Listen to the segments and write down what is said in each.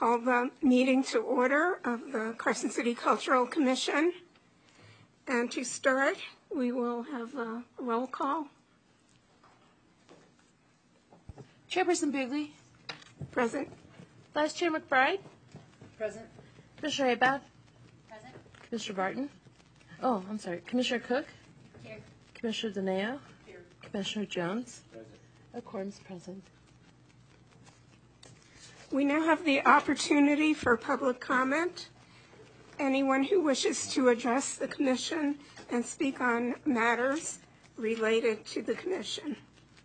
call the meeting to order of the Carson City Cultural Commission. And to start, we will have a roll call. Chairperson Bigley. Present. Vice Chair McBride. Present. Commissioner Abad. Present. Commissioner Barton. Oh, I'm sorry. Commissioner Cook. Here. Commissioner Dineo. Here. Commissioner Jones. Present. A quorum's present. We now have the opportunity for public comment. Anyone who wishes to address the commission and speak on matters related to the commission.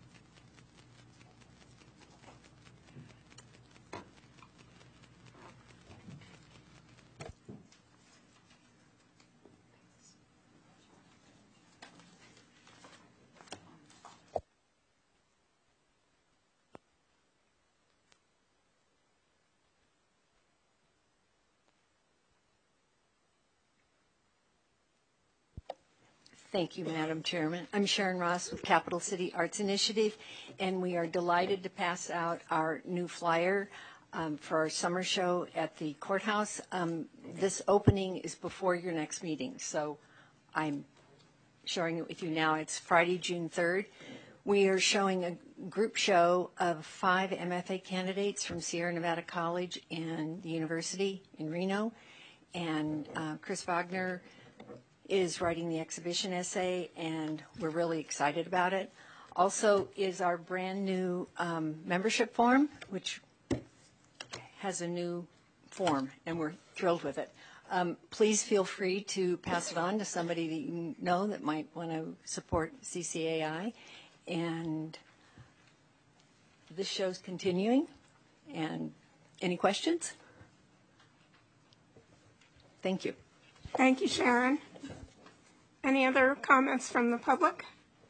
Thank you, Madam Chairman. I'm Sharon Ross with Capital City Arts Initiative, and we are delighted to pass out our new flyer for our summer show at the courthouse. This opening is before your next meeting, so I'm sharing it with you now. It's Friday, June 3rd. We are showing a group show of 5 MFA candidates from Sierra Nevada College and the University in Reno, and Chris Wagner is writing the exhibition essay, and we're really excited about it. Also is our brand new membership form, which has a new form, and we're thrilled with it. Please feel free to pass it on to somebody that you know that might want to support CCAI. And this show's continuing. And any questions? Thank you. Thank you, Sharon. Any other comments from the public?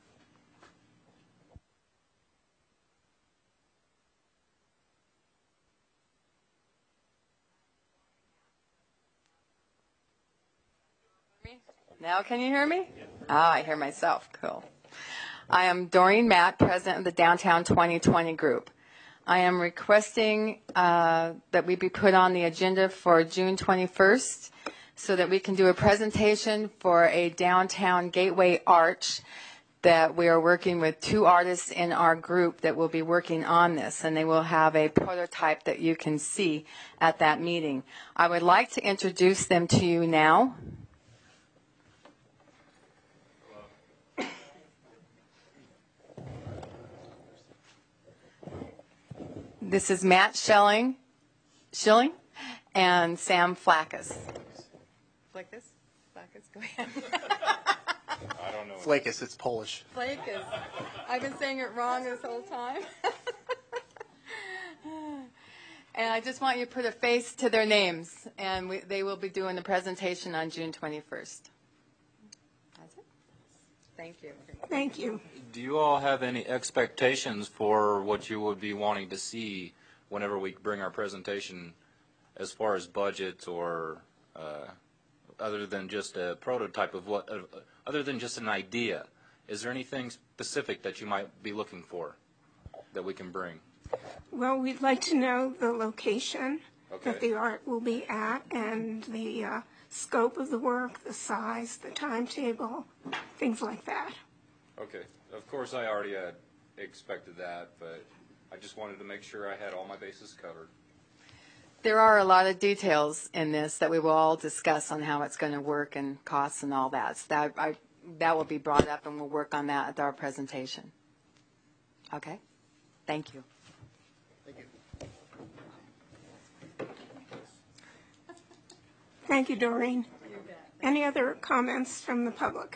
Now can you hear me? Ah, I hear myself. Cool. I am Doreen Matt, president of the Downtown 2020 group. I am requesting that we be put on the agenda for June 21st so that we can do a presentation for a downtown gateway arch that we are working with 2 artists in our group that will be working on this, and they will have a prototype that you can see at that meeting. I would like to introduce them to you now. This is Matt Schilling and Sam Flakus. Flakus? Flakus, go ahead. I don't know. Flakus, it's Polish. Flakus. I've been saying it wrong this whole time. And I just want you to put a face to their names, and they will be doing the presentation on June 21st. That's it. Thank you. Thank you. Do you all have any expectations for what you would be wanting to see whenever we bring our presentation as far as budget or other than just a prototype of what, other than just an idea? Is there anything specific that you might be looking for that we can bring? Well, we'd like to know the location Okay. that the art will be at and the scope of the work, the size, the timetable, things like that. Okay. Of course, I already had expected that, but I just wanted to make sure I had all my bases covered. There are a lot of details in this that we will all discuss on how it's going to work and costs and all that. So that will be brought up, and we'll work on that at our presentation. Okay? Thank you. Thank you. Thank you, Doreen. Any other comments from the public?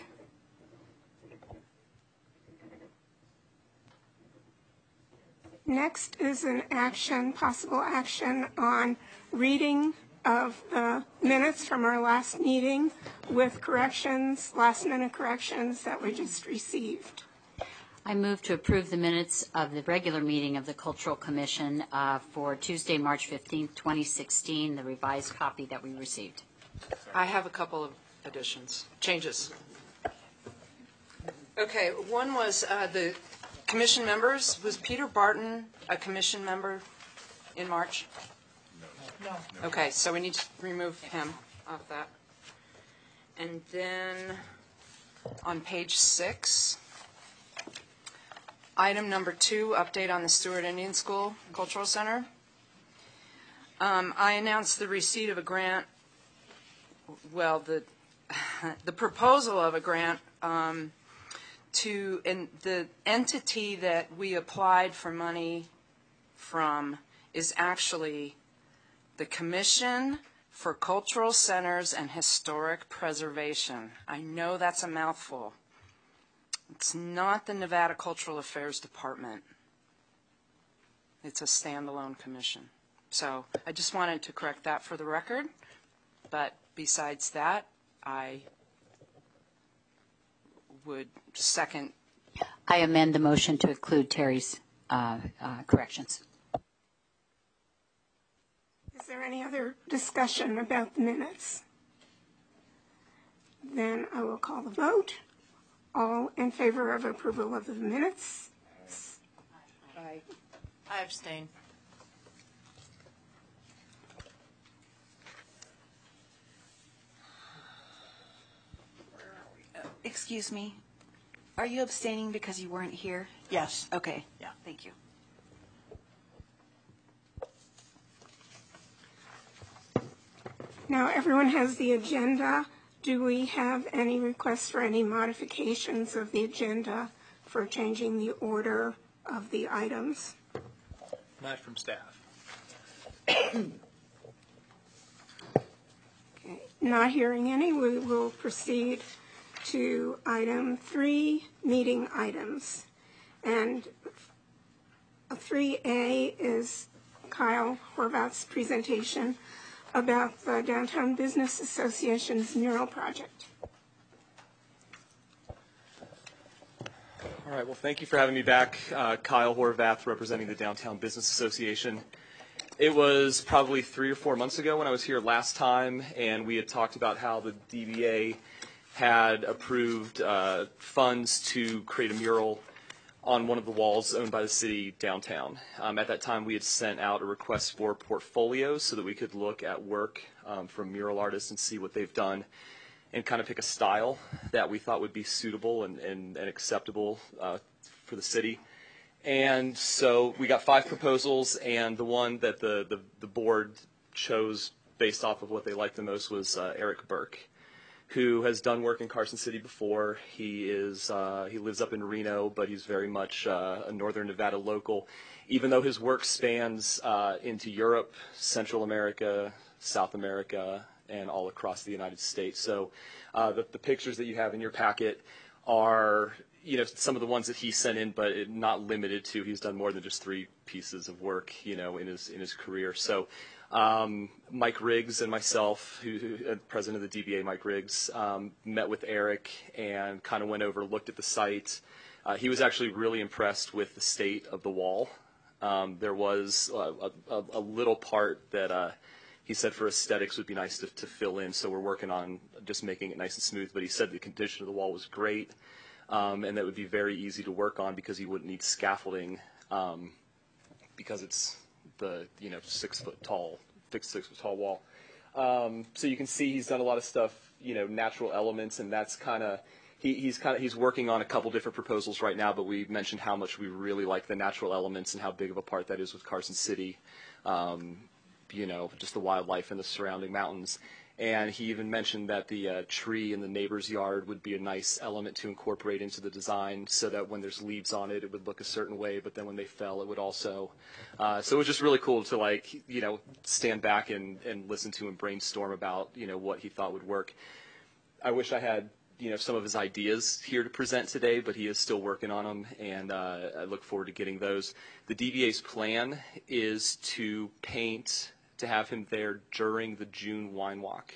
Next is an action, possible action on reading of the minutes from our last meeting with corrections, last-minute corrections that we just received. I move to approve the minutes of the regular meeting of the Cultural Commission for Tuesday, March 15th, 2016, the revised copy that we received. I have a couple of additions, changes. Okay, one was the commission members. Was Peter Barton a commission member in March? No. Okay, so we need to remove him off that. And then on page 6, item number 2, update on the Stewart Indian School Cultural Center. I announced the receipt of a grant, well, the proposal of a grant to, and the entity that we applied for money from is actually the Commission for Cultural Centers and Historic Preservation. I know that's a mouthful. It's not the Nevada Cultural Affairs Department. It's a standalone commission. So I just wanted to correct that for the record. But besides that, I would second. I amend the motion to include Terry's corrections. Is there any other discussion about the minutes? Then I will call the vote. All in favor of approval of the minutes? Aye. I abstain. Excuse me. Are you abstaining because you weren't here? Yes. Okay. Yeah. Thank you. Now everyone has the agenda. Do we have any requests for any modifications of the agenda for changing the order of the items? Not from staff. Okay. Not hearing any, we will proceed to item 3, meeting items. And 3A is Kyle Horvath's presentation about the Downtown Business Association's mural project. All right, well, thank you for having me back. Kyle Horvath, representing the Downtown Business Association. It was probably 3 or 4 months ago when I was here last time, and we had talked about how the DBA had approved funds to create a mural on one of the walls owned by the city downtown. At that time, we had sent out a request for portfolios so that we could look at work from mural artists and see what they've done and kind of pick a style that we thought would be suitable and acceptable for the city. And so we got 5 proposals, and the one that the board chose based off of what they liked the most was Eric Burke, who has done work in Carson City before. He lives up in Reno, but he's very much a Northern Nevada local, even though his work spans into Europe, Central America, South America, and all across the United States. So the pictures that you have in your packet are, some of the ones that he sent in, but not limited to. He's done more than just 3 pieces of work, in his career. So Mike Riggs and myself, who president of the DBA, Mike Riggs, met with Eric and kind of went over, looked at the site. He was actually really impressed with the state of the wall. There was a little part that he said for aesthetics would be nice to fill in, so we're working on just making it nice and smooth. But he said the condition of the wall was great, and that would be very easy to work on because he wouldn't need scaffolding because it's the 6 foot tall, fixed 6 foot tall wall. So you can see he's done a lot of stuff, natural elements, and that's kind of he's working on a couple different proposals right now. But we mentioned how much we really like the natural elements and how big of a part that is with Carson City. Just the wildlife and the surrounding mountains. And he even mentioned that the tree in the neighbor's yard would be a nice element to incorporate into the design so that when there's leaves on it, it would look a certain way, but then when they fell, it would also. So it was just really cool to stand back and listen to him brainstorm about, what he thought would work. I wish I had, some of his ideas here to present today, but he is still working on them, and I look forward to getting those. The DBA's plan is to have him there during the June wine walk.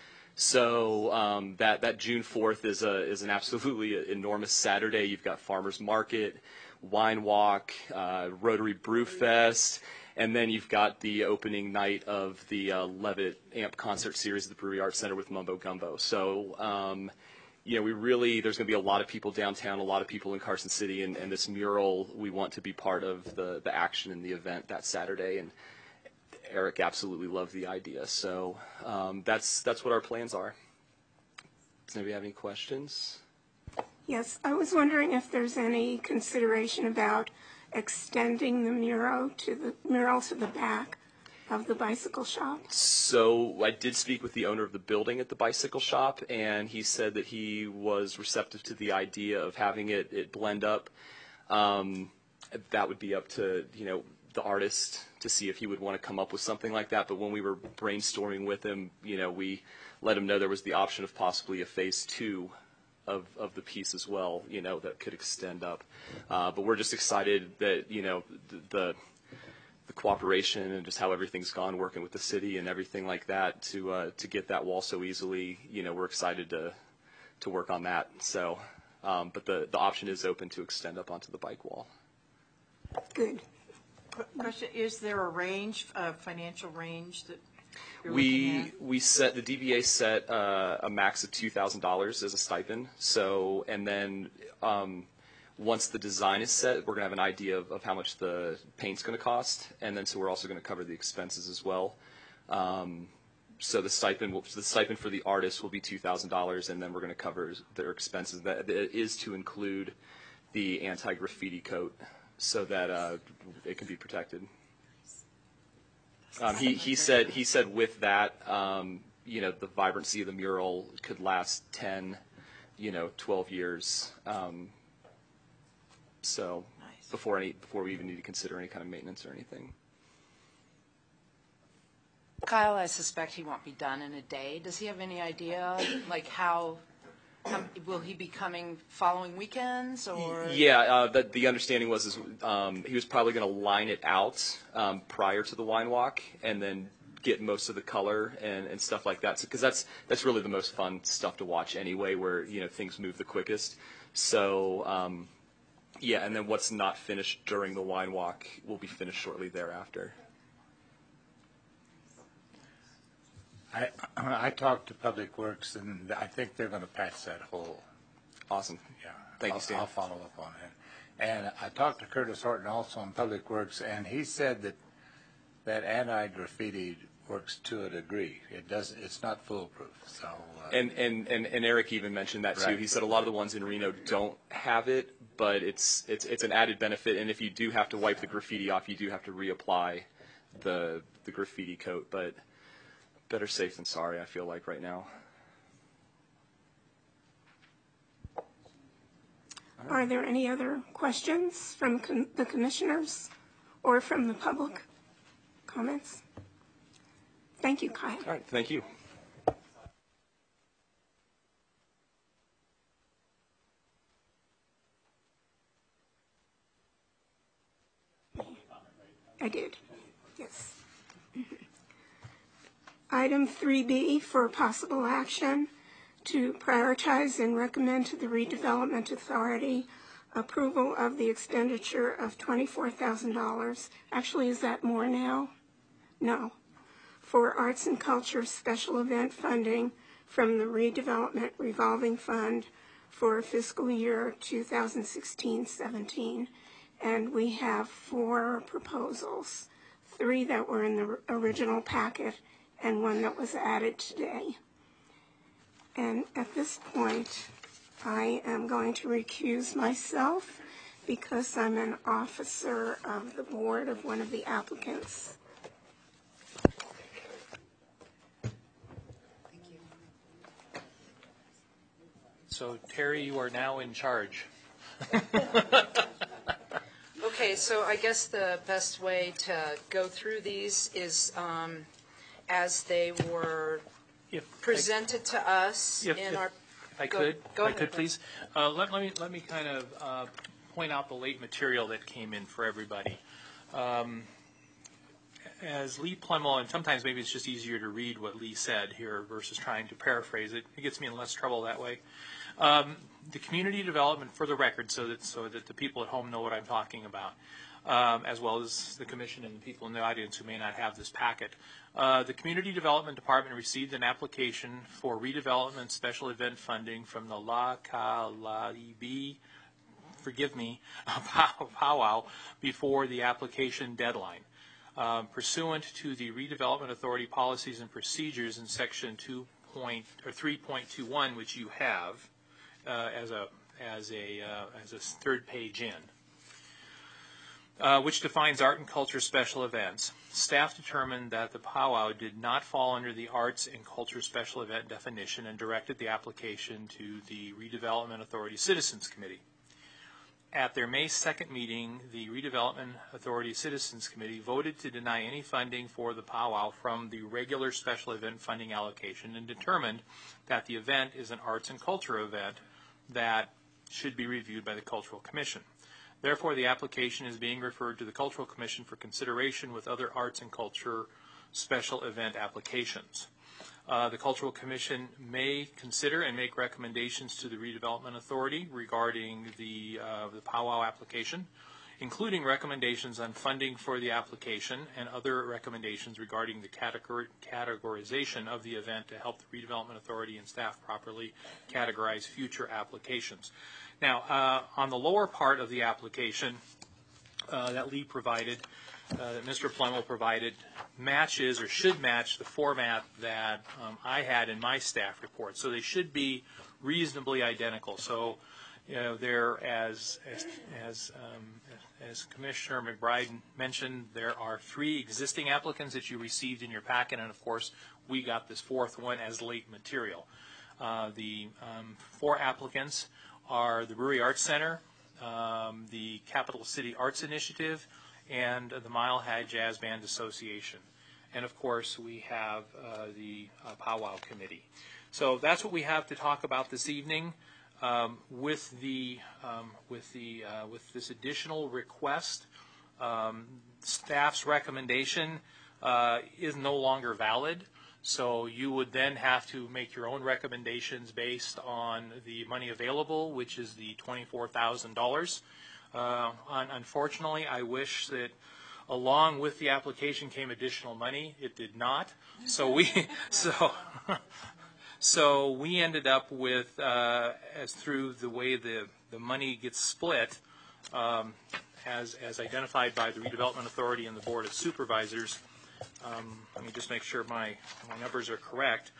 So that June 4th is an absolutely enormous Saturday. You've got Farmers Market, Wine Walk, Rotary Brew Fest, and then you've got the opening night of the Levitt Amp concert series at the Brewery Arts Center with Mumbo Gumbo. So there's going to be a lot of people downtown, a lot of people in Carson City, and this mural, we want to be part of the action in the event that Saturday. And Eric absolutely loved the idea. So that's what our plans are. Does anybody have any questions? Yes, I was wondering if there's any consideration about extending the mural to the back of the bicycle shop. So I did speak with the owner of the building at the bicycle shop, and he said that he was receptive to the idea of having it blend up. That would be up to, the artist to see if he would want to come up with something like that. But when we were brainstorming with him, we let him know there was the option of possibly a phase 2 of the piece as well, that could extend up. But we're just excited that, the cooperation and just how everything's gone working with the city and everything like that to get that wall so easily. We're excited to work on that. So, but the option is open to extend up onto the bike wall. Good. Question: is there a range, a financial range that you're looking at? We set the DBA set a max of $2,000 as a stipend. So, and then once the design is set, we're going to have an idea of how much the paint's going to cost, and then so we're also going to cover the expenses as well. So the stipend for the artist will be $2,000, and then we're going to cover their expenses. That is to include the anti-graffiti coat, so that it can be protected. He said with that, the vibrancy of the mural could last 10, 12 years. So nice. before we even need to consider any kind of maintenance or anything. Kyle, I suspect he won't be done in a day. Does he have any idea, like how will he be coming following weekends or? Yeah, the understanding was he was probably going to line it out prior to the wine walk and then get most of the color and stuff like that. Because that's really the most fun stuff to watch anyway, where things move the quickest. So yeah, and then what's not finished during the wine walk will be finished shortly thereafter. I talked to Public Works, and I think they're going to patch that hole. Awesome. Yeah. Thank you, Stan. I'll follow up on it. And I talked to Curtis Horton also on Public Works, and he said that anti-graffiti works to a degree. It's not foolproof. So. And Eric even mentioned that too. Right. He said a lot of the ones in Reno don't have it, but it's an added benefit. And if you do have to wipe the graffiti off, you do have to reapply the graffiti coat. But better safe than sorry, I feel like right now. Are there any other questions from the commissioners or from the public? Comments? Thank you, Kyle. All right, thank you. I did, yes. Item 3B for possible action to prioritize and recommend to the Redevelopment Authority approval of the expenditure of $24,000. Actually, is that more now? No. For arts and culture special event funding from the Redevelopment Revolving Fund for fiscal year 2016-17. And we have 4 proposals, 3 that were in the original packet and 1 that was added today. And at this point, I am going to recuse myself because I'm an officer of the board of one of the applicants. So, Terry, you are now in charge. Okay, so I guess the best way to go through these is as they were presented to us in our. If I could, please. Let me kind of point out the late material that came in for everybody. As Lee Plemmel, and sometimes maybe it's just easier to read what Lee said here versus trying to paraphrase it. It gets me in less trouble that way. The community development, for the record, so that the people at home know what I'm talking about, as well as the commission and the people in the audience who may not have this packet. The Community Development Department received an application for redevelopment special event funding from the La Calibe, forgive me, powwow before the application deadline. pursuant to the Redevelopment Authority policies and procedures in section 3.21, which you have as a third page in, which defines art and culture special events. Staff determined that the powwow did not fall under the arts and culture special event definition and directed the application to the Redevelopment Authority Citizens Committee. At their May 2nd meeting, the Redevelopment Authority Citizens Committee voted to deny any funding for the powwow from the regular special event funding allocation and determined that the event is an arts and culture event that should be reviewed by the Cultural Commission. Therefore, the application is being referred to the Cultural Commission for consideration with other arts and culture special event applications. The Cultural Commission may consider and make recommendations to the Redevelopment Authority regarding the powwow application, including recommendations on funding for the application and other recommendations regarding the categorization of the event to help the Redevelopment Authority and staff properly categorize future applications. Now, on the lower part of the application that Lee provided, that Mr. Plumel provided, matches or should match the format that I had in my staff report. So they should be reasonably identical. So, you know, there, as Commissioner McBride mentioned, there are 3 existing applicants that you received in your packet, and of course, we got this 4th one as late material. The 4 applicants are the Brewery Arts Center, the Capital City Arts Initiative, and the Mile High Jazz Band Association. And of course, we have the Powwow Committee. So that's what we have to talk about this evening. With this additional request, staff's recommendation is no longer valid. So you would then have to make your own recommendations based on the money available, which is the $24,000. Unfortunately, I wish that along with the application came additional money. It did not. So we ended up with, as through the way the money gets split, as identified by the Redevelopment Authority and the Board of Supervisors. Let me just make sure my numbers are correct.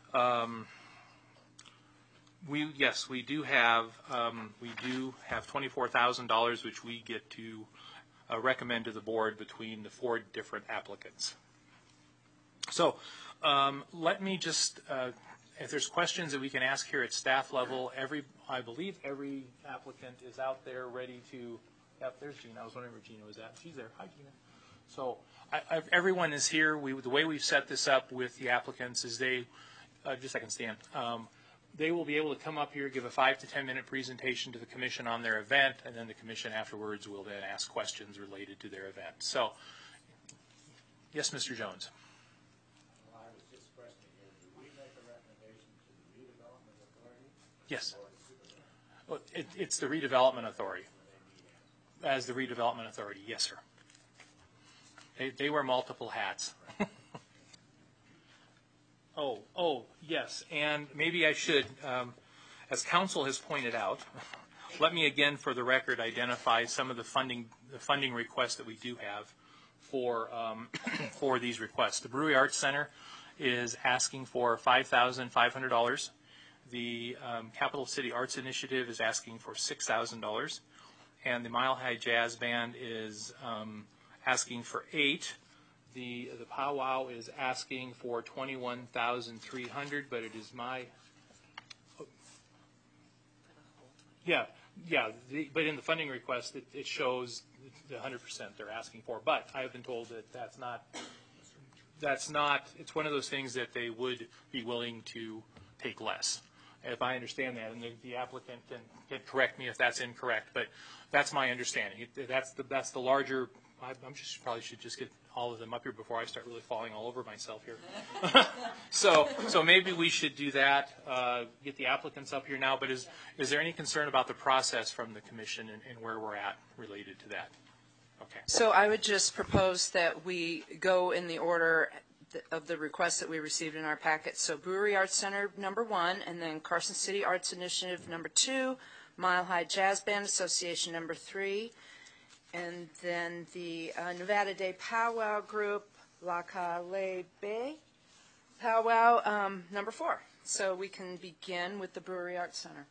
We do have $24,000, which we get to recommend to the board between the 4 different applicants. So let me just, if there's questions that we can ask here at staff level, I believe every applicant is out there ready to. Yep, there's Gina. I was wondering where Gina was at. She's there. Hi, Gina. So everyone is here. The way we've set this up with the applicants is they, just a second, Stan. They will be able to come up here, give a 5 to 10 minute presentation to the commission on their event, and then the commission afterwards will then ask questions related to their event. So, yes, Mr. Jones. Well, I was just questioning here. Do we make a recommendation to the Redevelopment Authority? Yes. Well, it's the Redevelopment Authority. As the Redevelopment Authority, yes, sir. They wear multiple hats. Oh, yes, and maybe I should, as council has pointed out, let me again, for the record, identify some of the funding requests that we do have for these requests. The Brewery Arts Center is asking for $5,500. The Capital City Arts Initiative is asking for $6,000, and the Mile High Jazz Band is asking for $8,000. The powwow is asking for $21,300, but it is my but in the funding request it shows the 100% they're asking for. But I have been told that that's not. It's one of those things that they would be willing to take less, if I understand that, and the applicant can correct me if that's incorrect. But that's my understanding. That's the larger. Probably should just get all of them up here before I start really falling all over myself here. So maybe we should do that, get the applicants up here now. But is there any concern about the process from the commission and where we're at related to that? Okay. So I would just propose that we go in the order of the requests that we received in our packet. So Brewery Arts Center, number 1, and then Carson City Arts Initiative, number 2, Mile High Jazz Band Association, number 3, And then the Nevada Day Powwow Group, La Calebe Powwow, number 4. So we can begin with the Brewery Arts Center.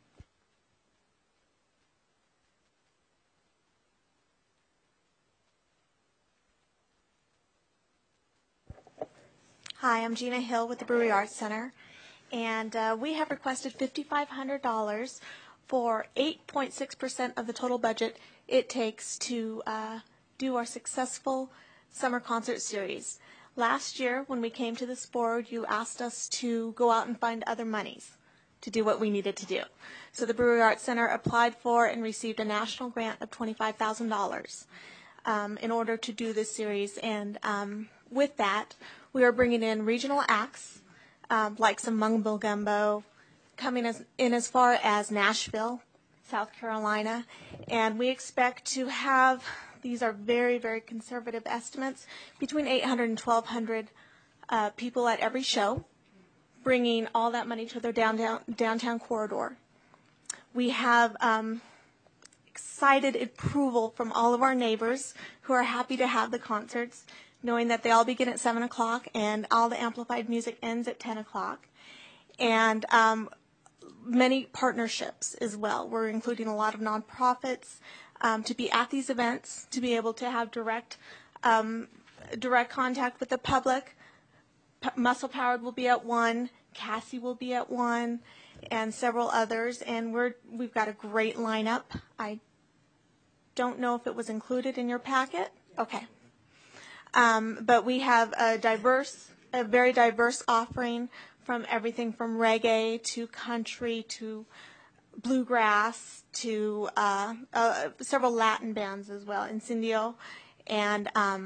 Hi, I'm Gina Hill with the Brewery Arts Center, and we have requested $5,500 for 8.6% of the total budget it takes to do our successful summer concert series. Last year, when we came to this board, you asked us to go out and find other monies to do what we needed to do. So the Brewery Arts Center applied for and received a national grant of $25,000 in order to do this series, and with that, we are bringing in regional acts, like some Mumble Gumbo, coming in as far as Nashville, South Carolina, and we expect to have, these are very, very conservative estimates, between 800 and 1,200 people at every show, bringing all that money to their downtown corridor. We have excited approval from all of our neighbors who are happy to have the concerts, knowing that they all begin at 7 o'clock and all the amplified music ends at 10 o'clock. And many partnerships as well. We're including a lot of nonprofits to be at these events, to be able to have direct contact with the public. Muscle Powered will be at 1, Cassie will be at 1, and several others. And we've got a great lineup. I don't know if it was included in your packet. Okay. But we have a very diverse offering, from everything from reggae to country to bluegrass to several Latin bands as well, Incendio, and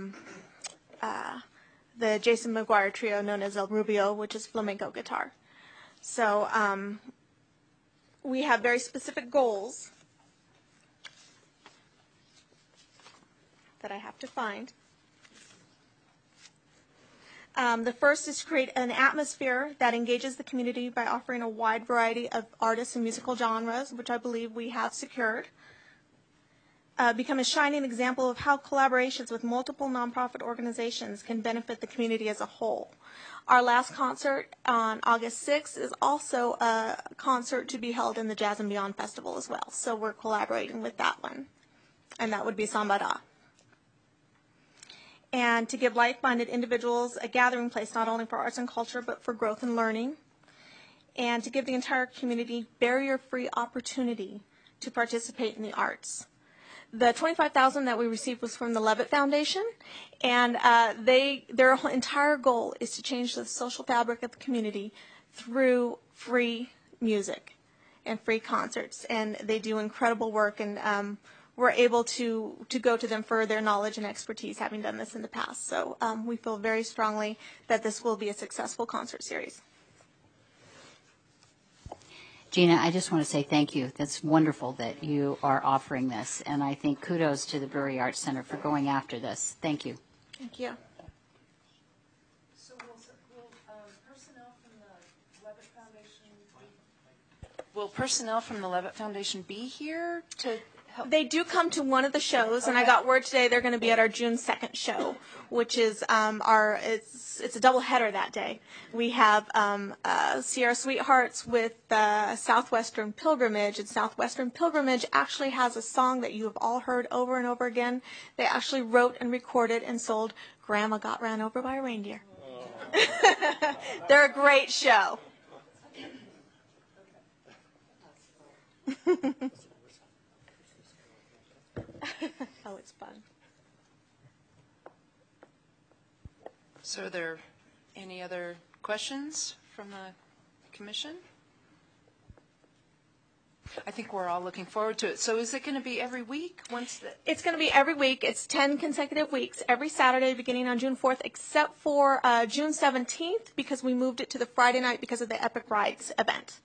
the Jason McGuire trio known as El Rubio, which is flamenco guitar. So we have very specific goals that I have to find. The first is to create an atmosphere that engages the community by offering a wide variety of artists and musical genres, which I believe we have secured. Become a shining example of how collaborations with multiple nonprofit organizations can benefit the community as a whole. Our last concert on August 6th is also a concert to be held in the Jazz and Beyond Festival as well, so we're collaborating with that one, and that would be Sambada. And to give like-minded individuals a gathering place not only for arts and culture, but for growth and learning, and to give the entire community barrier-free opportunity to participate in the arts. The $25,000 that we received was from the Levitt Foundation, and their entire goal is to change the social fabric of the community through free music and free concerts, and they do incredible work, and we're able to go to them for their knowledge and expertise, having done this in the past. So we feel very strongly that this will be a successful concert series. Gina, I just want to say thank you. That's wonderful that you are offering this, and I think kudos to the Brewery Arts Center for going after this. Thank you. Thank you. So will personnel from the Levitt Foundation be here to help? They do come to one of the shows, and I got word today they're going to be at our June 2nd show, which is it's a double header that day. We have Sierra Sweethearts with Southwestern Pilgrimage, and Southwestern Pilgrimage actually has a song that you have all heard over and over again. They actually wrote and recorded and sold Grandma Got Ran Over by a Reindeer. They're a great show. Oh, it's fun. So are there any other questions from the commission? I think we're all looking forward to it. So is it going to be every week? It's going to be every week. It's 10 consecutive weeks, every Saturday beginning on June 4th, except for June 17th, because we moved it to the Friday night because of the Epic Rides event.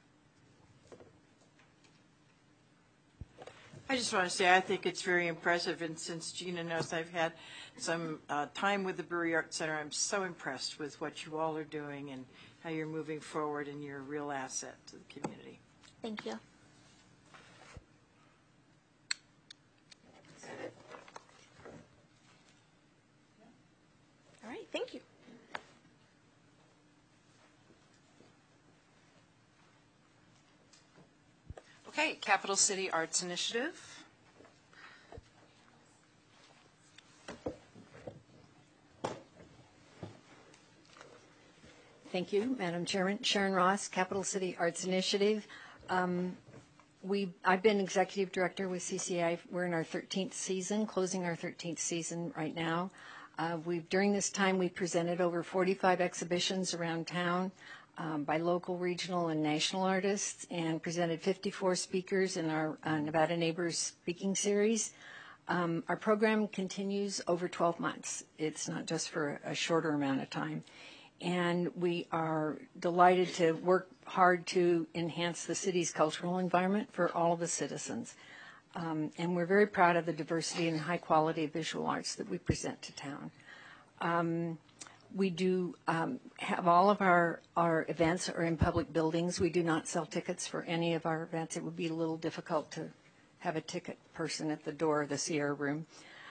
I just want to say I think it's very impressive, and since Gina knows I've had some time with the Brewery Arts Center, I'm so impressed with what you all are doing and how you're moving forward, and you're a real asset to the community. Thank you. Okay, Capital City Arts Initiative. Thank you, Madam Chairman. Sharon Ross, Capital City Arts Initiative. I've been executive director with CCI. We're in our 13th season, closing our 13th season right now. During this time, we presented over 45 exhibitions around town by local, regional, and national artists, and presented 54 speakers in our Nevada Neighbors speaking series. Our program continues over 12 months. It's not just for a shorter amount of time. And we are delighted to work hard to enhance the city's cultural environment for all of the citizens. And we're very proud of the diversity and high quality of visual arts that we present to town. We do have all of our events are in public buildings. We do not sell tickets for any of our events. It would be a little difficult to have a ticket person at the door of the Sierra Room.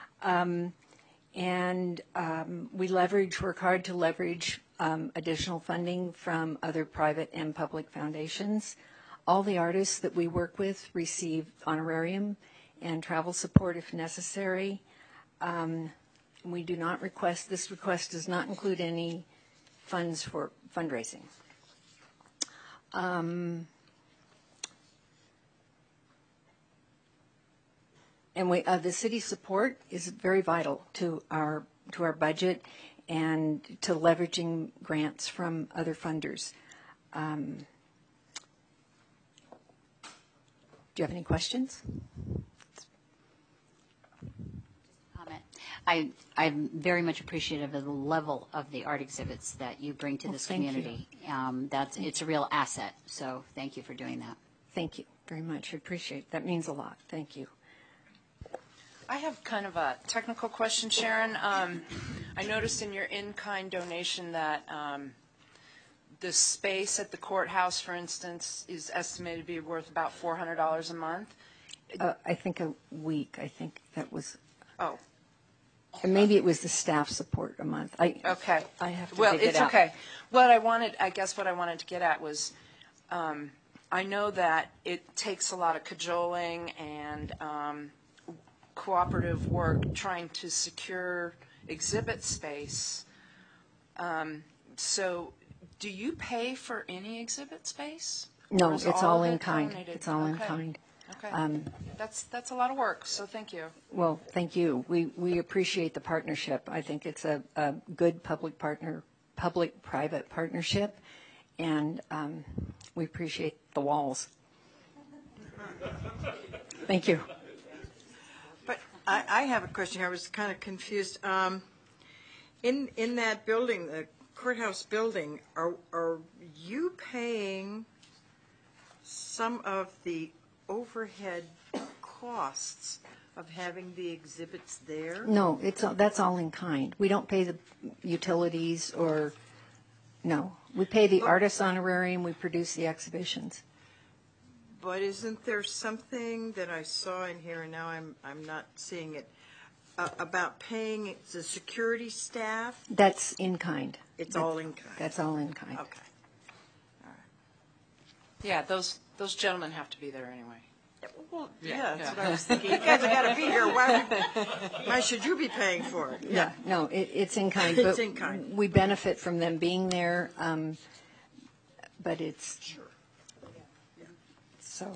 We work hard to leverage additional funding from other private and public foundations. All the artists that we work with receive honorarium and travel support if necessary. We do not request, this request does not include any funds for fundraising. The city support is very vital to our budget and to leveraging grants from other funders. Do you have any questions? I'm very much appreciative of the level of the art exhibits that you bring to this community. It's a real asset, so thank you for doing that. Thank you very much. I appreciate it. That means a lot. Thank you. I have kind of a technical question, Sharon. I noticed in your in-kind donation that the space at the courthouse, for instance, is estimated to be worth about $400 a month. I think a week. I think that was. Oh. And maybe it was the staff support a month. Okay. I have to well, dig it it's out. okay. What I wanted to get at was, I know that it takes a lot of cajoling and cooperative work trying to secure exhibit space. So do you pay for any exhibit space? No, it's all in kind. Donated? It's all in kind. Okay. That's a lot of work, so thank you. Well, thank you. We appreciate the partnership. I think it's a good public-private partnership, and we appreciate the walls. Thank you. But I have a question. I was kind of confused. In that building, the courthouse building, are you paying some of the overhead costs of having the exhibits there? No, that's all in kind. We don't pay the utilities or, no. We pay the artist honorarium, we produce the exhibitions. But isn't there something that I saw in here, and now I'm not seeing it, about paying the security staff? That's in kind. It's all in kind? That's all in kind. Okay. All right. Yeah, those gentlemen have to be there anyway. Well, yeah, that's what I was thinking. You guys have got to be here. Why should you be paying for it? Yeah, no, it's in kind. It's in kind. We benefit from them being there, but it's... Sure. Yeah. So...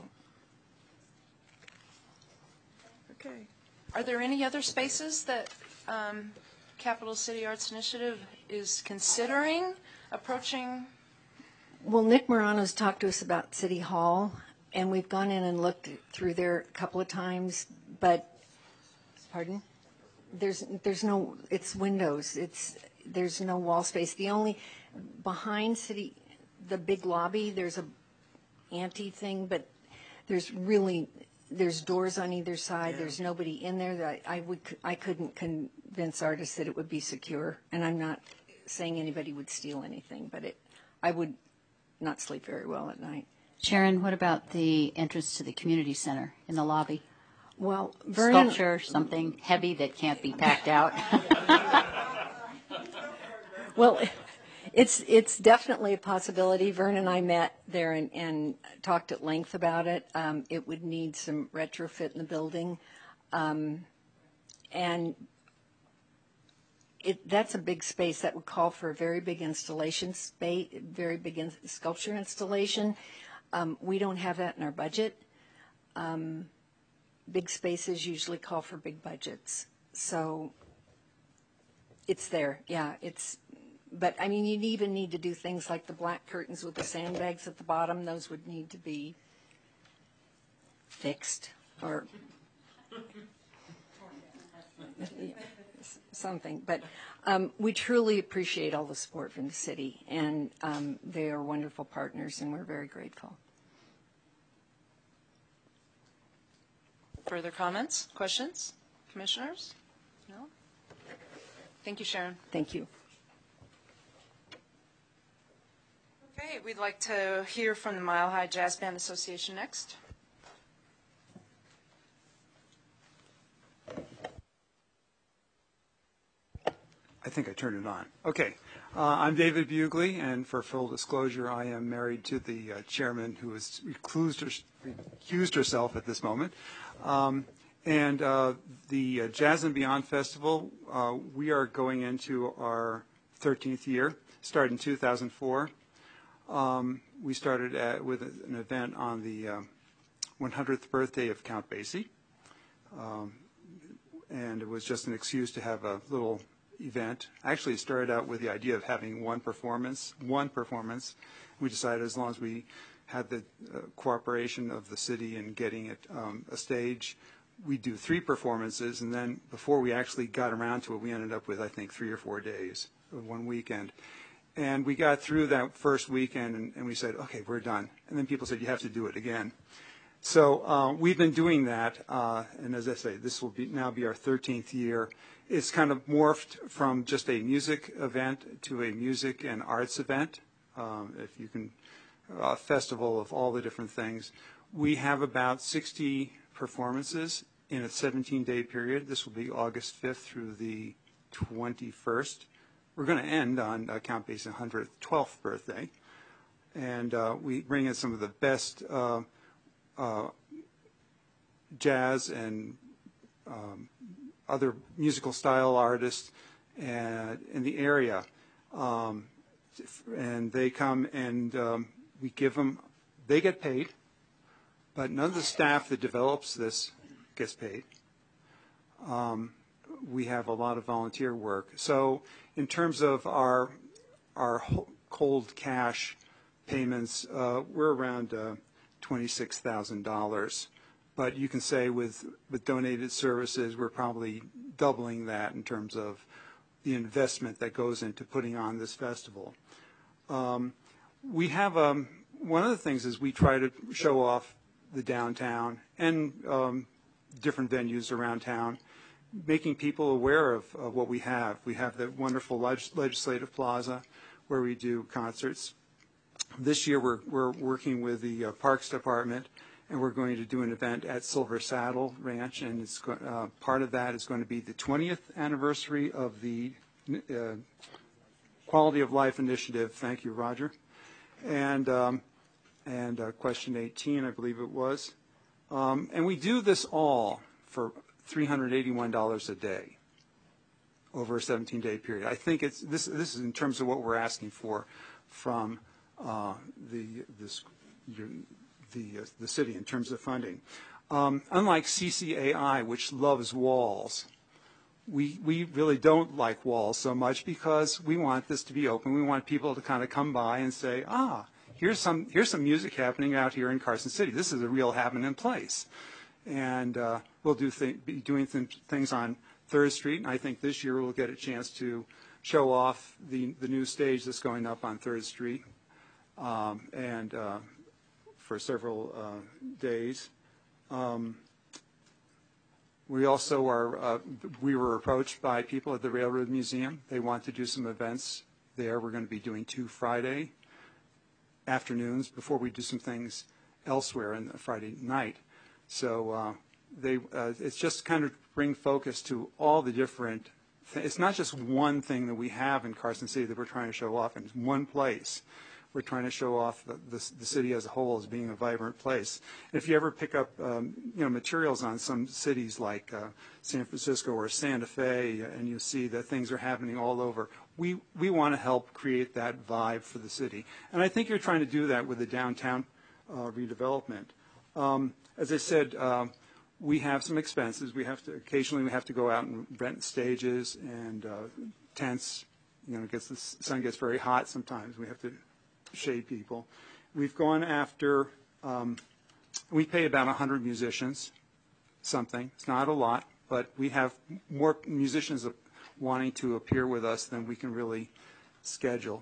Okay. Are there any other spaces that Capital City Arts Initiative is considering approaching? Well, Nick Morano's talked to us about City Hall, and we've gone in and looked through there a couple of times, but, pardon? There's no, it's windows, there's no wall space. The only, behind the big lobby, there's a ante thing, but there's doors on either side. Yeah. There's nobody in there. That I couldn't convince artists that it would be secure, and I'm not saying anybody would steal anything, but I would not sleep very well at night. Sharon, what about the entrance to the community center in the lobby? Well, sculpture, something heavy that can't be packed out. Well, It's definitely a possibility. Vern and I met there and talked at length about it. It would need some retrofit in the building. And that's a big space that would call for a very big installation space, very big sculpture installation. We don't have that in our budget. Big spaces usually call for big budgets. So it's there, yeah. But I mean, you'd even need to do things like the black curtains with the sandbags at the bottom. Those would need to be fixed or something. But we truly appreciate all the support from the city, and they are wonderful partners, and we're very grateful. Further comments, questions, commissioners? No? Thank you, Sharon. Thank you. Okay, we'd like to hear from the Mile High Jazz Band Association next. I think I turned it on. Okay. I'm David Bugley, and for full disclosure, I am married to the chairman who has recused herself at this moment. The Jazz and Beyond Festival, we are going into our 13th year, started in 2004. We started with an event on the 100th birthday of Count Basie, and it was just an excuse to have a little event. Actually, it started out with the idea of having one performance. We decided as long as we had the cooperation of the city in getting it a stage, we'd do 3 performances, and then before we actually got around to it, we ended up with, I think, 3 or 4 days of one weekend. And we got through that first weekend, and we said, okay, we're done. And then people said, you have to do it again. So we've been doing that, and as I say, this will now be our 13th year. It's kind of morphed from just a music event to a music and arts event, if you can, a festival of all the different things. We have about 60 performances in a 17-day period. This will be August 5th through the 21st. We're going to end on Count Basie's 112th birthday, and we bring in some of the best jazz and other musical style artists in the area, and they come and we give them, they get paid, but none of the staff that develops this gets paid. We have a lot of volunteer work. So in terms of our cold cash payments, we're around $26,000. But you can say with donated services, we're probably doubling that in terms of the investment that goes into putting on this festival. We have, one of the things is we try to show off the downtown and different venues around town, making people aware of what we have. We have the wonderful Legislative Plaza where we do concerts. This year we're working with the Parks Department, and we're going to do an event at Silver Saddle Ranch, and it's part of that is going to be the 20th anniversary of the Quality of Life Initiative. Thank you, Roger. And question 18, I believe it was. And we do this all for $381 a day over a 17-day period. I think this is in terms of what we're asking for from the city in terms of funding. Unlike CCAI, which loves walls, we really don't like walls so much because we want this to be open. We want people to kind of come by and say, here's some music happening out here in Carson City. This is a real happening place. And we'll be doing things on 3rd Street, and I think this year we'll get a chance to show off the new stage that's going up on 3rd Street and for several days. We also we were approached by people at the Railroad Museum. They want to do some events there. We're going to be doing 2 Friday afternoons before we do some things elsewhere on the Friday night. So it's just kind of bring focus to all the different it's not just one thing that we have in Carson City that we're trying to show off in one place. We're trying to show off the city as a whole as being a vibrant place. And if you ever pick up materials on some cities like San Francisco or Santa Fe, and you see that things are happening all over, we want to help create that vibe for the city. And I think you're trying to do that with the downtown redevelopment. As I said, we have some expenses. Occasionally we have to go out and rent stages and tents. The sun gets very hot sometimes. We have to shade people. We've gone after, we pay about 100 musicians, something. It's not a lot, but we have more musicians wanting to appear with us than we can really schedule.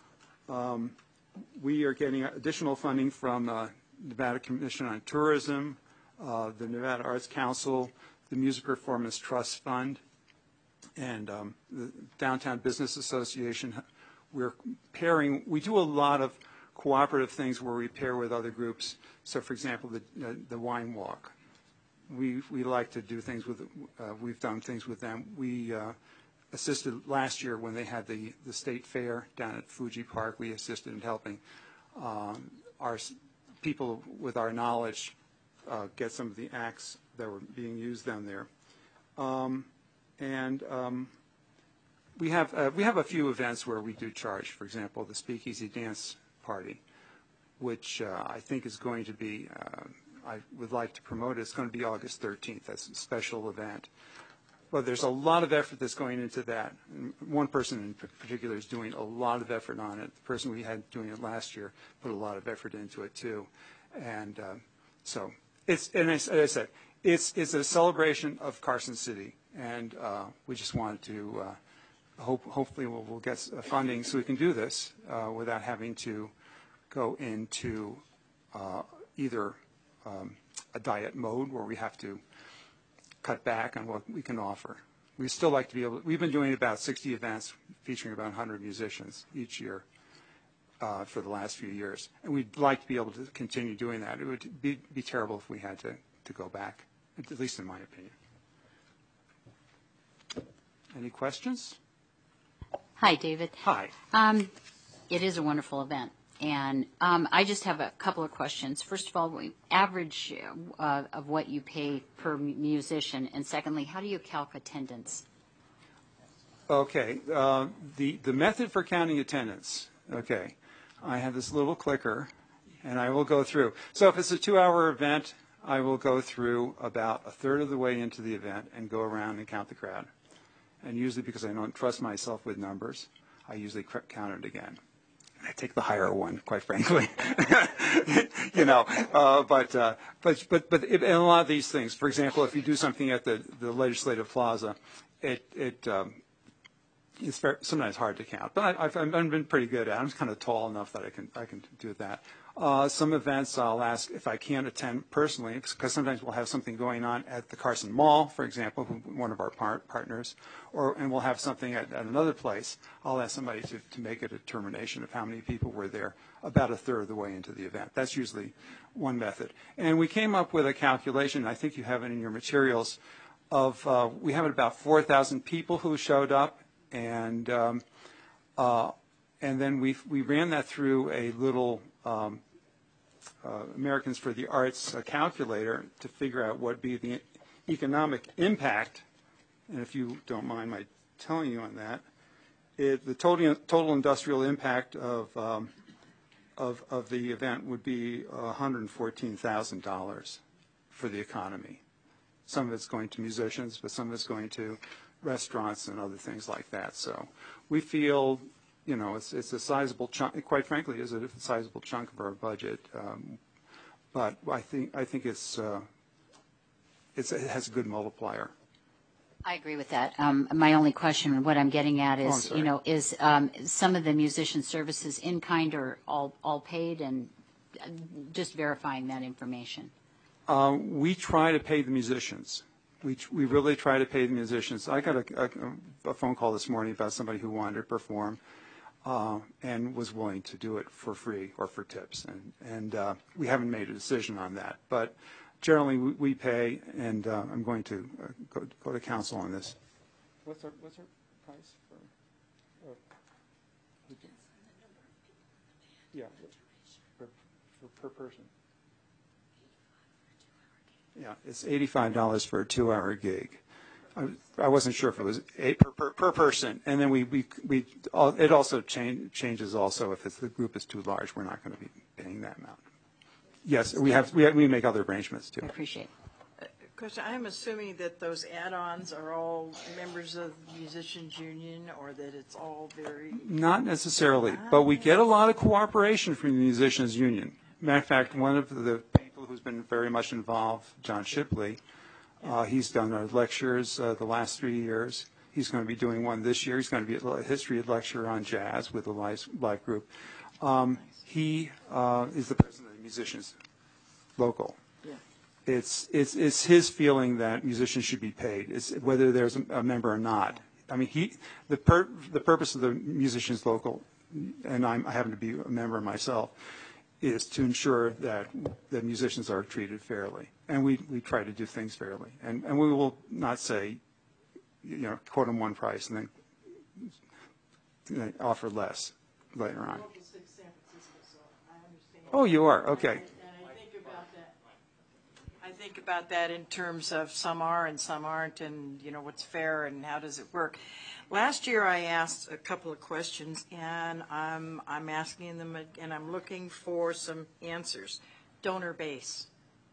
We are getting additional funding from Nevada Commission on Tourism, the Nevada Arts Council, the Music Performance Trust Fund, and the Downtown Business Association. We do a lot of cooperative things where we pair with other groups. So, for example, the Wine Walk. We like to do things with, we've done things with them. We assisted last year when they had the state fair down at Fuji Park. We assisted in helping our people with our knowledge get some of the acts that were being used down there. We have a few events where we do charge. For example, the Speakeasy Dance Party, which I think is going to be, I would like to promote it. It's going to be August 13th. That's a special event. But there's a lot of effort that's going into that. And one person in particular is doing a lot of effort on it. The person we had doing it last year put a lot of effort into it too. And so as I said, it's a celebration of Carson City, and we just wanted to hopefully we'll get funding so we can do this without having to go into either a diet mode where we have to cut back on what we can offer. We still like to be able. We've been doing about 60 events featuring about 100 musicians each year for the last few years, and we'd like to be able to continue doing that. It would be terrible if we had to go back, at least in my opinion. Any questions? Hi, David. Hi. It is a wonderful event, and I just have a couple of questions. First of all, average of what you pay per musician, and secondly, how do you calc attendance? Okay. The method for counting attendance. Okay. I have this little clicker, and I will go through. So if it's a 2-hour event, I will go through about a third of the way into the event and go around and count the crowd. And usually, because I don't trust myself with numbers, I usually count it again. And I take the higher one, quite frankly. But in a lot of these things, for example, if you do something at the Legislative Plaza, it's sometimes hard to count. But I've been pretty good at it. I'm kind of tall enough that I can do that. Some events I'll ask if I can't attend personally, because sometimes we'll have something going on at the Carson Mall, for example, one of our partners, and we'll have something at another place. I'll ask somebody to make a determination of how many people were there about a third of the way into the event. That's usually one method. And we came up with a calculation, I think you have it in your materials, of we have about 4,000 people who showed up, and then we ran that through a little Americans for the Arts calculator to figure out what would be the economic impact. And if you don't mind my telling you on that, the total industrial impact of the event would be $114,000 for the economy. Some of it's going to musicians, but some of it's going to restaurants and other things like that. So we feel, it's a sizable chunk. Quite frankly, it is a sizable chunk of our budget. But I think it has a good multiplier. I agree with that. My only question, what I'm getting at is, is some of the musician services in kind or all paid, and just verifying that information. We try to pay the musicians. We really try to pay the musicians. I got a phone call this morning about somebody who wanted to perform and was willing to do it for free or for tips. And we haven't made a decision on that. But generally we pay, and I'm going to go to council on this. What's our price for? Yeah, per person. Yeah, it's $85 for a 2-hour gig. I wasn't sure if it was per person, and then it also changes also if the group is too large. We're not going to be paying that amount. Yes, we make other arrangements too. I appreciate. Question: I'm assuming that those add-ons are all members of the Musicians Union, or that it's all very. Not necessarily, but we get a lot of cooperation from the Musicians Union. Matter of fact, one of the people who's been very much involved, John Shipley, he's done our lectures the last 3 years. He's going to be doing one this year. He's going to be a history lecture on jazz with the live group. He is the president of the Musicians Local. Yeah. It's his feeling that musicians should be paid, whether there's a member or not. I mean, the purpose of the Musicians Local, and I happen to be a member myself, is to ensure that the musicians are treated fairly, and we try to do things fairly, and we will not say, quote them one price and then offer less later on. Oh, you are? Okay. I think about that in terms of some are and some aren't, and what's fair and how does it work. Last year I asked a couple of questions, and I'm asking them, and I'm looking for some answers. Donor base.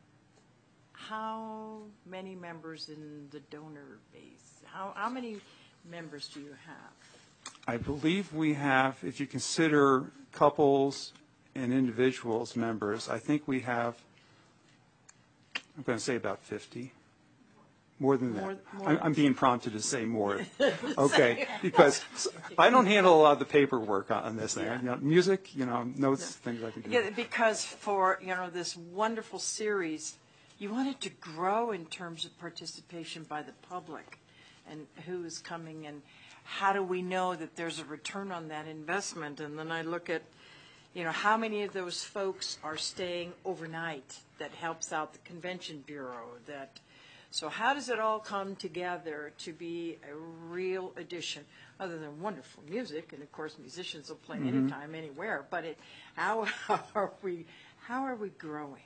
How many members in the donor base? How many members do you have? I believe we have, if you consider couples and individuals members, I think we have, I'm going to say about 50. More than that. I'm being prompted to say more. Okay, because I don't handle a lot of the paperwork on this thing. Music, notes, things I can do. Yeah, because for this wonderful series, you want it to grow in terms of participation by the public, and who is coming, and how do we know that there's a return on that investment? And then I look at, how many of those folks are staying overnight? That helps out the convention bureau. So how does it all come together to be a real addition, other than wonderful music? And of course, musicians will play anytime, anywhere. But how are we growing?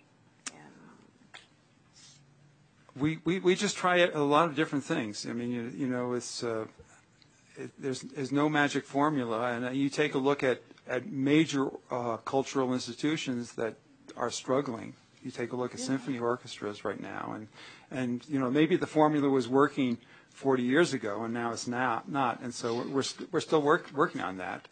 We just try a lot of different things. I mean, it's there's no magic formula, and you take a look at major cultural institutions that are struggling. You take a look at symphony orchestras right now, and maybe the formula was working 40 years ago, and now it's not. And so we're still working on that.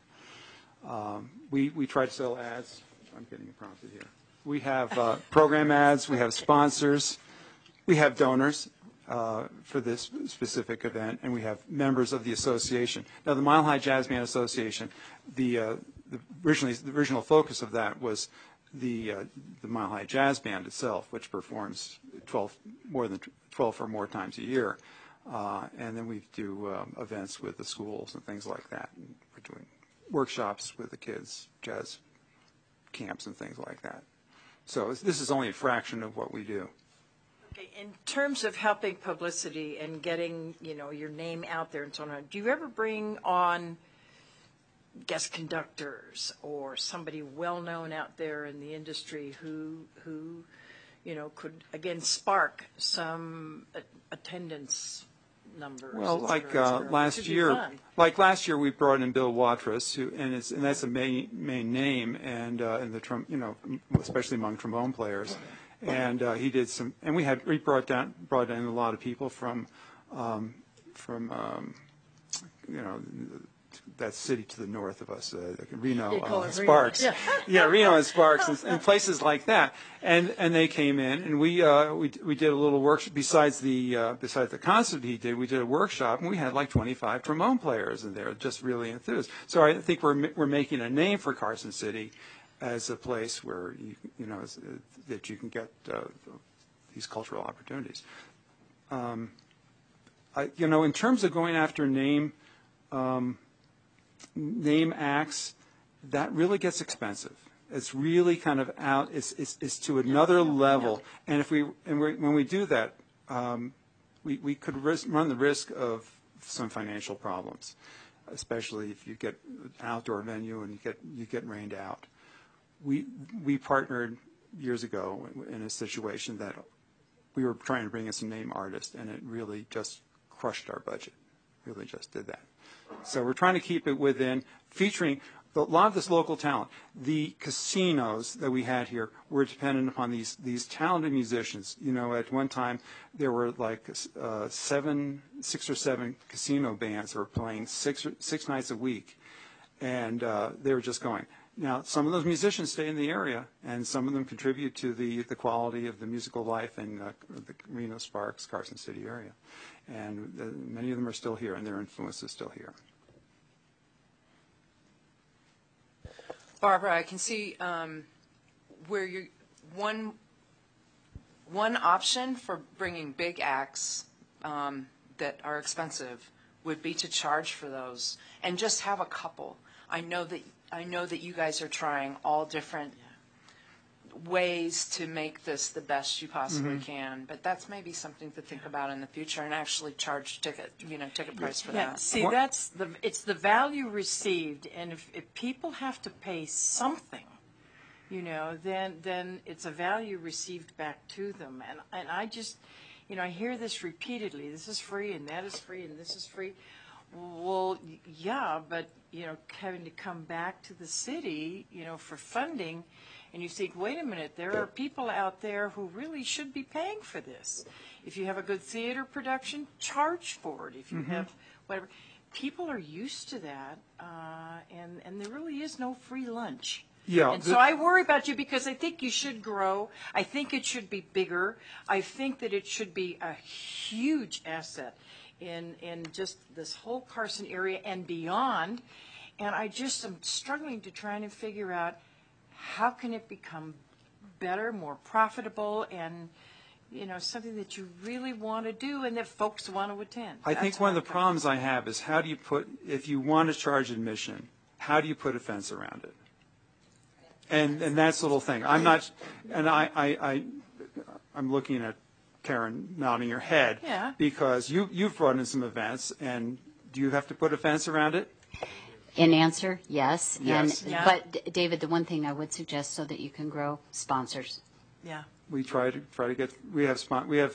We try to sell ads. I'm getting prompted here. We have program ads. We have sponsors. We have donors for this specific event, and we have members of the association. Now, the Mile High Jazz Band Association, the original focus of that was the Mile High Jazz Band itself, which performs 12 or more times a year, and then we do events with the schools and things like that. And we're doing workshops with the kids, jazz camps and things like that. So this is only a fraction of what we do. Okay, in terms of helping publicity and getting your name out there and so on, do you ever bring on guest conductors or somebody well known out there in the industry who could again spark some attendance numbers? Well, like last year we brought in Bill Watrous, and that's a main name, and especially among trombone players, and he did some, and we brought in a lot of people from that city to the north of us, Reno, Sparks. Reno and Sparks and places like that. And they came in, and we did a little workshop. Besides the concert he did, we did a workshop, and we had like 25 trombone players in there, just really enthused. So I think we're making a name for Carson City as a place where that you can get these cultural opportunities. In terms of going after name acts, that really gets expensive. It's really kind of out. It's to another level. And when we do that, we could run the risk of some financial problems, especially if you get an outdoor venue and you get rained out. We partnered years ago in a situation that we were trying to bring in some name artists, and it really just crushed our budget. Really just did that. So we're trying to keep it within, featuring a lot of this local talent. The casinos that we had here were dependent upon these talented musicians. You know, at one time there were like 6 or 7 casino bands that were playing six nights a week, and they were just going. Now, some of those musicians stay in the area, and some of them contribute to the quality of the musical life in the Reno, Sparks, Carson City area. And many of them are still here, and their influence is still here. Barbara, I can see where you one option for bringing big acts that are expensive would be to charge for those and just have a couple. I know that you guys are trying all different ways to make this the best you possibly can, but that's maybe something to think about in the future and actually charge ticket price for that. See, it's the value received, and if people have to pay something, then it's a value received back to them. And I just, I hear this repeatedly. This is free, and that is free, and this is free. Well, yeah, but having to come back to the city, for funding. And you think, wait a minute, there are people out there who really should be paying for this. If you have a good theater production, charge for it. If you have whatever. People are used to that, and there really is no free lunch. Yeah. And so I worry about you because I think you should grow. I think it should be bigger. I think that it should be a huge asset in just this whole Carson area and beyond. And I just am struggling to try and figure out how can it become better, more profitable, and something that you really want to do and that folks want to attend. I think one of the problems I have is how do you if you want to charge admission, how do you put a fence around it? And that's the little thing. I'm not, and I'm looking at Karen nodding her head because you've brought in some events, and do you have to put a fence around it? In answer, yes. Yes. But David, the one thing I would suggest so that you can grow, sponsors. Yeah. We try to get. We have a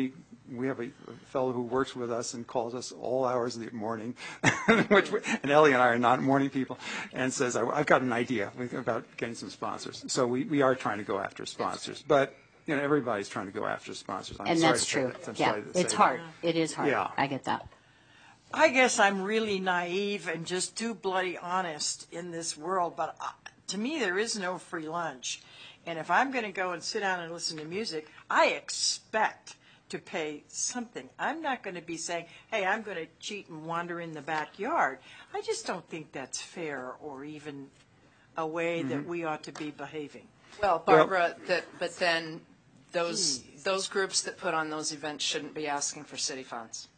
fellow who works with us and calls us all hours of the morning, and Ellie and I are not morning people, and says, "I've got an idea about getting some sponsors." So we are trying to go after sponsors, but everybody's trying to go after sponsors. And that's true. Yeah, it's hard. It is hard. Yeah. I get that. I guess I'm really naive and just too bloody honest in this world, but to me there is no free lunch. And if I'm going to go and sit down and listen to music, I expect to pay something. I'm not going to be saying, hey, I'm going to cheat and wander in the backyard. I just don't think that's fair or even a way that we ought to be behaving. Well, Barbara, but then those groups that put on those events shouldn't be asking for city funds.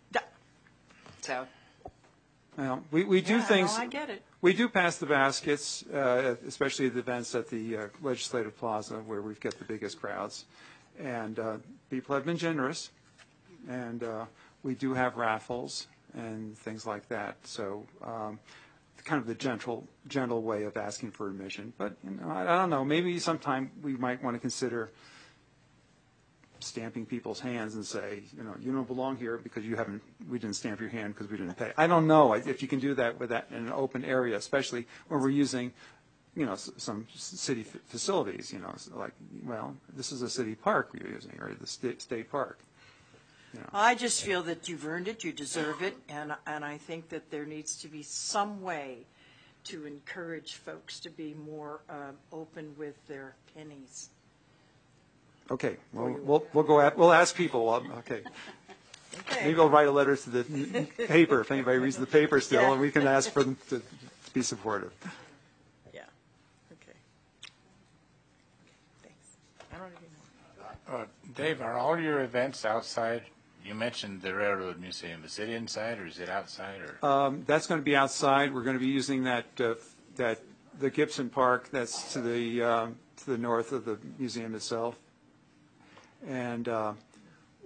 So. Well, we do things. No, I get it. We do pass the baskets, especially at the events at the Legislative Plaza where we've got the biggest crowds. And people have been generous. And we do have raffles and things like that. So kind of the gentle way of asking for admission. But I don't know. Maybe sometime we might want to consider stamping people's hands and say, you don't belong here because we didn't stamp your hand because we didn't pay. I don't know if you can do that with that in an open area, especially when we're using, some city facilities, like, well, this is a city park we're using, or the state park. I just feel that you've earned it, you deserve it, and I think that there needs to be some way to encourage folks to be more open with their pennies. Okay, well, we'll ask people. Okay. Maybe I'll write a letter to the paper if anybody reads the paper still, and we can ask for them to be supportive. Yeah. Okay. Thanks. I don't even know. Dave, are all your events outside? You mentioned the Railroad Museum. Is it inside or is it outside? Or that's going to be outside. We're going to be using the Gibson Park that's to the north of the museum itself. And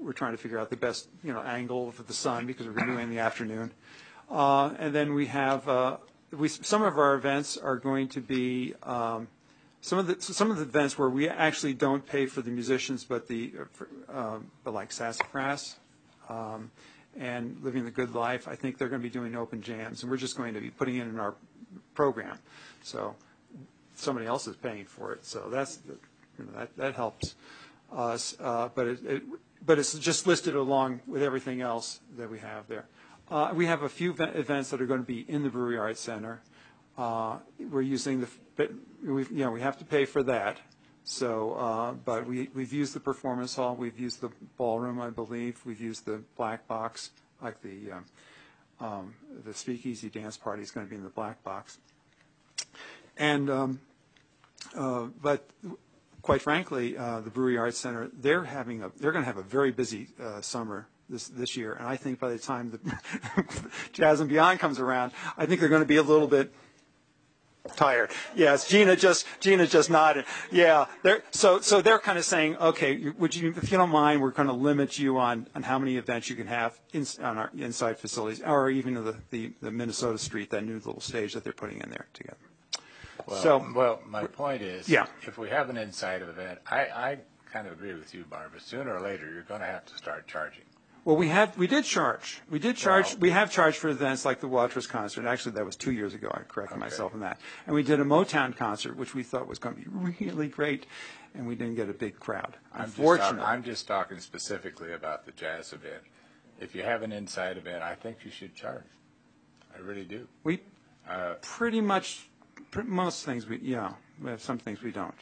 we're trying to figure out the best, angle for the sun because we're doing it in the afternoon. And then we have some of our events are going to be some of the events where we actually don't pay for the musicians, but like Sassafras and Living the Good Life. I think they're going to be doing open jams, and we're just going to be putting it in our program. So somebody else is paying for it, so that helps us. But it's just listed along with everything else that we have there. We have a few events that are going to be in the Brewery Arts Center. We're using we have to pay for that. So, but we've used the performance hall, we've used the ballroom, I believe, we've used the black box, like the Speakeasy Dance Party is going to be in the black box. And but quite frankly, the Brewery Arts Center, they're going to have a very busy summer this year, and I think by the time the Jazz and Beyond comes around, I think they're going to be a little bit tired. Yes, Gina just nodded. Yeah, so they're kind of saying, okay, if you don't mind, we're going to limit you on how many events you can have on our inside facilities, or even the Minnesota Street, that new little stage that they're putting in there together. Well, my point is, if we have an inside event, I kind of agree with you, Barbara. Sooner or later, you're going to have to start charging. Well, we did charge. We have charged for events like the Waters concert. Actually, that was 2 years ago. I corrected myself on that. And we did a Motown concert, which we thought was going to be really great, and we didn't get a big crowd. Unfortunately. I'm just talking specifically about the jazz event. If you have an inside event, I think you should charge. I really do. We pretty much, most things we have some things we don't,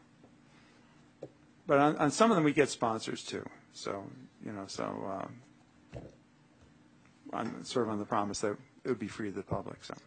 But on some of them we get sponsors too. So, I'm sort of on the promise that it would be free to the public. So.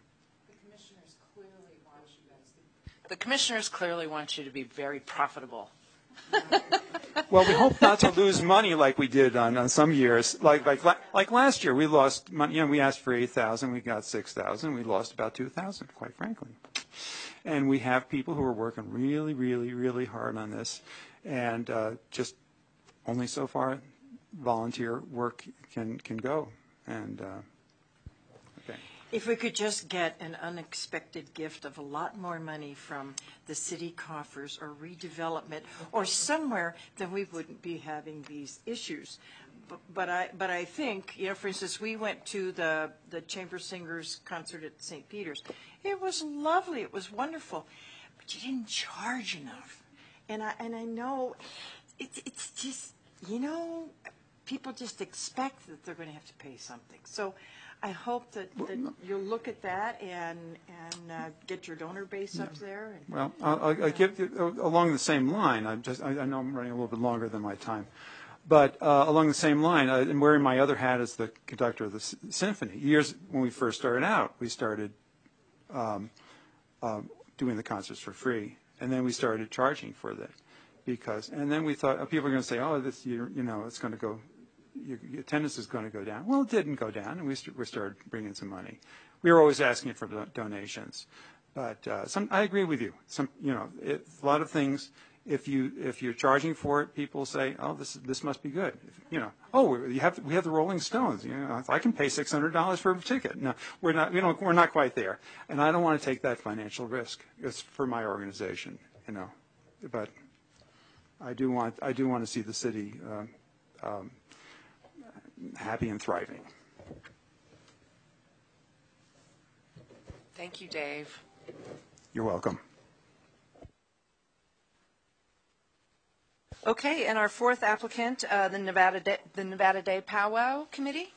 The commissioners clearly want you to be very profitable. Well, we hope not to lose money like we did on some years. Like last year, we lost money. We asked for $8,000, we got $6,000. We lost about $2,000, quite frankly. And we have people who are working really, really, really hard on this, and just only so far volunteer work can go. And okay. If we could just get an unexpected gift of a lot more money from the city coffers or redevelopment or somewhere, then we wouldn't be having these issues. But I think, for instance, we went to the Chamber Singers concert at St. Peter's. It was lovely. It was wonderful. But you didn't charge enough. And I know it's just, people just expect that they're going to have to pay something. So I hope that you'll look at that and get your donor base up there. Well, I'll give you, along the same line, I know I'm running a little bit longer than my time, but along the same line, I'm wearing my other hat as the conductor of the symphony. Years when we first started out, we started doing the concerts for free, and then we started charging for that. And then we thought, people are going to say, oh, this year, it's going to go, your attendance is going to go down. Well, it didn't go down, and we started bringing some money. We were always asking for donations, but I agree with you. A lot of things, if you're charging for it, people say, oh, this must be good. We have the Rolling Stones. I can pay $600 for a ticket. No, we're not quite there, and I don't want to take that financial risk. It's for my organization, but. I do want to see the city happy and thriving. Thank you, Dave. You're welcome. Okay, and our fourth applicant, the Nevada Day Powwow Committee.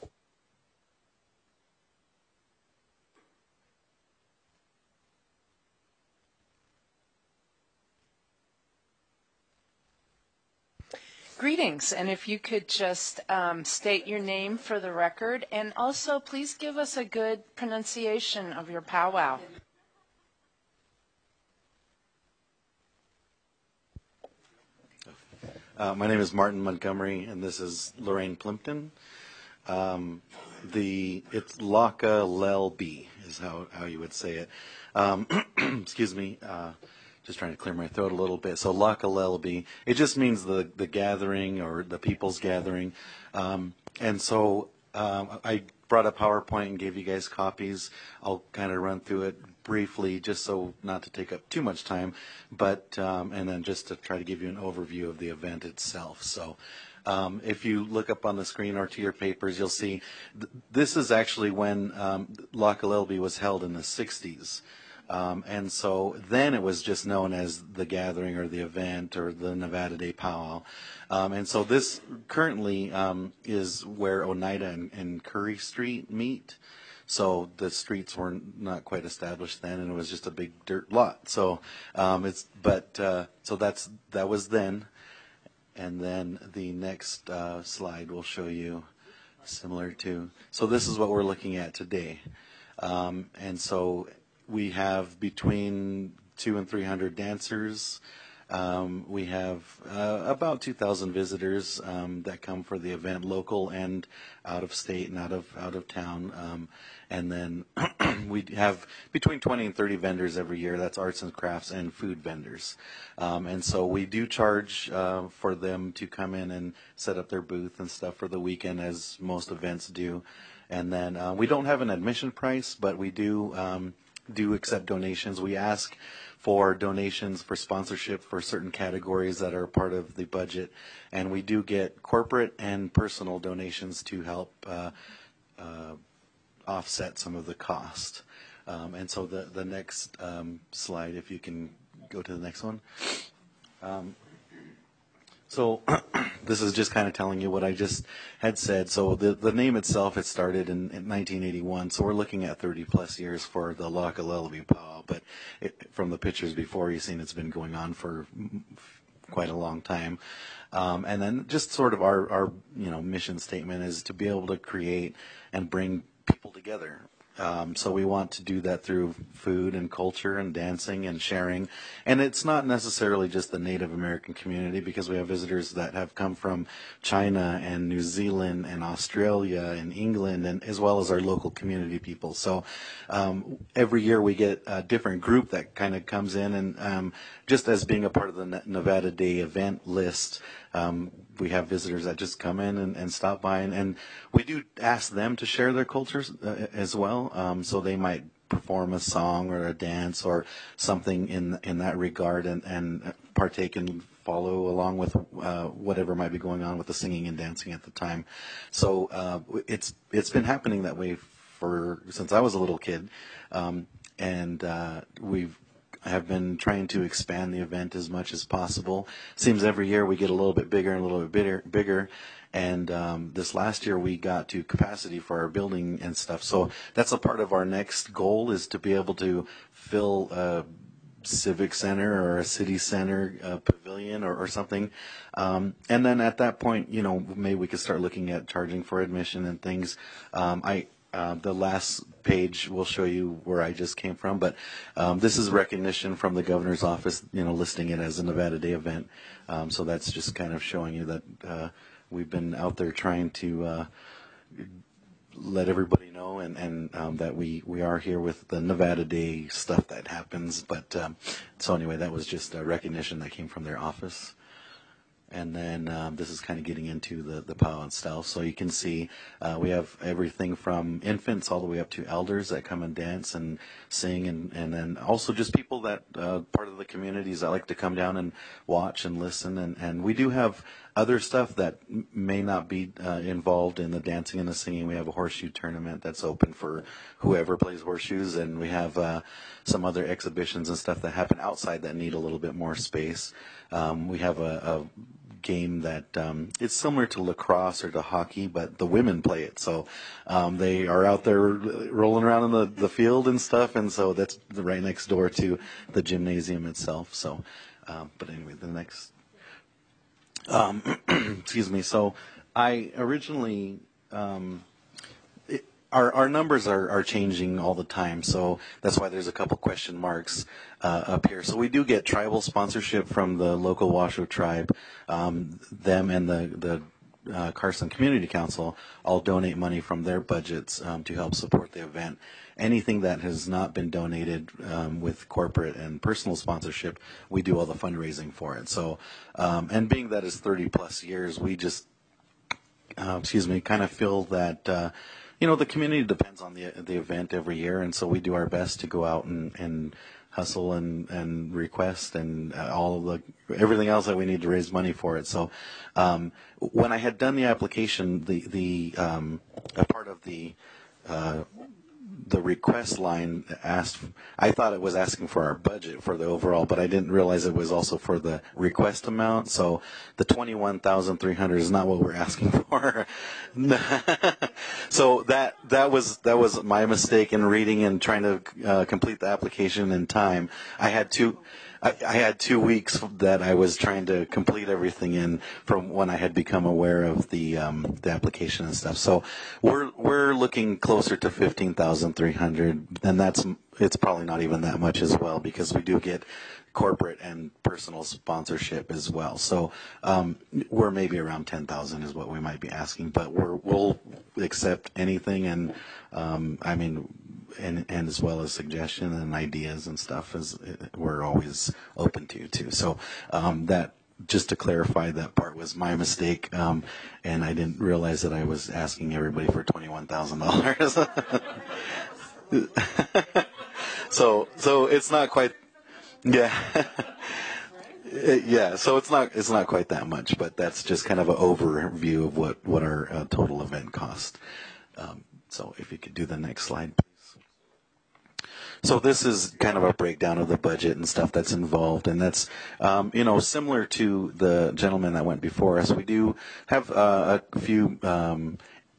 Greetings, and if you could just state your name for the record, and also please give us a good pronunciation of your powwow. My name is Martin Montgomery, and this is Lorraine Plimpton. It's Laka Lelby is how you would say it. Excuse me. just trying to clear my throat a little bit. So Lakalelbi, it just means the gathering or the people's gathering. And so I brought a PowerPoint and gave you guys copies. I'll kind of run through it briefly just so not to take up too much time, but and then just to try to give you an overview of the event itself. So if you look up on the screen or to your papers, you'll see this is actually when Lakalelbi was held in the 60s. And so then it was just known as the gathering or the event or the Nevada Day Powwow. And so this currently is where Oneida and Curry Street meet. So the streets were not quite established then, and it was just a big dirt lot. So so that was then. And then the next slide will show you similar to. So this is what we're looking at today. And so we have between 200 and 300 dancers. We have about 2,000 visitors that come for the event, local and out of state and out of town. And then we have between 20 and 30 vendors every year. That's arts and crafts and food vendors. And so we do charge for them to come in and set up their booth and stuff for the weekend, as most events do. And then we don't have an admission price, but we do accept donations. We ask for donations for sponsorship for certain categories that are part of the budget, and we do get corporate and personal donations to help offset some of the cost. And so the next slide, if you can go to the next one. So this is just kind of telling you what I just had said. So the name itself, it started in 1981. So we're looking at 30 plus years for the Lakalelbi Powwow. But from the pictures before, you've seen it's been going on for quite a long time. And then just sort of our mission statement is to be able to create and bring people together. So we want to do that through food and culture and dancing and sharing. And it's not necessarily just the Native American community, because we have visitors that have come from China and New Zealand and Australia and England, and as well as our local community people. So every year we get a different group that kind of comes in, and just as being a part of the Nevada Day event list, we have visitors that just come in and stop by, and we do ask them to share their cultures as well. So they might perform a song or a dance or something in that regard, and partake and follow along with whatever might be going on with the singing and dancing at the time. So it's been happening that way since I was a little kid, and I have been trying to expand the event as much as possible. Seems every year we get a little bit bigger and a little bit bigger. And this last year we got to capacity for our building and stuff. So that's a part of our next goal, is to be able to fill a civic center or a city center pavilion or something. And then at that point, maybe we could start looking at charging for admission and things. The last page will show you where I just came from, but this is recognition from the governor's office, listing it as a Nevada Day event. So that's just kind of showing you that we've been out there trying to let everybody know, and that we are here with the Nevada Day stuff that happens. But so anyway, that was just a recognition that came from their office. And then this is kind of getting into the powwow itself. So you can see we have everything from infants all the way up to elders that come and dance and sing, and then also just people that part of the communities that like to come down and watch and listen. And we do have other stuff that may not be involved in the dancing and the singing. We have a horseshoe tournament that's open for whoever plays horseshoes, and we have some other exhibitions and stuff that happen outside that need a little bit more space. We have a game that it's similar to lacrosse or to hockey, but the women play it. So they are out there rolling around in the field and stuff, and so that's right next door to the gymnasium itself. So, but anyway, the next. Excuse me. So I originally. Our numbers are changing all the time, so that's why there's a couple question marks up here. So we do get tribal sponsorship from the local Washoe tribe. Them and the Carson Community Council all donate money from their budgets to help support the event. Anything that has not been donated with corporate and personal sponsorship, we do all the fundraising for it. So, and being that it's 30 plus years, we just, kind of feel that, the community depends on the event every year, and so we do our best to go out and hustle and request and all of everything else that we need to raise money for it. So, when I had done the application, a part of the request line asked, I thought it was asking for our budget for the overall, but I didn't realize it was also for the request amount. So the $21,300 is not what we're asking for. So that was my mistake in reading and trying to complete the application in time. I had 2 weeks that I was trying to complete everything in from when I had become aware of the application and stuff. So we're looking closer to 15,300, and it's probably not even that much as well, because we do get corporate and personal sponsorship as well. So we're maybe around 10,000 is what we might be asking, but we'll accept anything, and and as well as suggestion and ideas and stuff, as we're always open to too. So that, just to clarify, that part was my mistake, and I didn't realize that I was asking everybody for $21,000. So it's not quite, yeah. Yeah, so it's not quite that much, but that's just kind of an overview of what our total event cost. So if you could do the next slide, please. So this is kind of a breakdown of the budget and stuff that's involved, and that's similar to the gentleman that went before us. We do have a few kind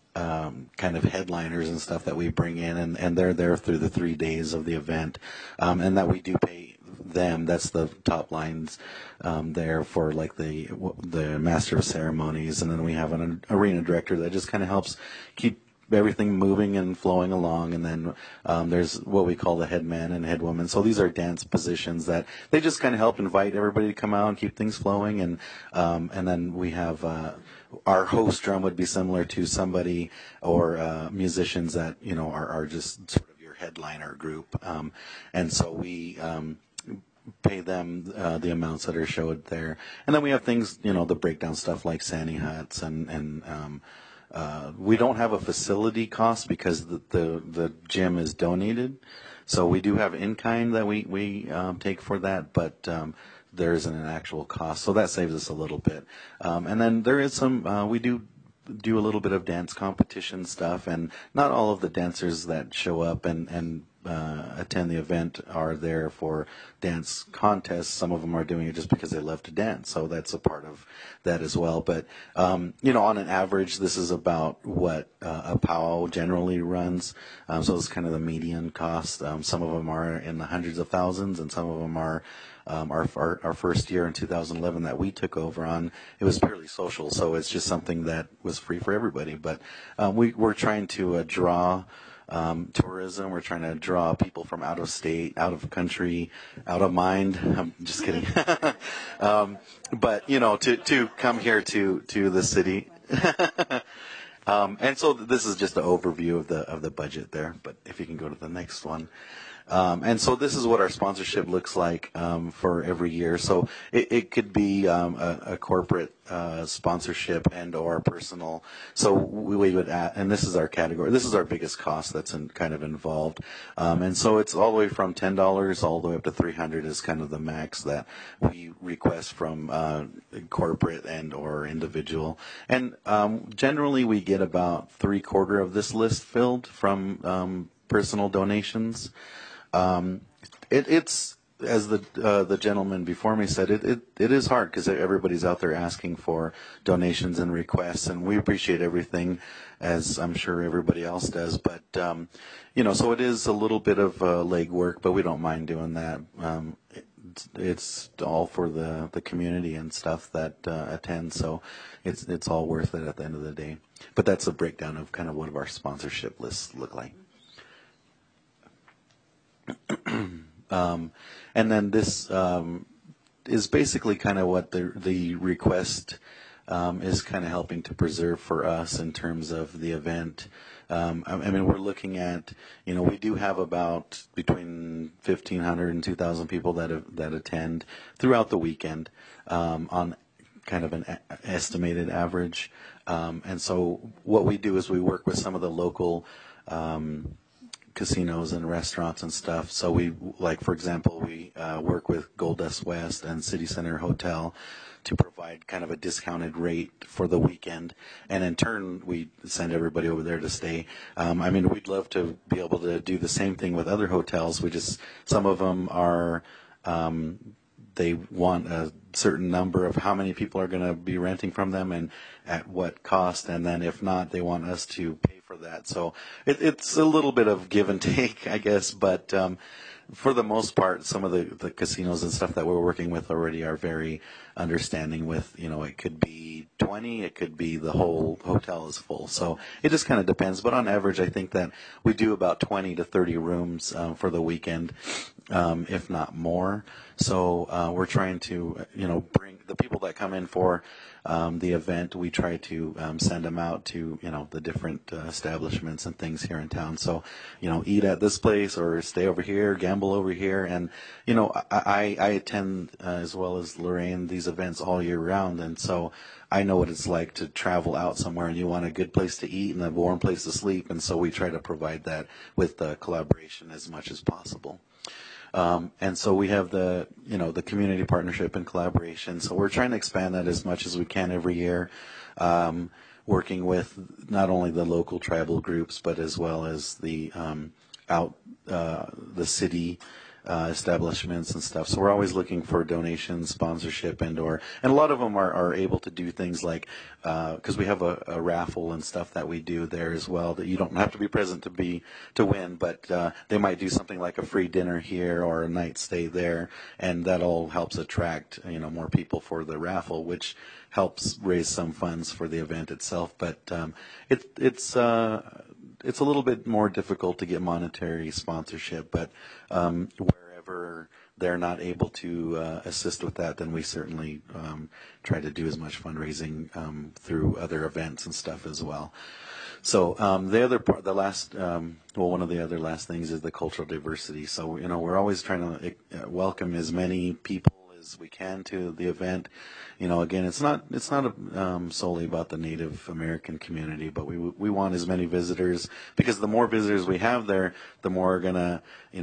of headliners and stuff that we bring in, and they're there through the 3 days of the event, and that we do pay them. That's the top lines there for like the master of ceremonies, and then we have an arena director that just kind of helps keep everything moving and flowing along, and then there's what we call the headman and headwoman. So these are dance positions that they just kind of help invite everybody to come out and keep things flowing, and then we have our host drum would be similar to somebody or musicians that are just sort of your headliner group, and so we pay them the amounts that are showed there. And then we have things, the breakdown stuff like Sani huts, and we don't have a facility cost because the gym is donated. So we do have in-kind that we take for that, but there isn't an actual cost. So that saves us a little bit. And then there is some, we do a little bit of dance competition stuff, and not all of the dancers that show up and attend the event are there for dance contests. Some of them are doing it just because they love to dance, so that's a part of that as well. But on an average, this is about what a powwow generally runs. So it's kind of the median cost. Some of them are in the hundreds of thousands, and some of them are our first year in 2011 that we took over on. It was purely social, so it's just something that was free for everybody. But we're trying to draw tourism. We're trying to draw people from out of state, out of country, out of mind. I'm just kidding. But to come here to the city. And so this is just an overview of the budget there. But if you can go to the next one. And so this is what our sponsorship looks like for every year. So it could be a corporate sponsorship and or personal. So we would add, and this is our category. This is our biggest cost that's kind of involved. And so it's all the way from $10 all the way up to $300 is kind of the max that we request from corporate and or individual. And generally we get about 3/4 of this list filled from personal donations. It's, as the gentleman before me said, it is hard because everybody's out there asking for donations and requests, and we appreciate everything, as I'm sure everybody else does. But so it is a little bit of legwork, but we don't mind doing that. It's all for the community and stuff that attend, so it's all worth it at the end of the day. But that's a breakdown of kind of what our sponsorship lists look like. And then this is basically kind of what the request is kind of helping to preserve for us in terms of the event. I mean, we're looking at, we do have about between 1,500 and 2,000 people that attend throughout the weekend on kind of an estimated average. And so what we do is we work with some of the local casinos and restaurants and stuff. So we, like, for example, we work with Gold Dust West and City Center Hotel to provide kind of a discounted rate for the weekend. And in turn, we send everybody over there to stay. I mean, we'd love to be able to do the same thing with other hotels. Some of them are, they want a certain number of how many people are going to be renting from them and at what cost. And then if not, they want us to pay for that. So it's a little bit of give and take, I guess. But for the most part, some of the casinos and stuff that we're working with already are very understanding with, it could be 20, it could be the whole hotel is full. So it just kind of depends. But on average, I think that we do about 20 to 30 rooms for the weekend, if not more. So we're trying to, bring the people that come in for the event, we try to send them out to, the different establishments and things here in town. So, eat at this place or stay over here, gamble over here. And, I attend, as well as Lorraine, these events all year round. And so I know what it's like to travel out somewhere and you want a good place to eat and a warm place to sleep. And so we try to provide that with collaboration as much as possible. And so we have the community partnership and collaboration. So we're trying to expand that as much as we can every year, working with not only the local tribal groups, but as well as the city establishments and stuff. So we're always looking for donations, sponsorship, and a lot of them are able to do things like, because we have a raffle and stuff that we do there as well, that you don't have to be present to win, but they might do something like a free dinner here or a night stay there, and that all helps attract more people for the raffle, which helps raise some funds for the event itself. But it's a little bit more difficult to get monetary sponsorship, but wherever they're not able to assist with that, then we certainly try to do as much fundraising through other events and stuff as well. So one of the other last things is the cultural diversity. So we're always trying to welcome as many people as we can to the event. Again, it's not solely about the Native American community, but we want as many visitors, because the more visitors we have there, the more are gonna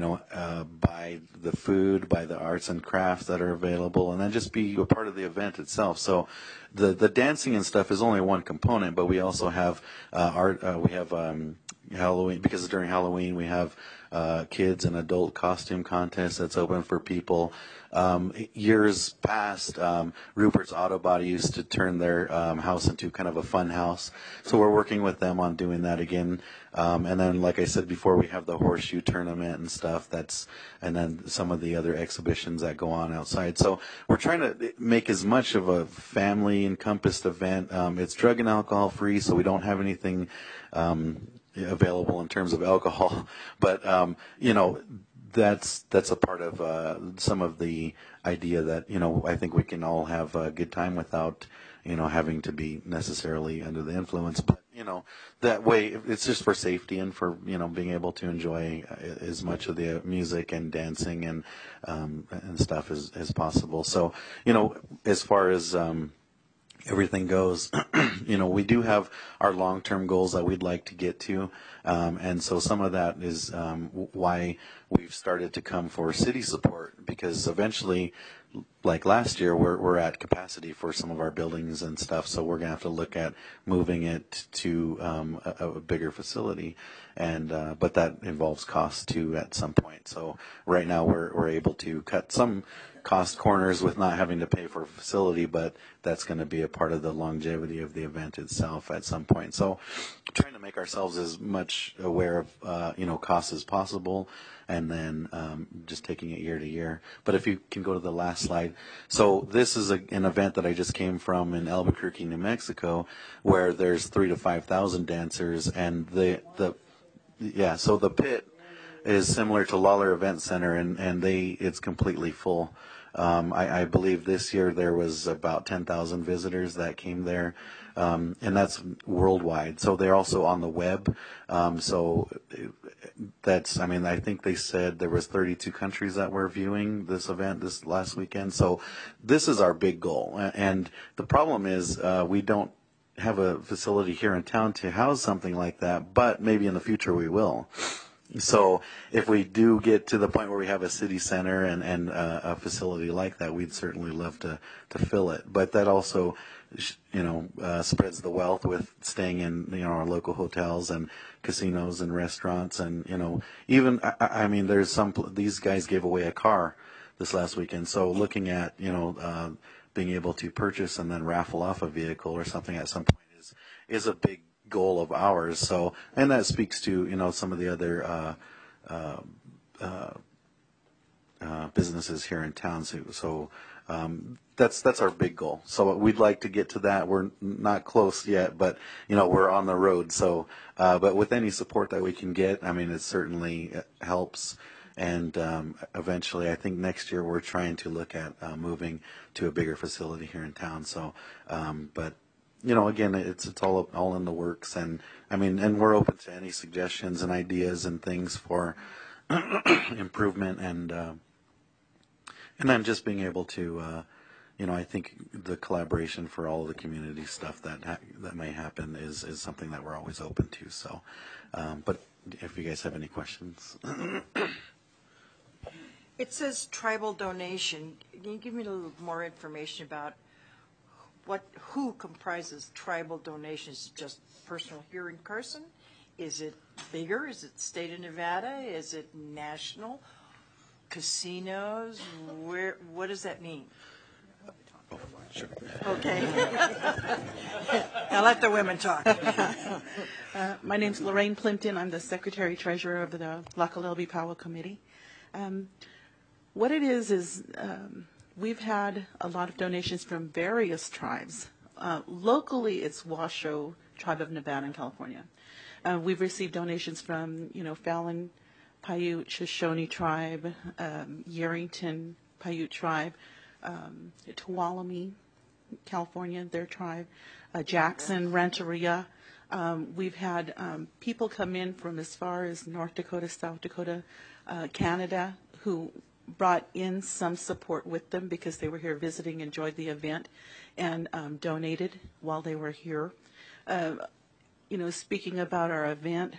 buy the food, buy the arts and crafts that are available, and then just be a part of the event itself. So the dancing and stuff is only one component, but we also have art. We have Halloween, because during Halloween we have kids and adult costume contest that's open for people. Years past, Rupert's Auto Body used to turn their house into kind of a fun house. So we're working with them on doing that again. And then, like I said before, we have the horseshoe tournament and stuff. And then some of the other exhibitions that go on outside. So we're trying to make as much of a family encompassed event. It's drug and alcohol free, so we don't have anything available in terms of alcohol, but that's a part of some of the idea that I think we can all have a good time without having to be necessarily under the influence. But that way it's just for safety and for being able to enjoy as much of the music and dancing and stuff as possible. So as far as everything goes, we do have our long-term goals that we'd like to get to, and so some of that is why we've started to come for city support, because eventually, like last year, we're at capacity for some of our buildings and stuff, so we're gonna have to look at moving it to a bigger facility, and but that involves costs too at some point. So right now we're able to cut some cost corners with not having to pay for a facility, but that's going to be a part of the longevity of the event itself at some point. So trying to make ourselves as much aware of costs as possible, and then just taking it year to year. But if you can go to the last slide. So this is an event that I just came from in Albuquerque, New Mexico, where there's 3,000 to 5,000 dancers, and so the pit is similar to Lawler Event Center, and it's completely full. I believe this year there was about 10,000 visitors that came there, and that's worldwide. So they're also on the web. So that's, I mean, I think they said there was 32 countries that were viewing this event this last weekend. So this is our big goal. And the problem is we don't have a facility here in town to house something like that, but maybe in the future we will. So if we do get to the point where we have a city center and a facility like that, we'd certainly love to fill it. But that also, spreads the wealth with staying in, our local hotels and casinos and restaurants. And, even, I mean, there's these guys gave away a car this last weekend. So looking at, being able to purchase and then raffle off a vehicle or something at some point is a big goal of ours. So, and that speaks to, some of the other, businesses here in town. So, that's our big goal. So we'd like to get to that. We're not close yet, but, we're on the road. So, but with any support that we can get, I mean, it certainly helps. And, eventually, I think next year we're trying to look at, moving to a bigger facility here in town. So, but, again, it's all in the works, and I mean, and we're open to any suggestions and ideas and things for improvement, and then just being able to, I think the collaboration for all of the community stuff that may happen is something that we're always open to. So, but if you guys have any questions. It says tribal donation. Can you give me a little more information about who comprises tribal donations? Just personal here in Carson? Is it bigger? Is it state of Nevada? Is it national? Casinos? What does that mean? Sure. Okay. Now let the women talk. My name's Lorraine Plimpton. I'm the Secretary Treasurer of the Lac-A-Lelby Powell Committee. What it is we've had a lot of donations from various tribes. Locally, it's Washoe Tribe of Nevada and California. We've received donations from, Fallon, Paiute, Shoshone Tribe, Yerington, Paiute Tribe, Tuolumne, California, their tribe, Jackson, Rancheria. We've had people come in from as far as North Dakota, South Dakota, Canada, who brought in some support with them because they were here visiting, enjoyed the event, and donated while they were here. Speaking about our event,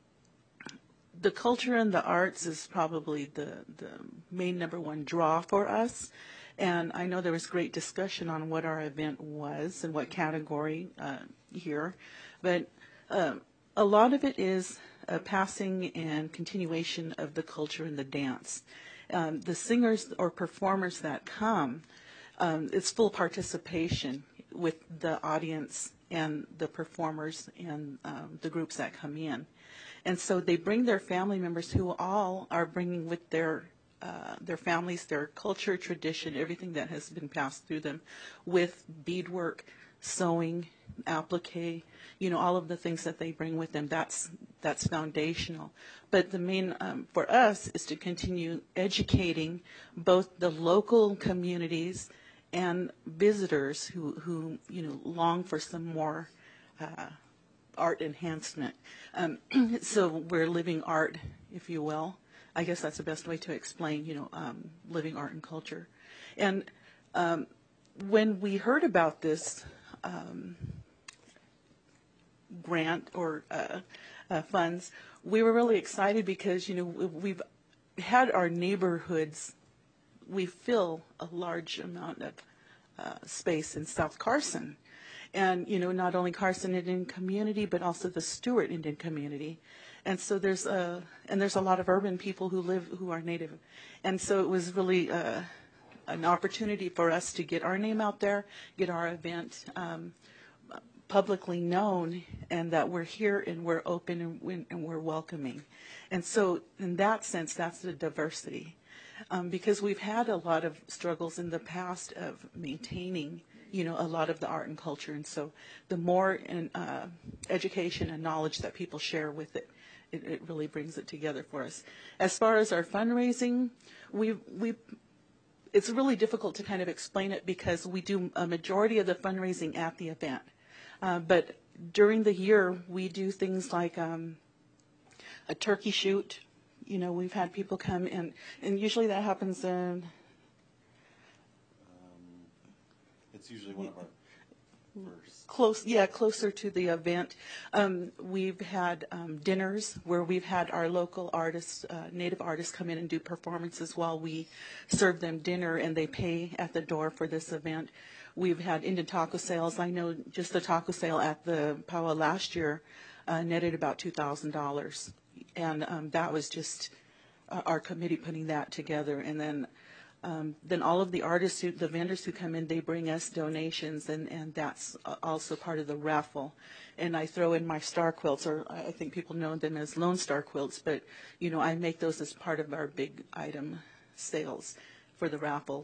the culture and the arts is probably the main number one draw for us. And I know there was great discussion on what our event was and what category here. But a lot of it is a passing and continuation of the culture and the dance. The singers or performers that come, it's full participation with the audience and the performers and the groups that come in. And so they bring their family members who all are bringing with their families, their culture, tradition, everything that has been passed through them with beadwork, sewing, applique, all of the things that they bring with them. That's foundational. But the main for us is to continue educating both the local communities and visitors who long for some more art enhancement. So we're living art, if you will. I guess that's the best way to explain, living art and culture. And when we heard about this grant or funds, we were really excited because, we've had our neighborhoods, we fill a large amount of space in South Carson. And, not only Carson Indian community, but also the Stewart Indian community. And so there's a lot of urban people who are native. And so it was really an opportunity for us to get our name out there, get our event publicly known, and that we're here and we're open and we're welcoming. And so in that sense, that's the diversity. Because we've had a lot of struggles in the past of maintaining a lot of the art and culture. And so the more education and knowledge that people share with it, it really brings it together for us. As far as our fundraising, we it's really difficult to kind of explain it because we do a majority of the fundraising at the event. But during the year, we do things like a turkey shoot. You know, we've had people come in, and usually that happens in... it's usually one of our first. Closer to the event. We've had dinners where we've had our local artists, native artists, come in and do performances while we serve them dinner, and they pay at the door for this event. We've had Indian taco sales. I know just the taco sale at the powwow last year netted about $2,000, and that was just our committee putting that together. And then all of the artists, the vendors who come in, they bring us donations, and that's also part of the raffle. And I throw in my star quilts, or I think people know them as Lone Star quilts, but, you know, I make those as part of our big item sales for the raffle.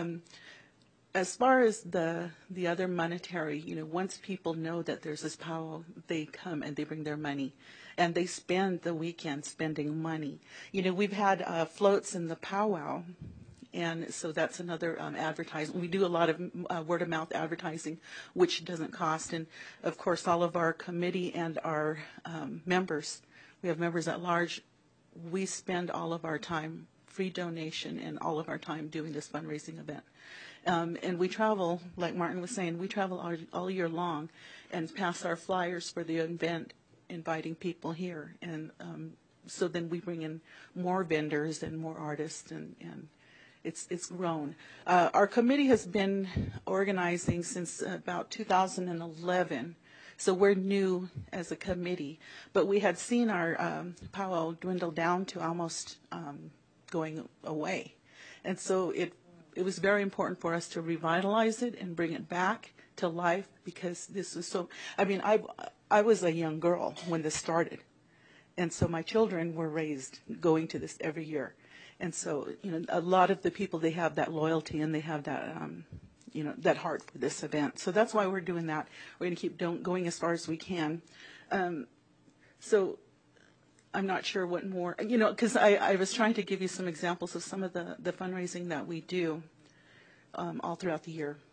As far as the other monetary, you know, once people know that there's this powwow, they come and they bring their money. And they spend the weekend spending money. You know, we've had floats in the powwow. And so that's another advertising. We do a lot of word-of-mouth advertising, which doesn't cost. And, of course, all of our committee and our members, we have members at large, we spend all of our time, free donation, and all of our time doing this fundraising event. And we travel, like Martin was saying, we travel all year long and pass our flyers for the event, inviting people here. And so then we bring in more vendors and more artists, and it's grown. Our committee has been organizing since about 2011, so we're new as a committee. But we had seen our powwow dwindle down to almost going away. And so it was very important for us to revitalize it and bring it back to life, because this was so, I mean, I was a young girl when this started. And so my children were raised going to this every year. And so, you know, a lot of the people, they have that loyalty and they have that, you know, that heart for this event. So that's why we're doing that. We're going to keep going as far as we can. So I'm not sure what more, you know, because I was trying to give you some examples of some of the fundraising that we do all throughout the year.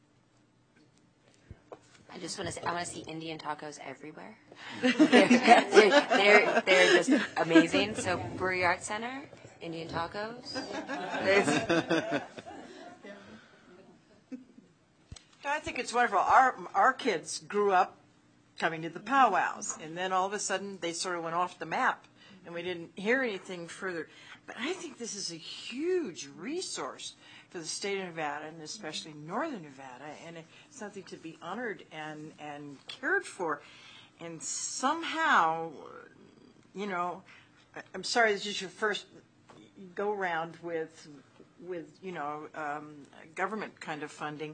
I just want to say, I want to see Indian tacos everywhere. they're just amazing. So Brewery Arts Center, Indian tacos. I think it's wonderful. Our kids grew up coming to the powwows, and then all of a sudden they sort of went off the map, and we didn't hear anything further. But I think this is a huge resource for the state of Nevada, and especially northern Nevada, and it's something to be honored and cared for. And somehow, you know, I'm sorry, this is your first go-round with you know, government kind of funding.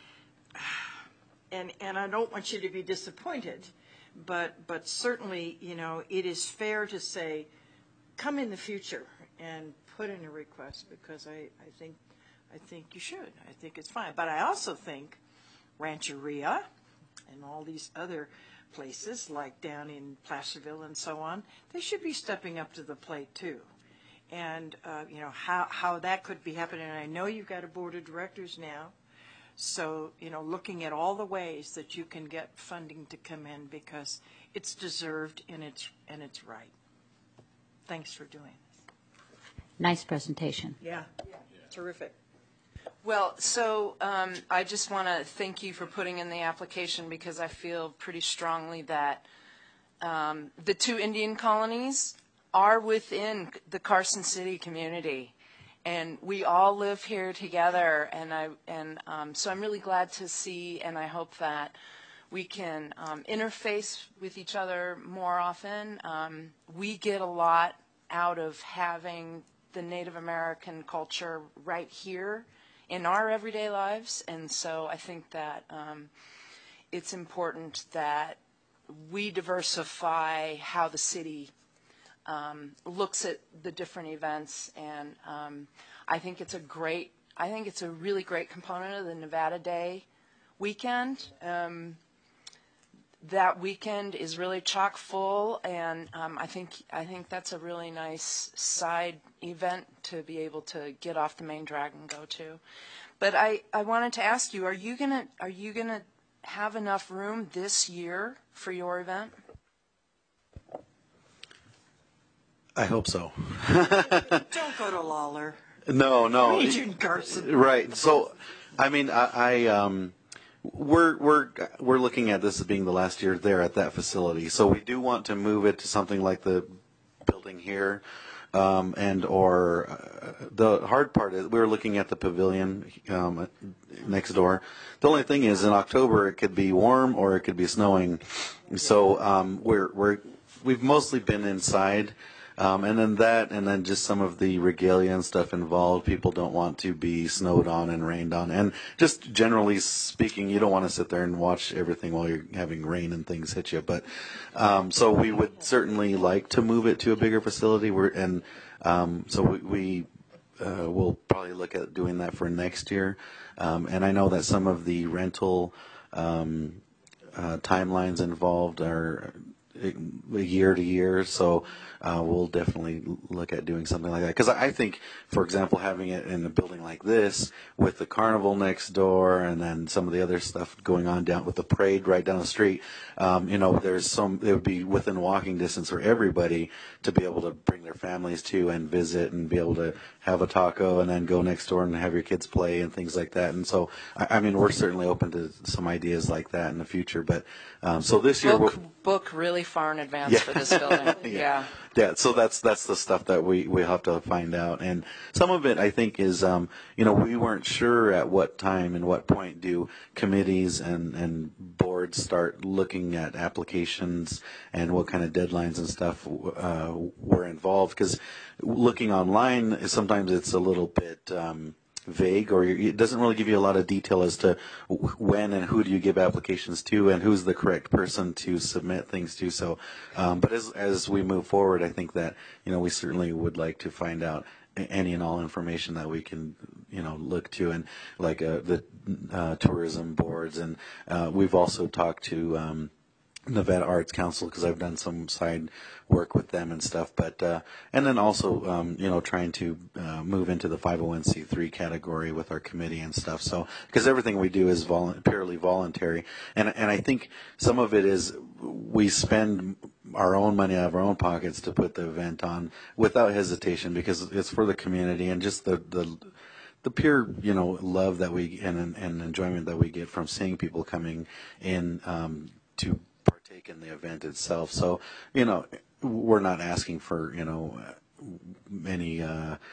And I don't want you to be disappointed, but certainly, you know, it is fair to say, come in the future and put in a request, because I think you should. I think it's fine. But I also think Rancheria and all these other places, like down in Placerville and so on, they should be stepping up to the plate too. And you know, how that could be happening. And I know you've got a board of directors now. So, you know, looking at all the ways that you can get funding to come in, because it's deserved and it's right. Thanks for doing this. Nice presentation. Yeah. Terrific. Well, so I just want to thank you for putting in the application, because I feel pretty strongly that the two Indian colonies are within the Carson City community. And we all live here together, so I'm really glad to see, and I hope that we can interface with each other more often. We get a lot out of having the Native American culture right here in our everyday lives, and so I think that it's important that we diversify how the city looks at the different events, and I think it's a really great component of the Nevada Day weekend. that weekend is really chock full, and I think that's a really nice side event to be able to get off the main drag and go to. But I wanted to ask you, are you gonna have enough room this year for your event? I hope so. Don't go to Lawler. No. Regent Carson. Right. So, I mean, we're looking at this as being the last year there at that facility. So we do want to move it to something like the building here, the hard part is we're looking at the pavilion next door. The only thing is, in October it could be warm or it could be snowing. So we've mostly been inside. And then just some of the regalia and stuff involved. People don't want to be snowed on and rained on. And just generally speaking, you don't want to sit there and watch everything while you're having rain and things hit you. But so we would certainly like to move it to a bigger facility. We will probably look at doing that for next year. And I know that some of the rental timelines involved are year to year, so we'll definitely look at doing something like that. Because I think, for example, having it in a building like this with the carnival next door and then some of the other stuff going on down with the parade right down the street, it would be within walking distance for everybody to be able to bring their families to and visit and be able to have a taco and then go next door and have your kids play and things like that. And so, I mean, we're certainly open to some ideas like that in the future. But so this year, book really far in advance for this building. Yeah, so that's the stuff that we have to find out. And some of it, I think, is, we weren't sure at what time and what point do committees and boards start looking at applications and what kind of deadlines and stuff were involved. Because looking online, sometimes it's a little bit vague, or it doesn't really give you a lot of detail as to when and who do you give applications to and who's the correct person to submit things to. So, but as we move forward, I think that, we certainly would like to find out any and all information that we can, look to, and like the tourism boards. And we've also talked to Nevada Arts Council, because I've done some side work with them and stuff, but and then also trying to move into the 501c3 category with our committee and stuff. So because everything we do is purely voluntary, and I think some of it is we spend our own money out of our own pockets to put the event on without hesitation, because it's for the community and just the pure love that we and enjoyment that we get from seeing people coming in to partake in the event itself. So, we're not asking for, any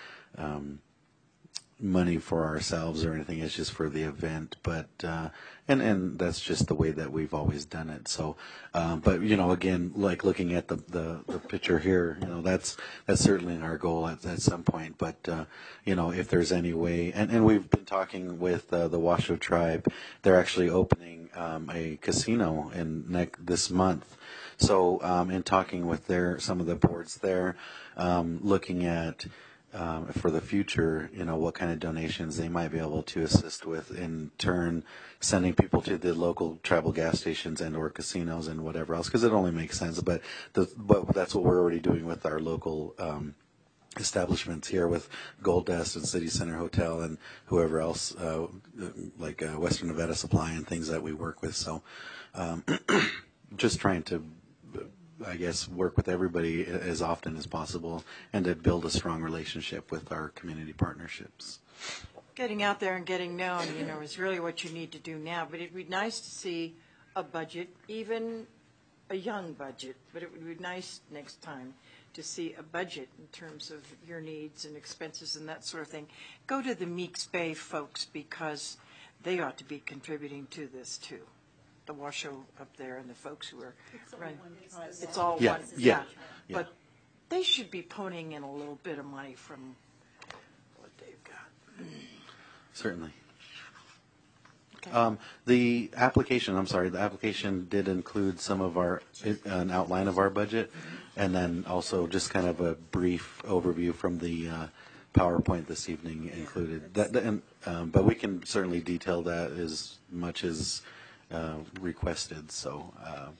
money for ourselves or anything. It's just for the event. But, and that's just the way that we've always done it. So, but, again, like looking at the picture here, that's certainly our goal at some point. But, if there's any way, and we've been talking with the Washoe tribe, they're actually opening a casino this month. So, in talking with some of the boards there, looking at for the future, what kind of donations they might be able to assist with, in turn sending people to the local tribal gas stations and or casinos and whatever else, because it only makes sense. But that's what we're already doing with our local establishments here with Gold Dust and City Center Hotel and whoever else, like Western Nevada Supply and things that we work with. So just trying to, I guess, work with everybody as often as possible and to build a strong relationship with our community partnerships. Getting out there and getting known, is really what you need to do now. But it'd be nice to see a budget, even a young budget, but it would be nice next time to see a budget in terms of your needs and expenses and that sort of thing. Go to the Meeks Bay folks, because they ought to be contributing to this too. The Washoe up there and the folks who are running. It's all one. Yeah. But they should be ponying in a little bit of money from what they've got. Certainly. Okay. The application did include some of an outline of our budget, and then also just kind of a brief overview from the PowerPoint this evening included. But we can certainly detail that as much as requested. So.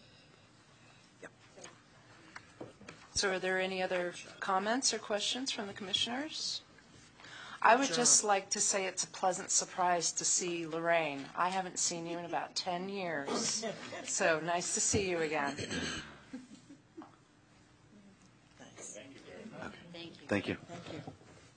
So are there any other comments or questions from the commissioners? I would just like to say it's a pleasant surprise to see Lorraine. I haven't seen you in about 10 years. So nice to see you again. Thank you. Thank you.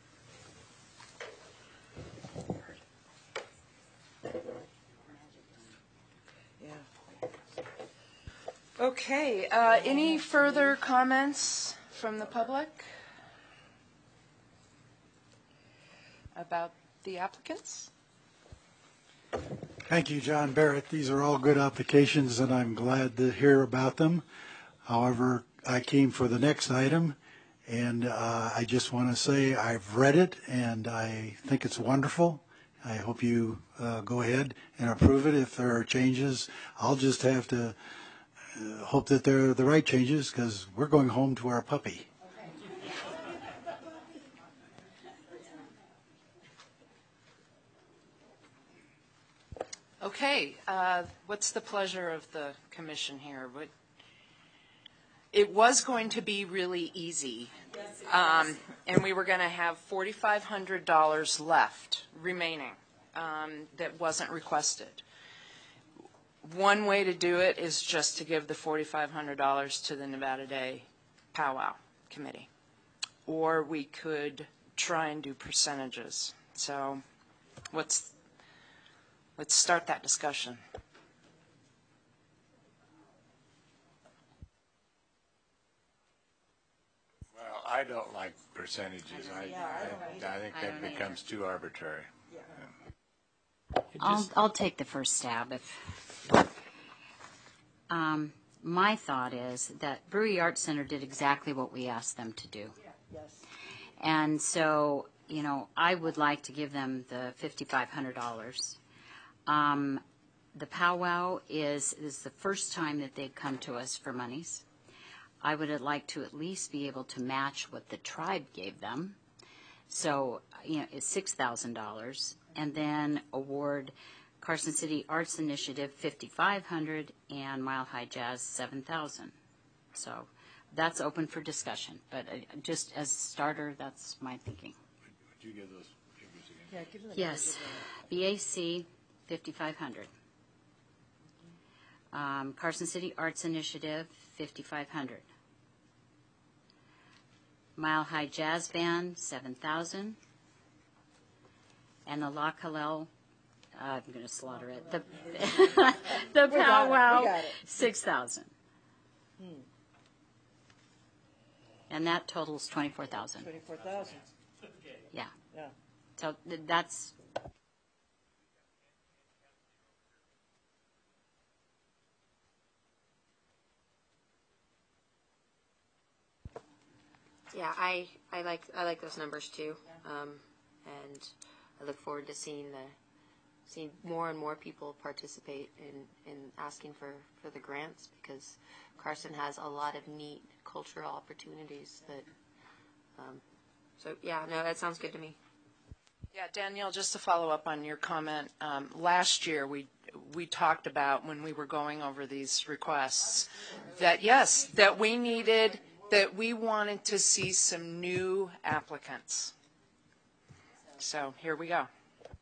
Okay, any further comments from the public about the applicants? Thank you, John Barrett. These are all good applications, and I'm glad to hear about them. However, I came for the next item, and I just want to say I've read it, and I think it's wonderful. I hope you go ahead and approve it. If there are changes, I'll just have to hope that they're the right changes, because we're going home to our puppy. Okay, what's the pleasure of the commission here? It was going to be really easy, and we were going to have $4,500 left remaining that wasn't requested. One way to do it is just to give the $4,500 to the Nevada Day Powwow Committee, or we could try and do percentages. So let's start that discussion. Well, I don't like percentages. I think that becomes too arbitrary. I'll take the first stab. My thought is that Brewery Arts Center did exactly what we asked them to do. Yes. And so, I would like to give them the $5,500. The powwow is the first time that they've come to us for monies. I would like to at least be able to match what the tribe gave them. So, it's $6,000, and then award Carson City Arts Initiative $5,500 and Mile High Jazz $7,000. So that's open for discussion, but just as a starter, that's my thinking. Would you give those figures again? Yeah, give them Yes, BAC $5,500. Carson City Arts Initiative $5,500. Mile High Jazz Band $7,000. And the La Kalel, I'm going to slaughter it. The powwow $6,000. And that totals $24,000. 24,000. Yeah. Yeah. So that's. Yeah, I like those numbers too, and I look forward to seeing more and more people participate in asking for the grants, because Carson has a lot of neat cultural opportunities that. So yeah, no, that sounds good to me. Yeah, Danielle, just to follow up on your comment, last year we talked about, when we were going over these requests, that yes, that we wanted to see some new applicants. So here we go.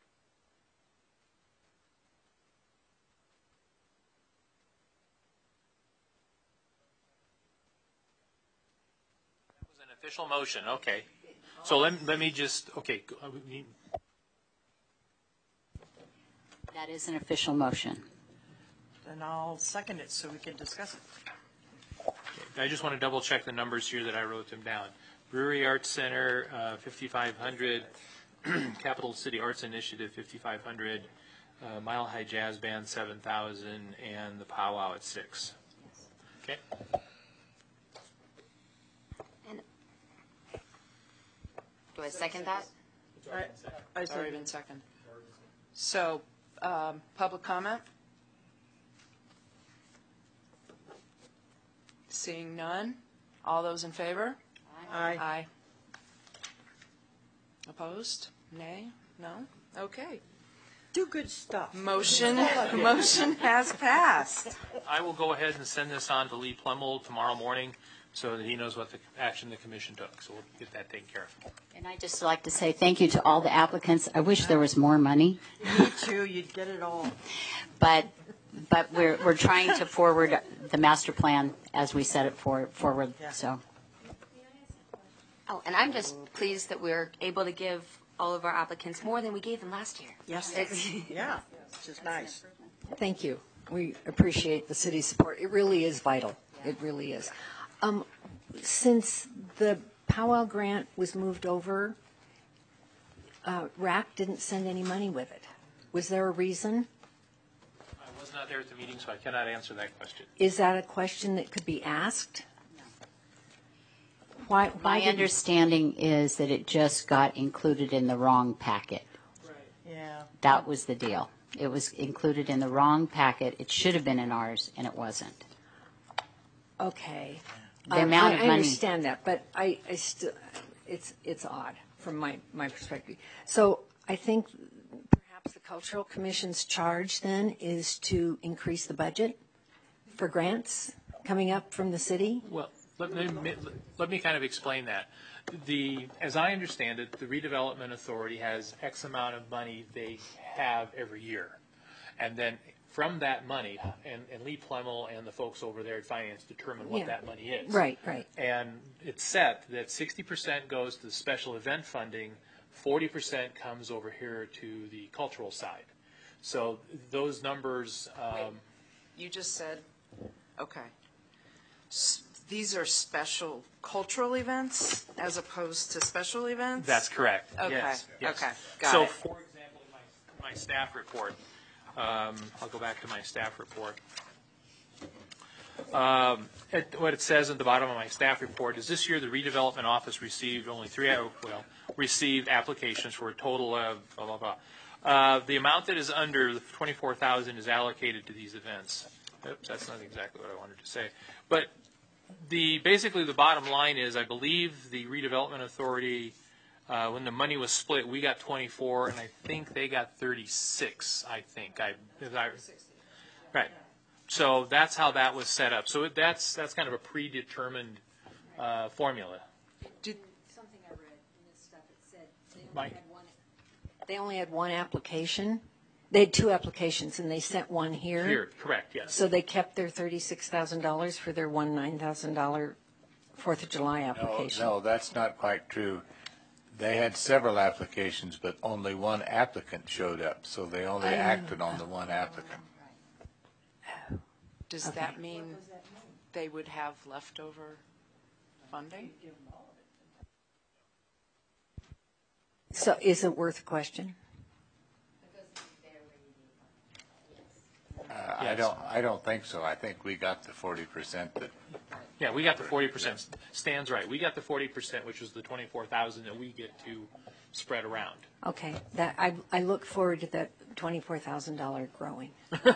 That was an official motion, okay. So let me just, okay. That is an official motion. Then I'll second it so we can discuss it. I just want to double check the numbers here that I wrote them down. Brewery Arts Center, $5,500. Capital City Arts Initiative, $5,500. Mile High Jazz Band, $7,000, and the powwow at $6,000. Okay. And do I second that? I already been second. So, public comment? Seeing none. All those in favor? Aye. Aye. Opposed? Nay? No? Okay. do good stuff. Motion has passed. I will go ahead and send this on to Lee Plumel tomorrow morning so that he knows what the action the commission took. So we'll get that taken care of. And I'd just like to say thank you to all the applicants. I wish there was more money. Me too, you'd get it all. But we're trying to forward the master plan as we set it forward. So. Oh, and I'm just pleased that we're able to give all of our applicants more than we gave them last year. Yes. Yeah, it's just nice. Thank you. We appreciate the city's support. It really is vital. It really is. Since the Powell grant was moved over, RAC didn't send any money with it. Was there a reason? I was not there at the meeting, so I cannot answer that question. Is that a question that could be asked? Why My understanding is that it just got included in the wrong packet. Yeah. That was the deal. It was included in the wrong packet. It should have been in ours, and it wasn't. Okay. The amount of money. I understand that, but I still, it's odd from my perspective. So I think perhaps the Cultural Commission's charge then is to increase the budget for grants coming up from the city? Well, let me kind of explain that. As I understand it, the redevelopment authority has X amount of money they have every year. And then from that money, and Lee Plumel and the folks over there at Finance determine what that money is. Right, right. And it's set that 60% goes to the special event funding, 40% comes over here to the cultural side. So those numbers... You just said, okay. These are special cultural events as opposed to special events? That's correct. Okay. Yes. Okay. Got so, it. for example, in my staff report, I'll go back to my staff report. What it says at the bottom of my staff report is this year the redevelopment office received received applications for a total of blah, blah, blah. The amount that is under the $24,000 is allocated to these events. Oops, that's not exactly what I wanted to say. But basically the bottom line is I believe the redevelopment authority, when the money was split, we got 24, and I think they got 36, I think. Right. So that's how that was set up. So that's kind of a predetermined formula. Something I read in this stuff, it said they only had one application. They had two applications, and they sent one here. Here, correct, yes. So they kept their $36,000 for their $9,000 4th of July application. No, that's not quite true. They had several applications, but only one applicant showed up, so they only acted on the one applicant. Does that mean they would have leftover funding? So is it worth a question? I don't think so. I think we got the 40% that. Yeah, we got the 40%. Stan's right. We got the 40%, which is the $24,000 that we get to spread around. Okay, that I look forward to that $24,000 growing.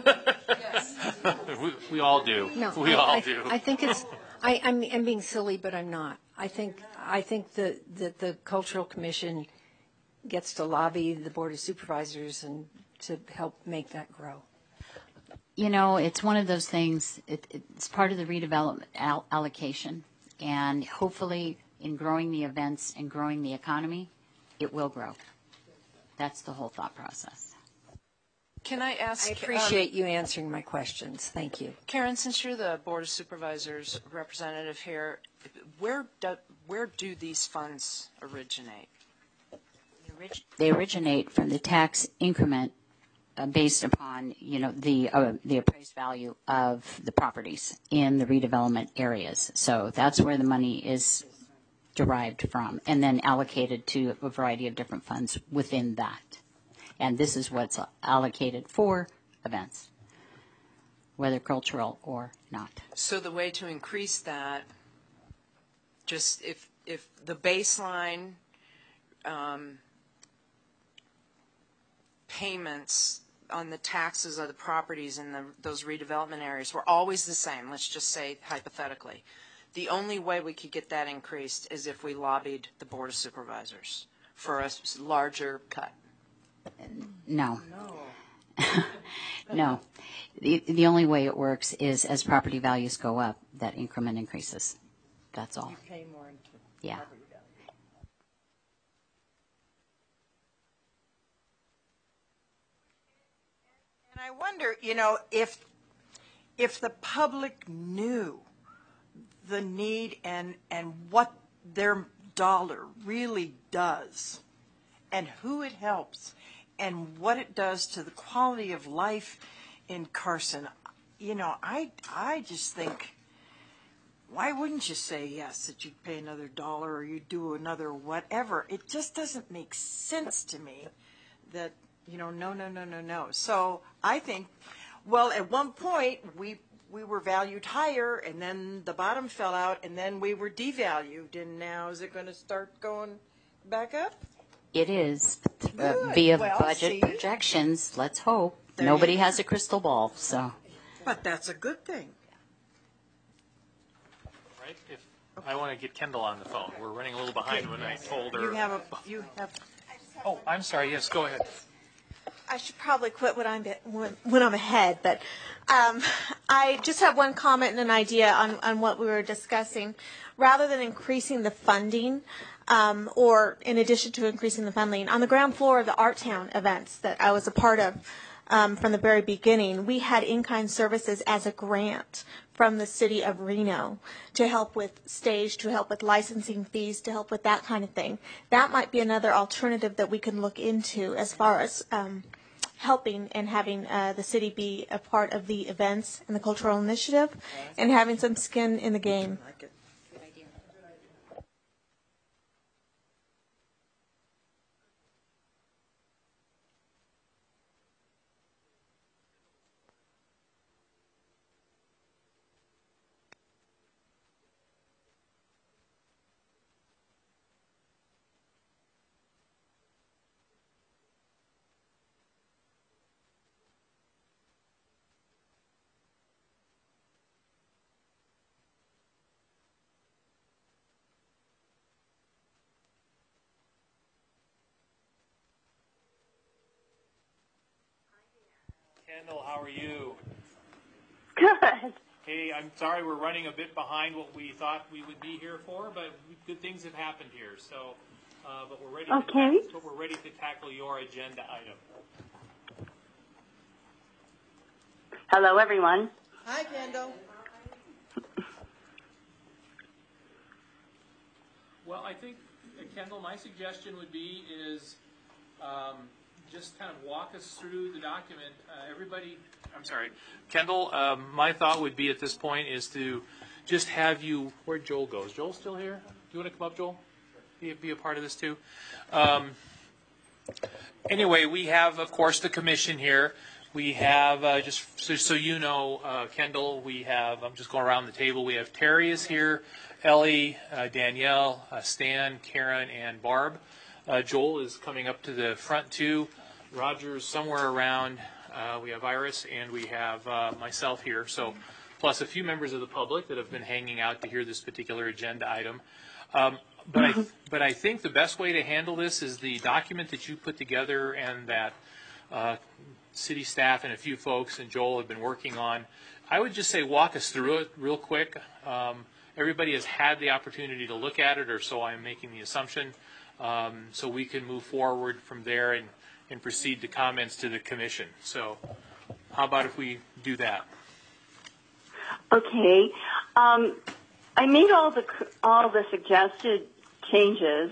We all do. No, we all do. I think it's. I'm being silly, but I'm not. I think that the Cultural Commission gets to lobby the Board of Supervisors and to help make that grow. You know, it's one of those things, it's part of the redevelopment allocation, and hopefully in growing the events and growing the economy, it will grow. That's the whole thought process. Can I ask? I appreciate you answering my questions. Thank you. Karen, since you're the Board of Supervisors representative here, where do these funds originate? They originate from the tax increment based upon, the appraised value of the properties in the redevelopment areas. So that's where the money is derived from, and then allocated to a variety of different funds within that. And this is what's allocated for events, whether cultural or not. So the way to increase that, just if the baseline payments on the taxes of the properties in those redevelopment areas were always the same, let's just say hypothetically, the only way we could get that increased is if we lobbied the Board of Supervisors for a larger cut. No. No. The only way it works is as property values go up, that increment increases. That's all. You pay more into Yeah. property value. And I wonder, if the public knew the need and what their dollar really does and who it helps and what it does to the quality of life in Carson, I just think, why wouldn't you say yes, that you'd pay another dollar or you'd do another whatever? It just doesn't make sense to me that, no. So I think, well, at one point, we were valued higher, and then the bottom fell out, and then we were devalued, and now is it going to start going back up? It is Good. via Well, budget see? projections. Let's hope. There Nobody you has a crystal ball, so. But that's a good thing. Right? If I want to get Kendall on the phone. We're running a little behind when I told her. You have. Oh, I'm sorry. Yes, go ahead. I should probably quit when I'm ahead, but I just have one comment and an idea on what we were discussing. Rather than increasing the funding, or in addition to increasing the funding, on the ground floor of the Art Town events that I was a part of from the very beginning, we had in-kind services as a grant from the city of Reno to help with stage, to help with licensing fees, to help with that kind of thing. That might be another alternative that we can look into as far as helping and having the city be a part of the events and the cultural initiative and having some skin in the game. Kendall, how are you? Good. Hey, I'm sorry we're running a bit behind what we thought we would be here for, but good things have happened here. So, but we're ready. Okay. We're ready to tackle your agenda item. Hello, everyone. Hi, Kendall. Well, I think, Kendall, my suggestion would be is just kind of walk us through the document. I'm sorry, Kendall, my thought would be at this point is to just have you, where'd Joel go? Is Joel still here? Do you want to come up, Joel? Be a part of this too? Anyway, we have, of course, the commission here. We have, just so you know, Kendall, we have, I'm just going around the table, we have Terry is here, Ellie, Danielle, Stan, Karen, and Barb. Joel is coming up to the front too. Roger's somewhere around. We have Iris, and we have myself here. So, plus a few members of the public that have been hanging out to hear this particular agenda item. But I think the best way to handle this is the document that you put together and that city staff and a few folks and Joel have been working on. I would just say walk us through it real quick. Everybody has had the opportunity to look at it, or so I'm making the assumption. So we can move forward from there and proceed to comments to the commission. So how about if we do that? Okay. I made all the suggested changes.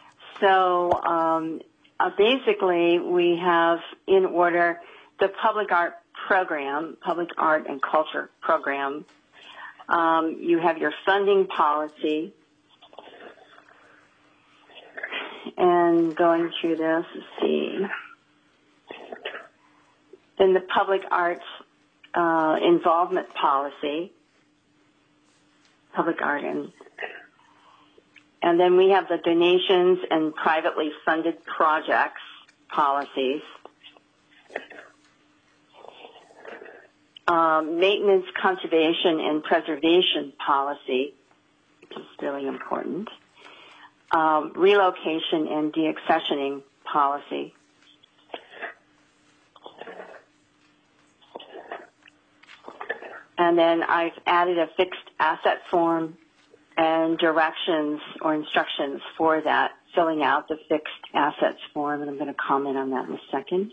So basically, we have in order the public art and culture program. You have your funding policy. And going through this, let's see. Then the public arts involvement policy, public art, and then we have the donations and privately funded projects policies, maintenance, conservation, and preservation policy, which is really important. Relocation and deaccessioning policy. And then I've added a fixed asset form and directions or instructions for that, filling out the fixed assets form, and I'm going to comment on that in a second.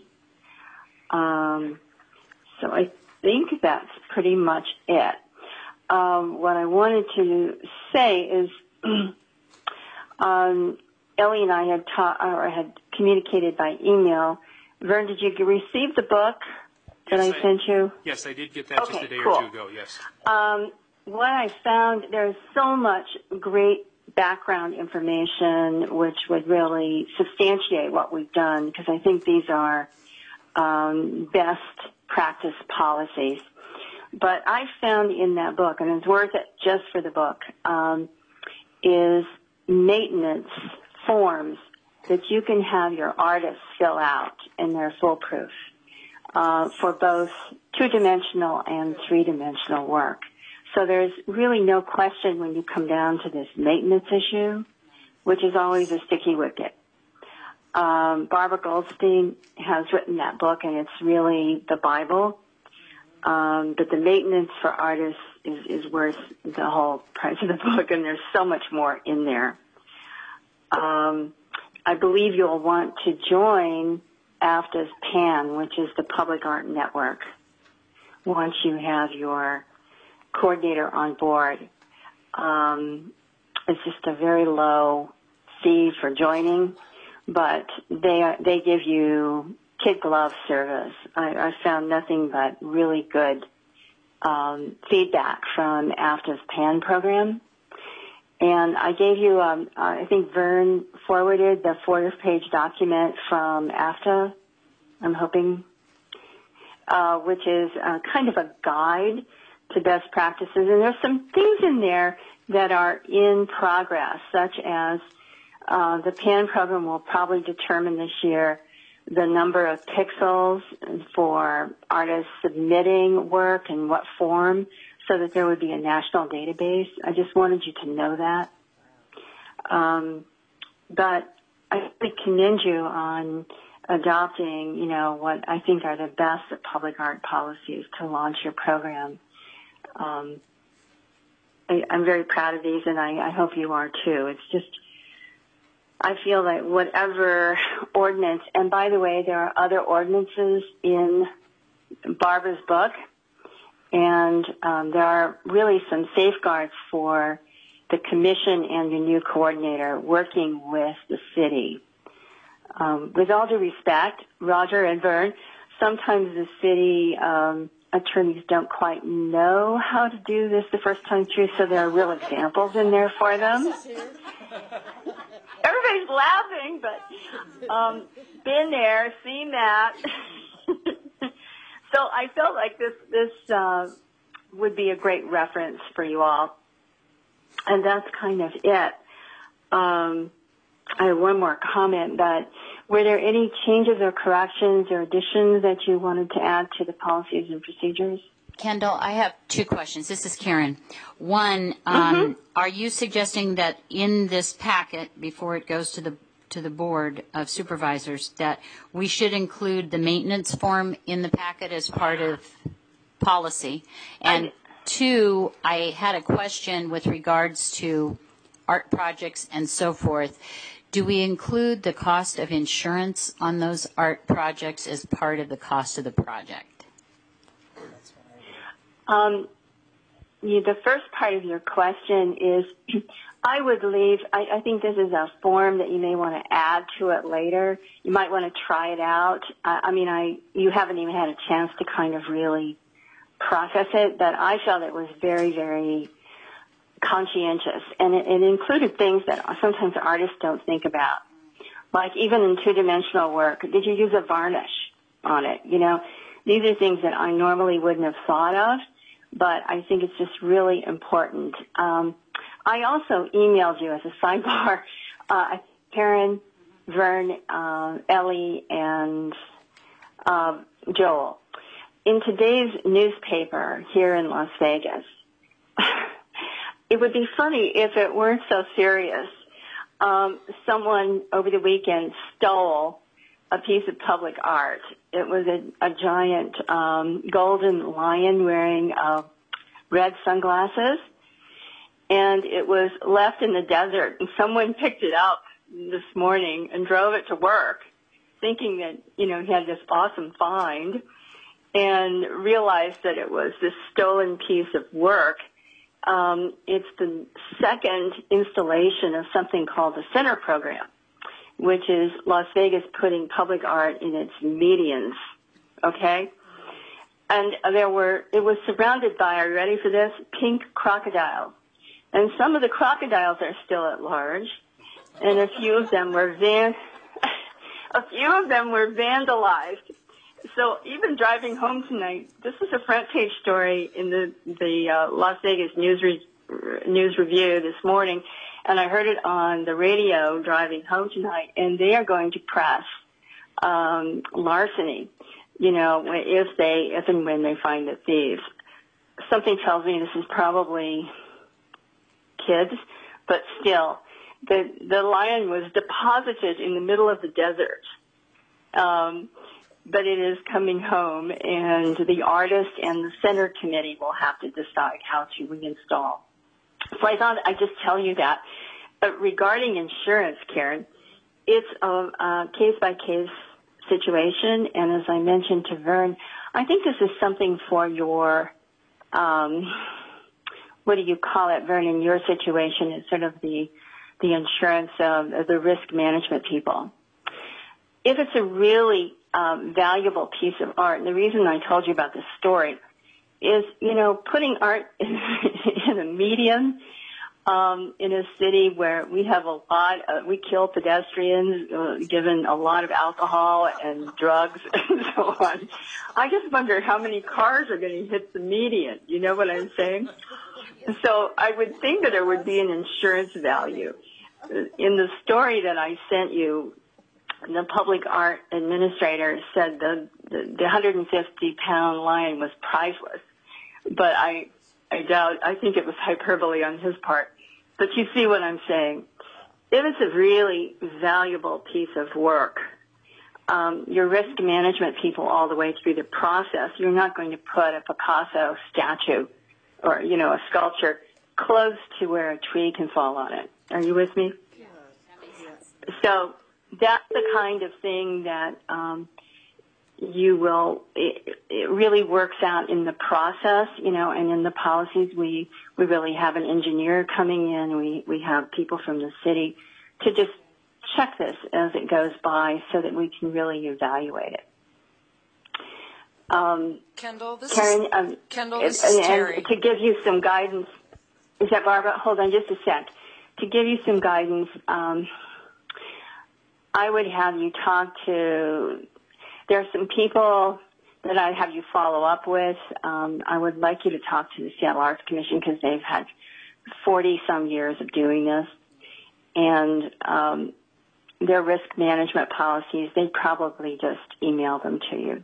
So I think that's pretty much it. What I wanted to say is Ellie and I had communicated by email. Vern, did you receive the book that I sent you? Yes, I did get that just a day cool. or two ago, yes. What I found, there's so much great background information which would really substantiate what we've done, because I think these are best practice policies. But I found in that book, and it's worth it just for the book, is maintenance forms that you can have your artists fill out, and they're foolproof for both two-dimensional and three-dimensional work. So there's really no question when you come down to this maintenance issue, which is always a sticky wicket. Barbara Goldstein has written that book, and it's really the Bible. But the maintenance for artists is worth the whole price of the book, and there's so much more in there. I believe you'll want to join AFTA's PAN, which is the Public Art Network, once you have your coordinator on board. It's just a very low fee for joining, but they give you kid glove service. I found nothing but really good feedback from AFTA's PAN program. And I gave you, I think Vern forwarded the 4-page document from AFTA, I'm hoping, which is kind of a guide to best practices. And there's some things in there that are in progress, such as the PAN program will probably determine this year the number of pixels for artists submitting work and what form, so that there would be a national database. I just wanted you to know that. But I really commend you on adopting, what I think are the best public art policies to launch your program. I'm very proud of these, and I hope you are too. It's just, I feel that whatever ordinance, and by the way, there are other ordinances in Barbara's book, and there are really some safeguards for the commission and the new coordinator working with the city. With all due respect, Roger and Vern, sometimes the city attorneys don't quite know how to do this the first time through, so there are real examples in there for them. Everybody's laughing, but been there, seen that. So I felt like this would be a great reference for you all. And that's kind of it. I have one more comment, but were there any changes or corrections or additions that you wanted to add to the policies and procedures? Kendall, I have two questions. This is Karen. One, are you suggesting that in this packet, before it goes to the Board of Supervisors, that we should include the maintenance form in the packet as part of policy? And two, I had a question with regards to art projects and so forth. Do we include the cost of insurance on those art projects as part of the cost of the project? The first part of your question is, I would leave, I think this is a form that you may want to add to it later. You might want to try it out. You haven't even had a chance to kind of really process it, but I felt it was very, very conscientious, and it included things that sometimes artists don't think about. Like even in two-dimensional work, did you use a varnish on it? These are things that I normally wouldn't have thought of, but I think it's just really important. I also emailed you as a sidebar, Karen, Vern, Ellie, and Joel. In today's newspaper here in Las Vegas, it would be funny if it weren't so serious. Someone over the weekend stole a piece of public art. It was a giant golden lion wearing a red sunglasses, and it was left in the desert, and someone picked it up this morning and drove it to work, thinking that, he had this awesome find, and realized that it was this stolen piece of work. It's the second installation of something called the Center Program, which is Las Vegas putting public art in its medians, okay? And it was surrounded by, are you ready for this? Pink crocodiles. And some of the crocodiles are still at large, and a few of them were vandalized. So even driving home tonight, this is a front page story in the Las Vegas News Review this morning, and I heard it on the radio driving home tonight, and they are going to press larceny, if and when they find the thieves. Something tells me this is probably kids, but still, the lion was deposited in the middle of the desert. But it is coming home, and the artist and the center committee will have to decide how to reinstall. So I thought I'd just tell you that. But regarding insurance, Karen, it's a case-by-case situation, and as I mentioned to Vern, I think this is something for your, what do you call it, Vern, in your situation? It's sort of the insurance, the risk management people. If it's a really valuable piece of art, and the reason I told you about this story is, putting art in a medium in a city where we have we kill pedestrians, given a lot of alcohol and drugs and so on. I just wonder how many cars are going to hit the median. You know what I'm saying? So I would think that there would be an insurance value. In the story that I sent you, the public art administrator said the 150-pound lion was priceless, but I doubt. I think it was hyperbole on his part. But you see what I'm saying? If it's a really valuable piece of work, your risk management people all the way through the process, you're not going to put a Picasso statue or a sculpture close to where a tree can fall on it. Are you with me? Yes. So that's the kind of thing that it really works out in the process, and in the policies. We really have an engineer coming in. We have people from the city to just check this as it goes by so that we can really evaluate it. Kendall, this Karen, this is Terry. And to give you some guidance, is that Barbara? Hold on just a sec. To give you some guidance, I would have you talk to, there are some people that I'd have you follow up with. I would like you to talk to the Seattle Arts Commission because they've had 40-some years of doing this. And their risk management policies, they'd probably just email them to you.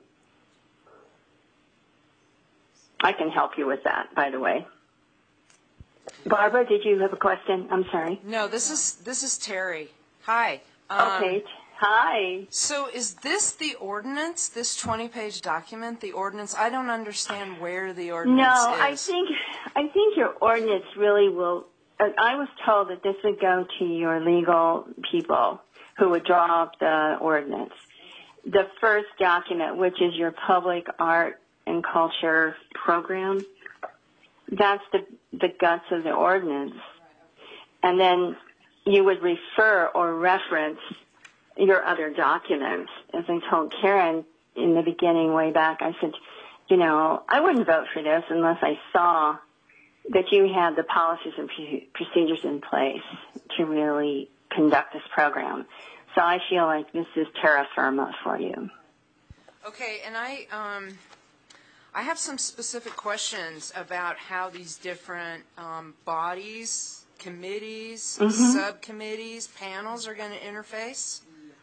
I can help you with that, by the way. Barbara, did you have a question? I'm sorry. No, this is Terry. Hi. Okay. Hi. So is this the ordinance, this 20-page document, the ordinance? I don't understand where the ordinance is. No, I think your ordinance really will, I was told that this would go to your legal people who would draw up the ordinance. The first document, which is your public art and culture program, that's the guts of the ordinance. And then you would refer or reference your other documents. As I told Karen in the beginning way back, I said, I wouldn't vote for this unless I saw that you had the policies and procedures in place to really conduct this program. So I feel like this is terra firma for you. Okay, and I have some specific questions about how these different bodies, committees, subcommittees, panels are going to interface.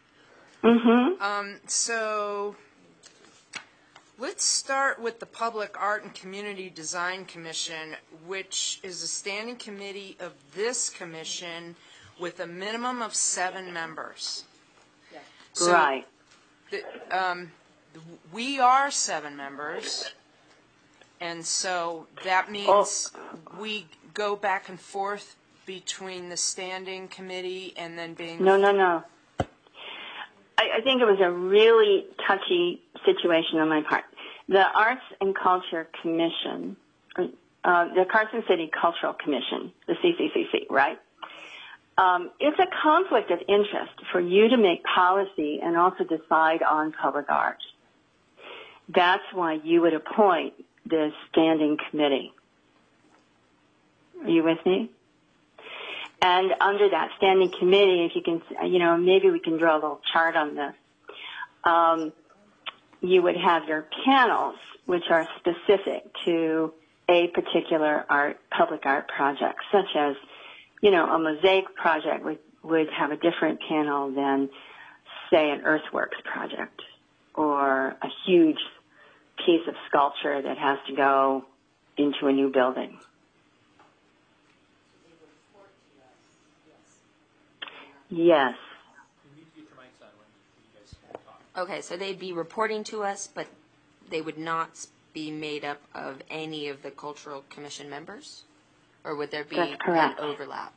So let's start with the Public Art and Community Design Commission, which is a standing committee of this commission with a minimum of 7 members. So right. We are 7 members, And so that means we go back and forth between the standing committee and then being... No. I think it was a really touchy situation on my part. The Arts and Culture Commission, the Carson City Cultural Commission, the CCCC, right? It's a conflict of interest for you to make policy and also decide on public art. That's why you would appoint this standing committee. Are you with me? And under that standing committee, if you can, maybe we can draw a little chart on this. You would have your panels, which are specific to a particular public art project, such as, a mosaic project would have a different panel than, say, an earthworks project or a huge piece of sculpture that has to go into a new building. Yes. Okay, so they'd be reporting to us, but they would not be made up of any of the Cultural Commission members? Or would there be an overlap?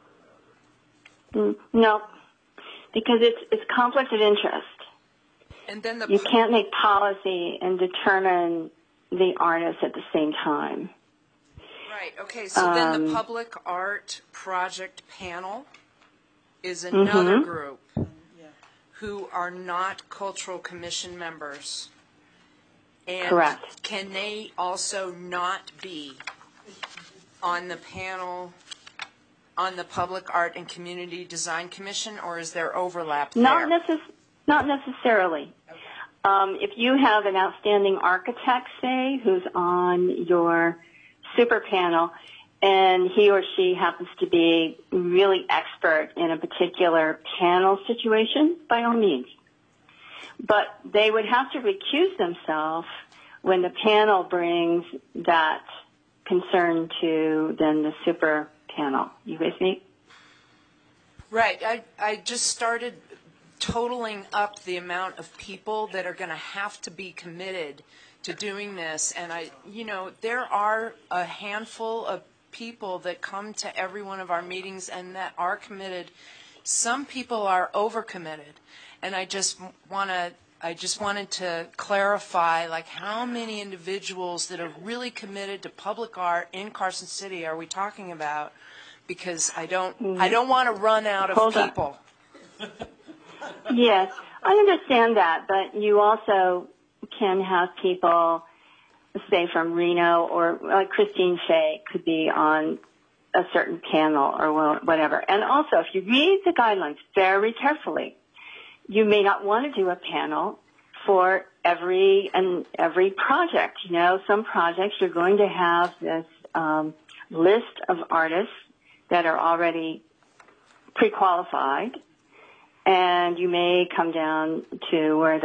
No, because it's conflict of interest. And then you can't make policy and determine the artist at the same time. Right, okay, so then the public art project panel is another group who are not Cultural Commission members. And correct. Can they also not be on the panel on the Public Art and Community Design Commission, or is there overlap there? Not necessarily. If you have an outstanding architect, say, who's on your super panel, and he or she happens to be really expert in a particular panel situation, by all means. But they would have to recuse themselves when the panel brings that concern to then the super panel. You with me? Right. I just started totaling up the amount of people that are going to have to be committed to doing this. And there are a handful of people that come to every one of our meetings and that are committed. Some people are overcommitted. And I just wanted to clarify, like, how many individuals that are really committed to public art in Carson City are we talking about? Because I don't want to run out of people. Yes, I understand that, but you also can have people, say, from Reno, or like Christine Shea could be on a certain panel or whatever. And also, if you read the guidelines very carefully, you may not want to do a panel for every project. Some projects you're going to have this list of artists that are already pre-qualified, and you may come down to where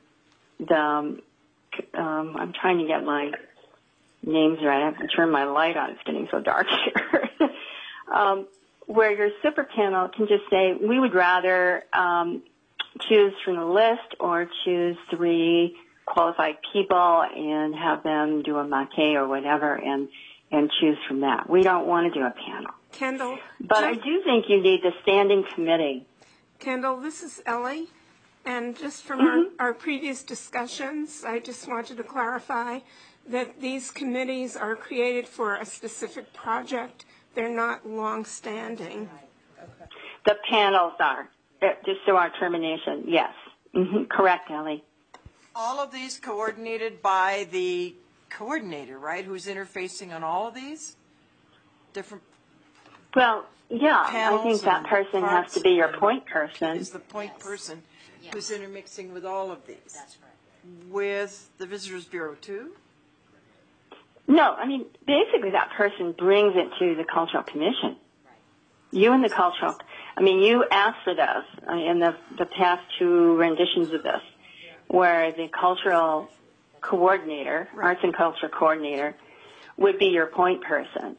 I'm trying to get my names right. I have to turn my light on. It's getting so dark here. Where your super panel can just say, we would rather choose from the list or choose 3 qualified people and have them do a maquette or whatever and choose from that. We don't want to do a panel. Kendall. But I do think you need the standing committee. Kendall, this is Ellie. And just from our previous discussions, I just wanted to clarify that these committees are created for a specific project. They're not long-standing. The panels are. Just so our termination, yes. Correct, Ellie. All of these coordinated by the coordinator, right, who's interfacing on all of these? Different Well, yeah, I think that person has to be your point person. Is the point person who's intermixing with all of these. That's right. With the Visitors Bureau, too? No, I mean, basically that person brings it to the Cultural Commission. You and the Cultural, you asked for this in the past 2 renditions of this, where the cultural coordinator, arts and culture coordinator, would be your point person.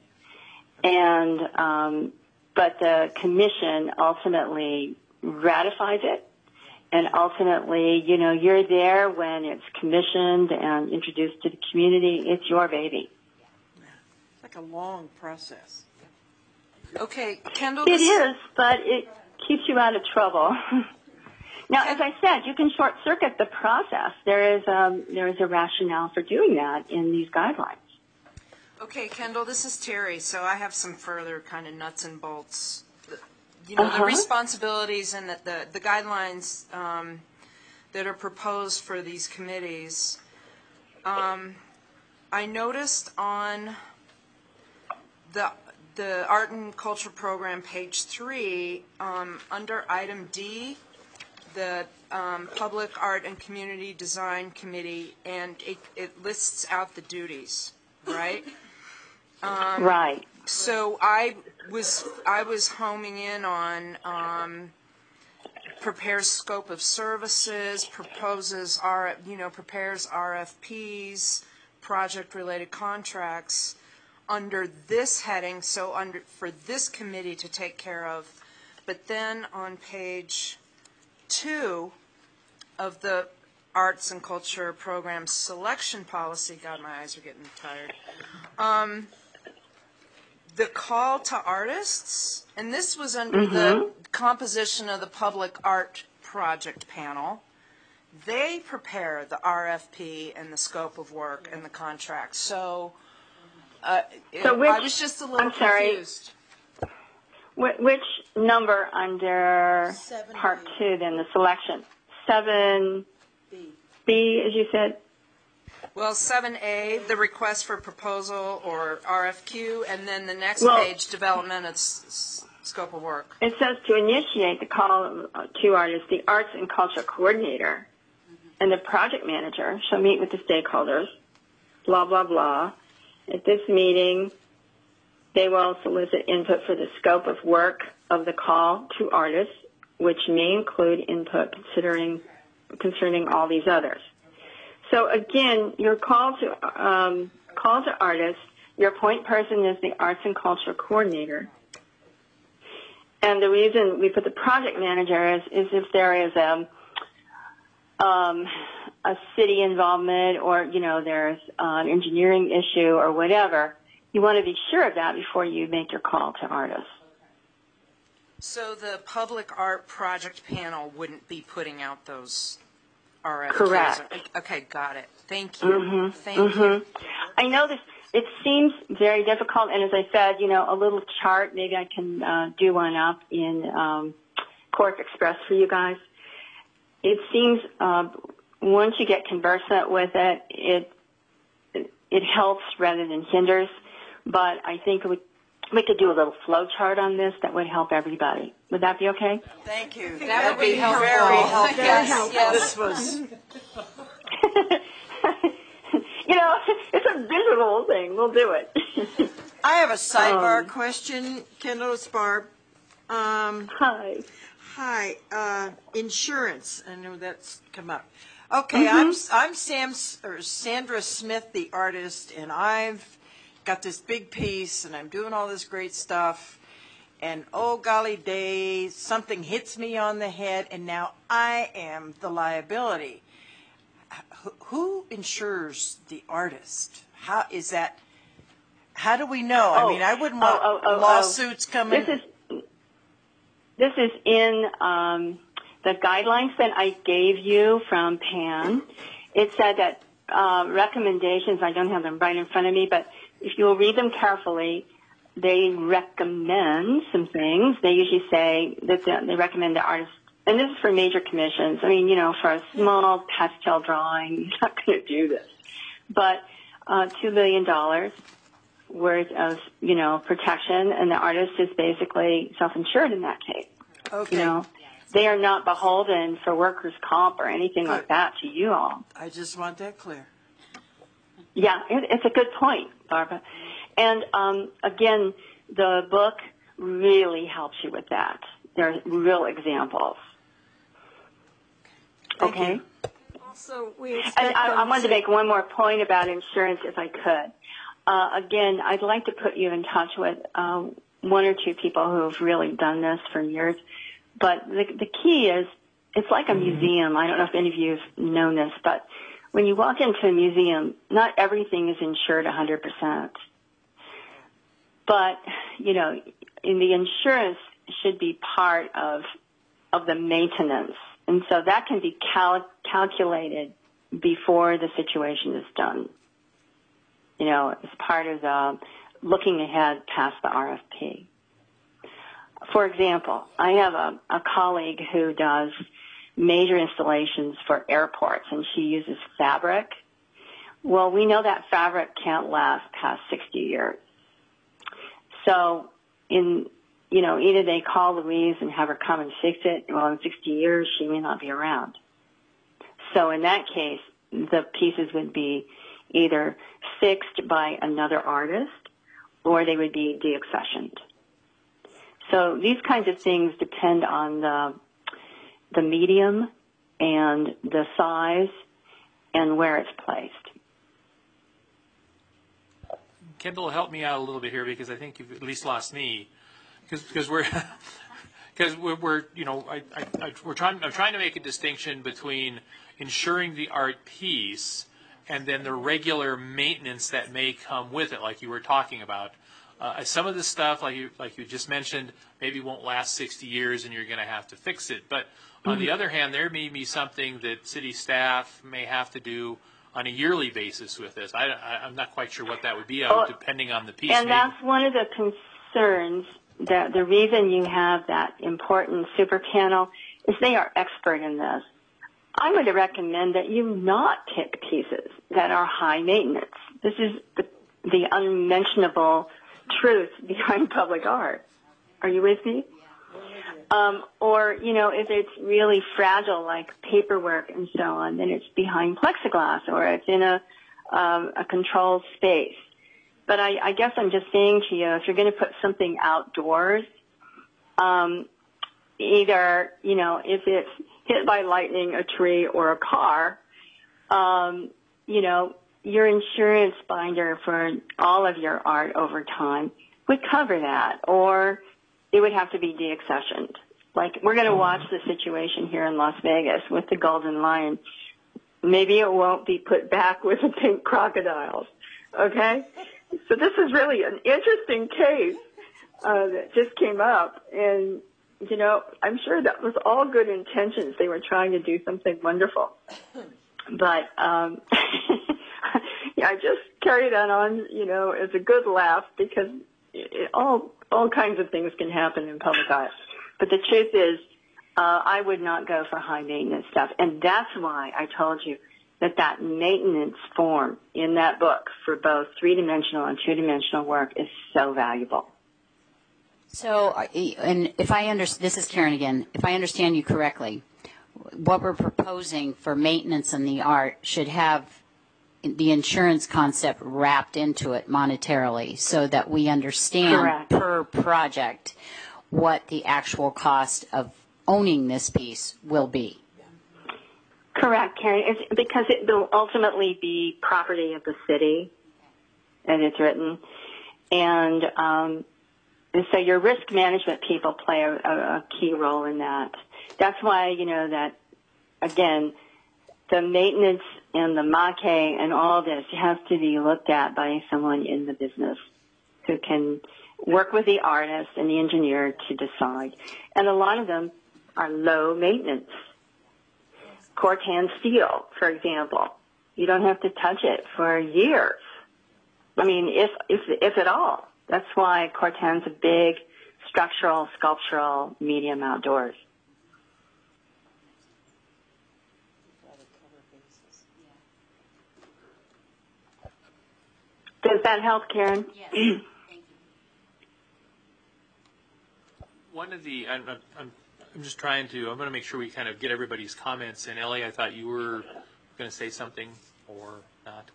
And, but the commission ultimately ratifies it And ultimately, you know, you're there when it's commissioned and introduced to the community. It's your baby. It's like a long process. Okay, Kendall. It is, but it keeps you out of trouble. Now, as I said, you can short-circuit the process. There is a rationale for doing that in these guidelines. Okay, Kendall, this is Terry. So I have some further kind of nuts and bolts. You know, the responsibilities and the guidelines that are proposed for these committees. I noticed on the Art and Culture Program, page 3, under item D, the Public Art and Community Design Committee, and it lists out the duties, right? Right. So I was homing in on prepares scope of services, prepares RFPs, project-related contracts under this heading. So for this committee to take care of, but then on page 2 of the Arts and Culture Program selection policy. God, my eyes are getting tired. The call to artists, and this was under the composition of the Public Art Project Panel. They prepare the RFP and the scope of work and the contract. So, I was just a little confused. Which number under Part 2 then, the selection? 7B, as you said? Well, 7A, the request for proposal or RFQ, and then the next page, development of scope of work. It says to initiate the call to artists, the arts and culture coordinator and the project manager shall meet with the stakeholders, blah, blah, blah. At this meeting, they will solicit input for the scope of work of the call to artists, which may include input concerning all these others. So again, your call to artists, your point person is the arts and culture coordinator. And the reason we put the project manager is if there is a city involvement or, you know, there's an engineering issue or whatever, you want to be sure of that before you make your call to artists. So the Public Art Project Panel wouldn't be putting out those RFQs? Correct. Okay, got it. Thank you. Thank you. I know this. It seems very difficult, and as I said, you know, a little chart. Maybe I can do one up in Quark Express for you guys. It seems once you get conversant with it, it helps rather than hinders. But I think we could do a little flow chart on this that would help everybody. Would that be okay? Thank you. That would be helpful. Very helpful. Yes. This was. You know, it's a visual thing. We'll do it. I have a sidebar question, Kendall. It's Barb. Hi. Hi. Insurance. I know that's come up. Okay, I'm Sandra Smith, the artist, and I've got this big piece, and I'm doing all this great stuff, and oh golly day, something hits me on the head, and now I am the liability. Who insures the artist? How is that? How do we know? I mean, I wouldn't want lawsuits coming. This is in the guidelines that I gave you from PAN. It said that recommendations, I don't have them right in front of me, but if you'll read them carefully, they recommend some things. They usually say that they recommend the artist, and this is for major commissions. I mean, you know, for a small pastel drawing, you're not going to do this. But $2 billion worth of, you know, protection, and the artist is basically self-insured in that case. Okay. You know, they are not beholden for workers' comp or anything like that to you all. I just want that clear. Yeah, it's a good point, Barbara. And again, the book really helps you with that. There are real examples. Okay? Also, we I wanted to make one more point about insurance, if I could. Again, I'd like to put you in touch with one or two people who have really done this for years. But the key is it's like a museum. I don't know if any of you have known this, but when you walk into a museum, not everything is insured 100%. But, you know, in the insurance should be part of the maintenance. And so that can be calculated before the situation is done. You know, as part of the looking ahead past the RFP. For example, I have a colleague who does major installations for airports, and she uses fabric. Well, we know that fabric can't last past 60 years. So, either they call Louise and have her come and fix it. Well, in 60 years, she may not be around. So in that case, the pieces would be either fixed by another artist or they would be deaccessioned. So these kinds of things depend on the medium and the size and where it's placed. Kendall, help me out a little bit here because I think you've at least lost me because we're I'm trying to make a distinction between insuring the art piece and then the regular maintenance that may come with it, like you were talking about. Some of the stuff, like you just mentioned, maybe won't last 60 years and you're going to have to fix it. But on the other hand, there may be something that city staff may have to do on a yearly basis with this. I'm not quite sure what that would be, depending on the piece. And that's one of the concerns, that the reason you have that important super panel is they are expert in this. I would recommend that you not pick pieces that are high maintenance. This is the unmentionable truth behind public art. Are you with me? Or, if it's really fragile, like paperwork and so on, then it's behind plexiglass or it's in a controlled space. But I guess I'm just saying to you, if you're going to put something outdoors, either, if it's hit by lightning, a tree, or a car, your insurance binder for all of your art over time would cover that, or it would have to be deaccessioned. Like, we're going to watch the situation here in Las Vegas with the Golden Lion. Maybe it won't be put back with the pink crocodiles, okay? So this is really an interesting case that just came up, and, I'm sure that was all good intentions. They were trying to do something wonderful. But, I just carry that on, as a good laugh because all kinds of things can happen in public art. But the truth is, I would not go for high maintenance stuff. And that's why I told you that maintenance form in that book for both three-dimensional and two-dimensional work is so valuable. So, and if I understand, this is Karen again, if I understand you correctly, what we're proposing for maintenance in the art should have the insurance concept wrapped into it monetarily so that we understand Correct. Per project what the actual cost of owning this piece will be. Correct, Karen. It's because it will ultimately be property of the city, as it's written. And so your risk management people play a key role in that. That's why, that, again, the maintenance and the maque and all this has to be looked at by someone in the business who can work with the artist and the engineer to decide. And a lot of them are low maintenance. Cortan steel, for example. You don't have to touch it for years. I mean, if at all. That's why Cortan's a big structural, sculptural medium outdoors. Does that help, Karen? Yes. Thank you. One of the, I'm just trying to, I'm going to make sure we kind of get everybody's comments. And Ellie, I thought you were going to say something or not.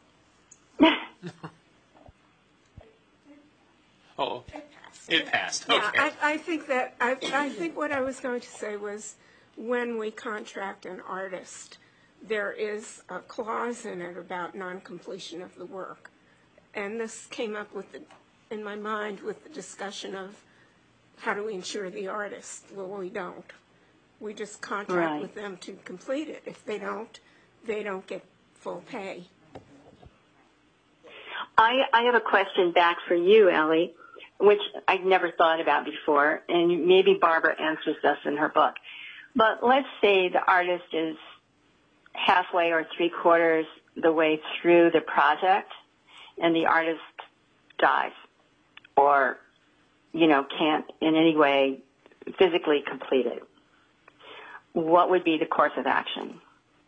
Oh, it passed. Okay. Yeah, I think what I was going to say was when we contract an artist, there is a clause in it about non-completion of the work. And this came up in my mind with the discussion of how do we insure the artist? Well, we don't. We just contract with them to complete it. If they don't get full pay. I have a question back for you, Ellie, which I'd never thought about before, and maybe Barbara answers this in her book. But let's say the artist is halfway or three-quarters the way through the project, and the artist dies or, can't in any way physically complete it. What would be the course of action?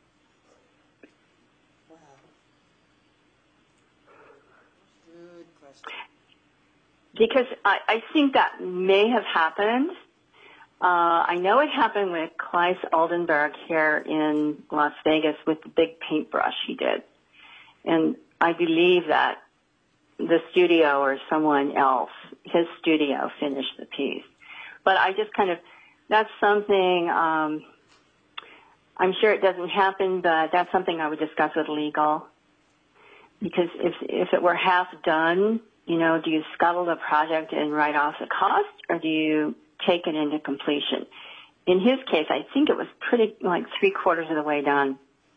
Because I think that may have happened. I know it happened with Claes Oldenburg here in Las Vegas with the big paintbrush he did. And I believe that the studio or someone else, his studio, finished the piece. But I just that's something, I'm sure it doesn't happen, but that's something I would discuss with legal. Because if it were half done, do you scuttle the project and write off the cost, or do you take it into completion? In his case, I think it was pretty three-quarters of the way done.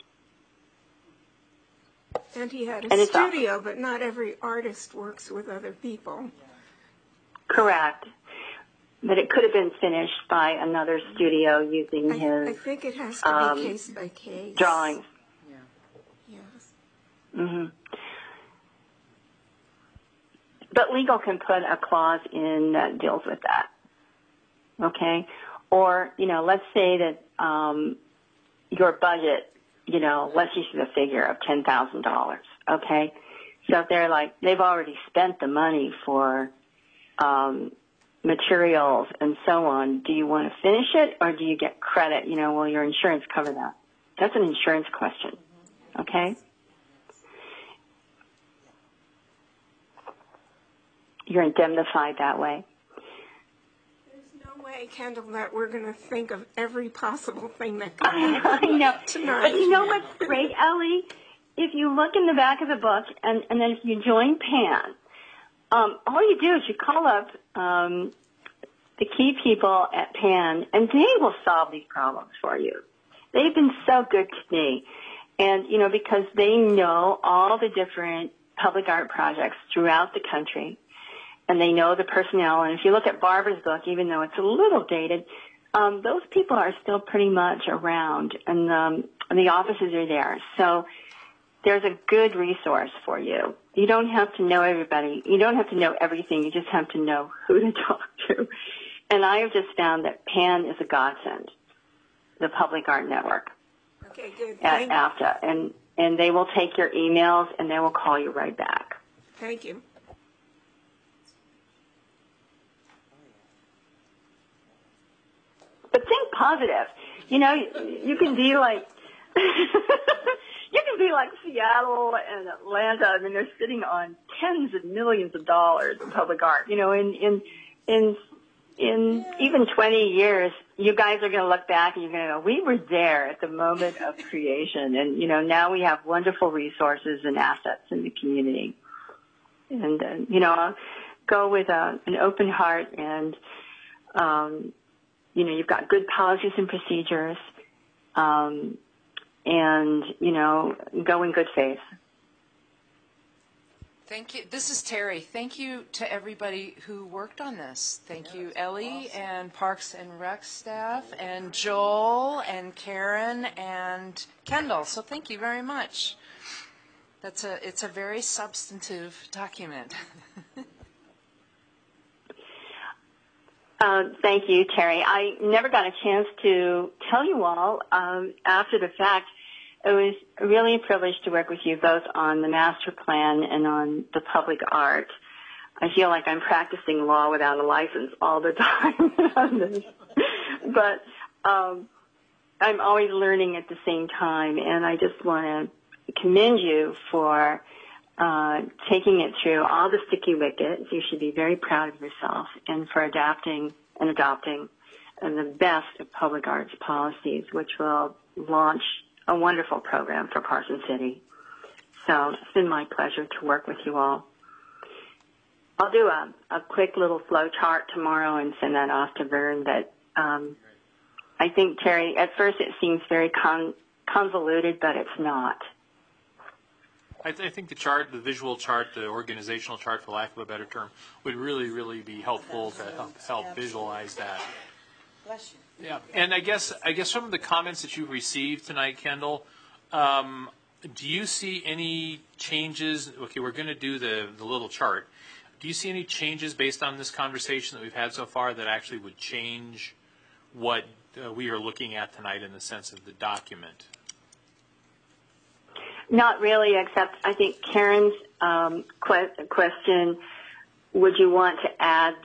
And he had a studio, but not every artist works with other people. Correct. But it could have been finished by another studio using his. I think it has to be case by case. Drawings. Yeah. Yes. Mm-hmm. But legal can put a clause in that deals with that. Okay? Or, let's say that your budget, let's use the figure of $10,000. Okay? So if they've already spent the money for materials and so on, do you want to finish it or do you get credit? Will your insurance cover that? That's an insurance question. Okay? You're indemnified that way. There's no way, Kendall, that we're going to think of every possible thing that could happen. I know. Tonight. But you know what's great, Ellie? If you look in the back of the book and then if you join PAN, all you do is you call up the key people at PAN, and they will solve these problems for you. They've been so good to me. And, because they know all the different public art projects throughout the country, and they know the personnel. And if you look at Barbara's book, even though it's a little dated, those people are still pretty much around, and the offices are there. So there's a good resource for you. You don't have to know everybody. You don't have to know everything. You just have to know who to talk to. And I have just found that PAN is a godsend, the Public Art Network. Okay, good. At AFTA. And they will take your emails, and they will call you right back. Thank you. But think positive. You can be like, you can be like Seattle and Atlanta. I mean, they're sitting on tens of millions of dollars in public art. In even 20 years, you guys are going to look back and you're going to go, we were there at the moment of creation. And, now we have wonderful resources and assets in the community. And, I'll go with an open heart and, you've got good policies and procedures, and, go in good faith. Thank you. This is Terry. Thank you to everybody who worked on this. Thank you, Ellie and Parks and Rec staff, and Joel and Karen and Kendall. So thank you very much. It's a very substantive document. Thank you, Terry. I never got a chance to tell you all after the fact. It was really a privilege to work with you both on the master plan and on the public art. I feel like I'm practicing law without a license all the time on this. But I'm always learning at the same time, and I just want to commend you for taking it through all the sticky wickets. You should be very proud of yourself, and for adapting and adopting the best of public arts policies, which will launch a wonderful program for Carson City. So it's been my pleasure to work with you all. I'll do a quick little flow chart tomorrow and send that off to Vern, but I think, Terry, at first it seems very convoluted, but it's not. I think the chart, the visual chart, the organizational chart, for lack of a better term, would really, really be helpful to help visualize that. Bless you. Yeah, and I guess some of the comments that you've received tonight, Kendall, do you see any changes? Okay, we're going to do the little chart. Do you see any changes based on this conversation that we've had so far that actually would change what we are looking at tonight in the sense of the document? Not really, except I think Karen's question, would you want to add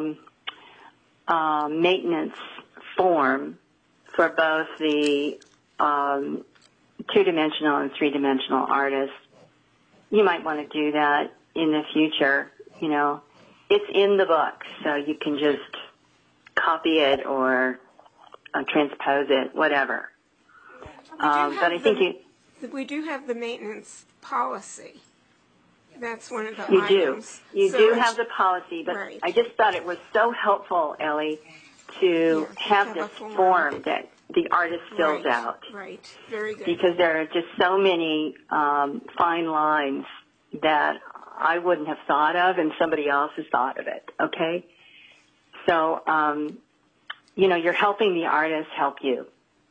maintenance form for both the two-dimensional and three-dimensional artists? You might want to do that in the future. You know, it's in the book, so you can just copy it or transpose it, whatever. But I think we do have the maintenance policy. That's one of the items. You do have the policy, but right. I just thought it was so helpful, Ellie, to have this form that the artist fills out. Right, very good. Because there are just so many fine lines that I wouldn't have thought of, and somebody else has thought of it, okay? So, you know, you're helping the artist help you.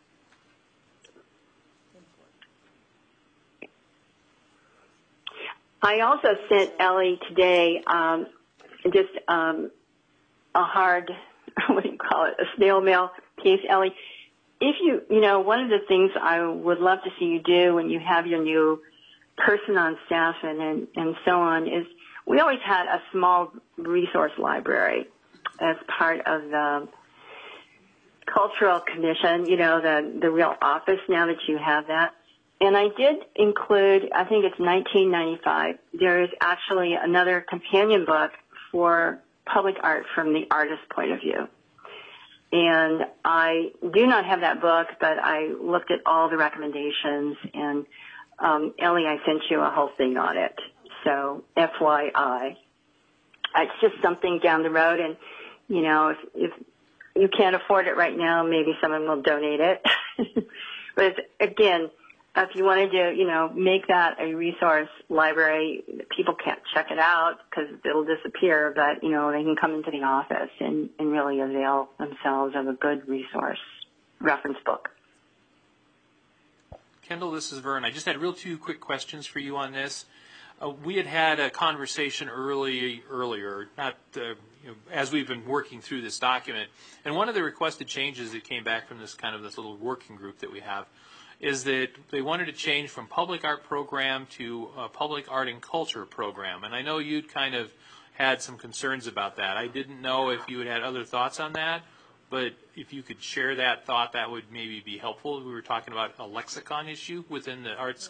I also sent Ellie today just a hard, what do you call it, a snail mail piece. Ellie, if you know, one of the things I would love to see you do when you have your new person on staff and so on is we always had a small resource library as part of the Cultural Commission, you know, the real office now that you have that. And I did include, I think it's 1995, there is actually another companion book for public art from the artist's point of view. And I do not have that book, but I looked at all the recommendations, and Ellie, I sent you a whole thing on it. So FYI. It's just something down the road, and, you know, if you can't afford it right now, maybe someone will donate it. But again, if you want to do, you know, make that a resource library, people can't check it out because it'll disappear, but, you know, they can come into the office and really avail themselves of a good resource reference book. Kendall, this is Vern. I just had two quick questions for you on this. We had a conversation earlier, not as we've been working through this document, and one of the requested changes that came back from this little working group that we have is that they wanted to change from public art program to public art and culture program. And I know you'd kind of had some concerns about that. I didn't know if you had other thoughts on that, but if you could share that thought, that would maybe be helpful. We were talking about a lexicon issue within the arts.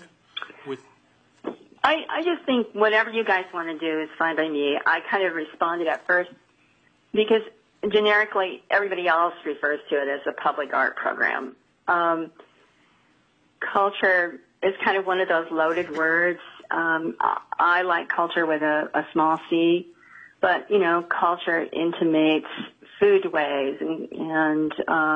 I just think whatever you guys want to do is fine by me. I kind of responded at first because generically everybody else refers to it as a public art program. Culture is kind of one of those loaded words. I like culture with a small c, but, you know, culture intimates foodways and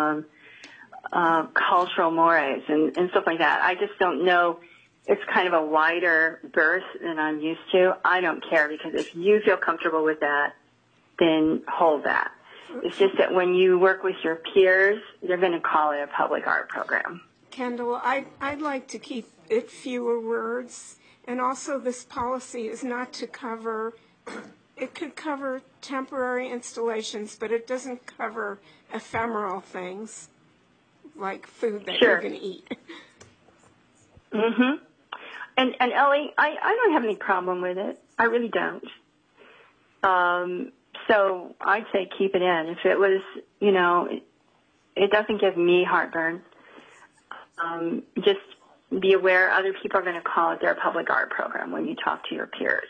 cultural mores and stuff like that. I just don't know. It's kind of a wider berth than I'm used to. I don't care, because if you feel comfortable with that, then hold that. It's just that when you work with your peers, they're going to call it a public art program. Kendall, I'd like to keep it fewer words, and also this policy is not to cover, it could cover temporary installations, but it doesn't cover ephemeral things like food that you're going to eat. Mm-hmm. And Ellie, I don't have any problem with it. I really don't. So I'd say keep it in. If it was, you know, it doesn't give me heartburn. Just be aware other people are going to call it their public art program when you talk to your peers.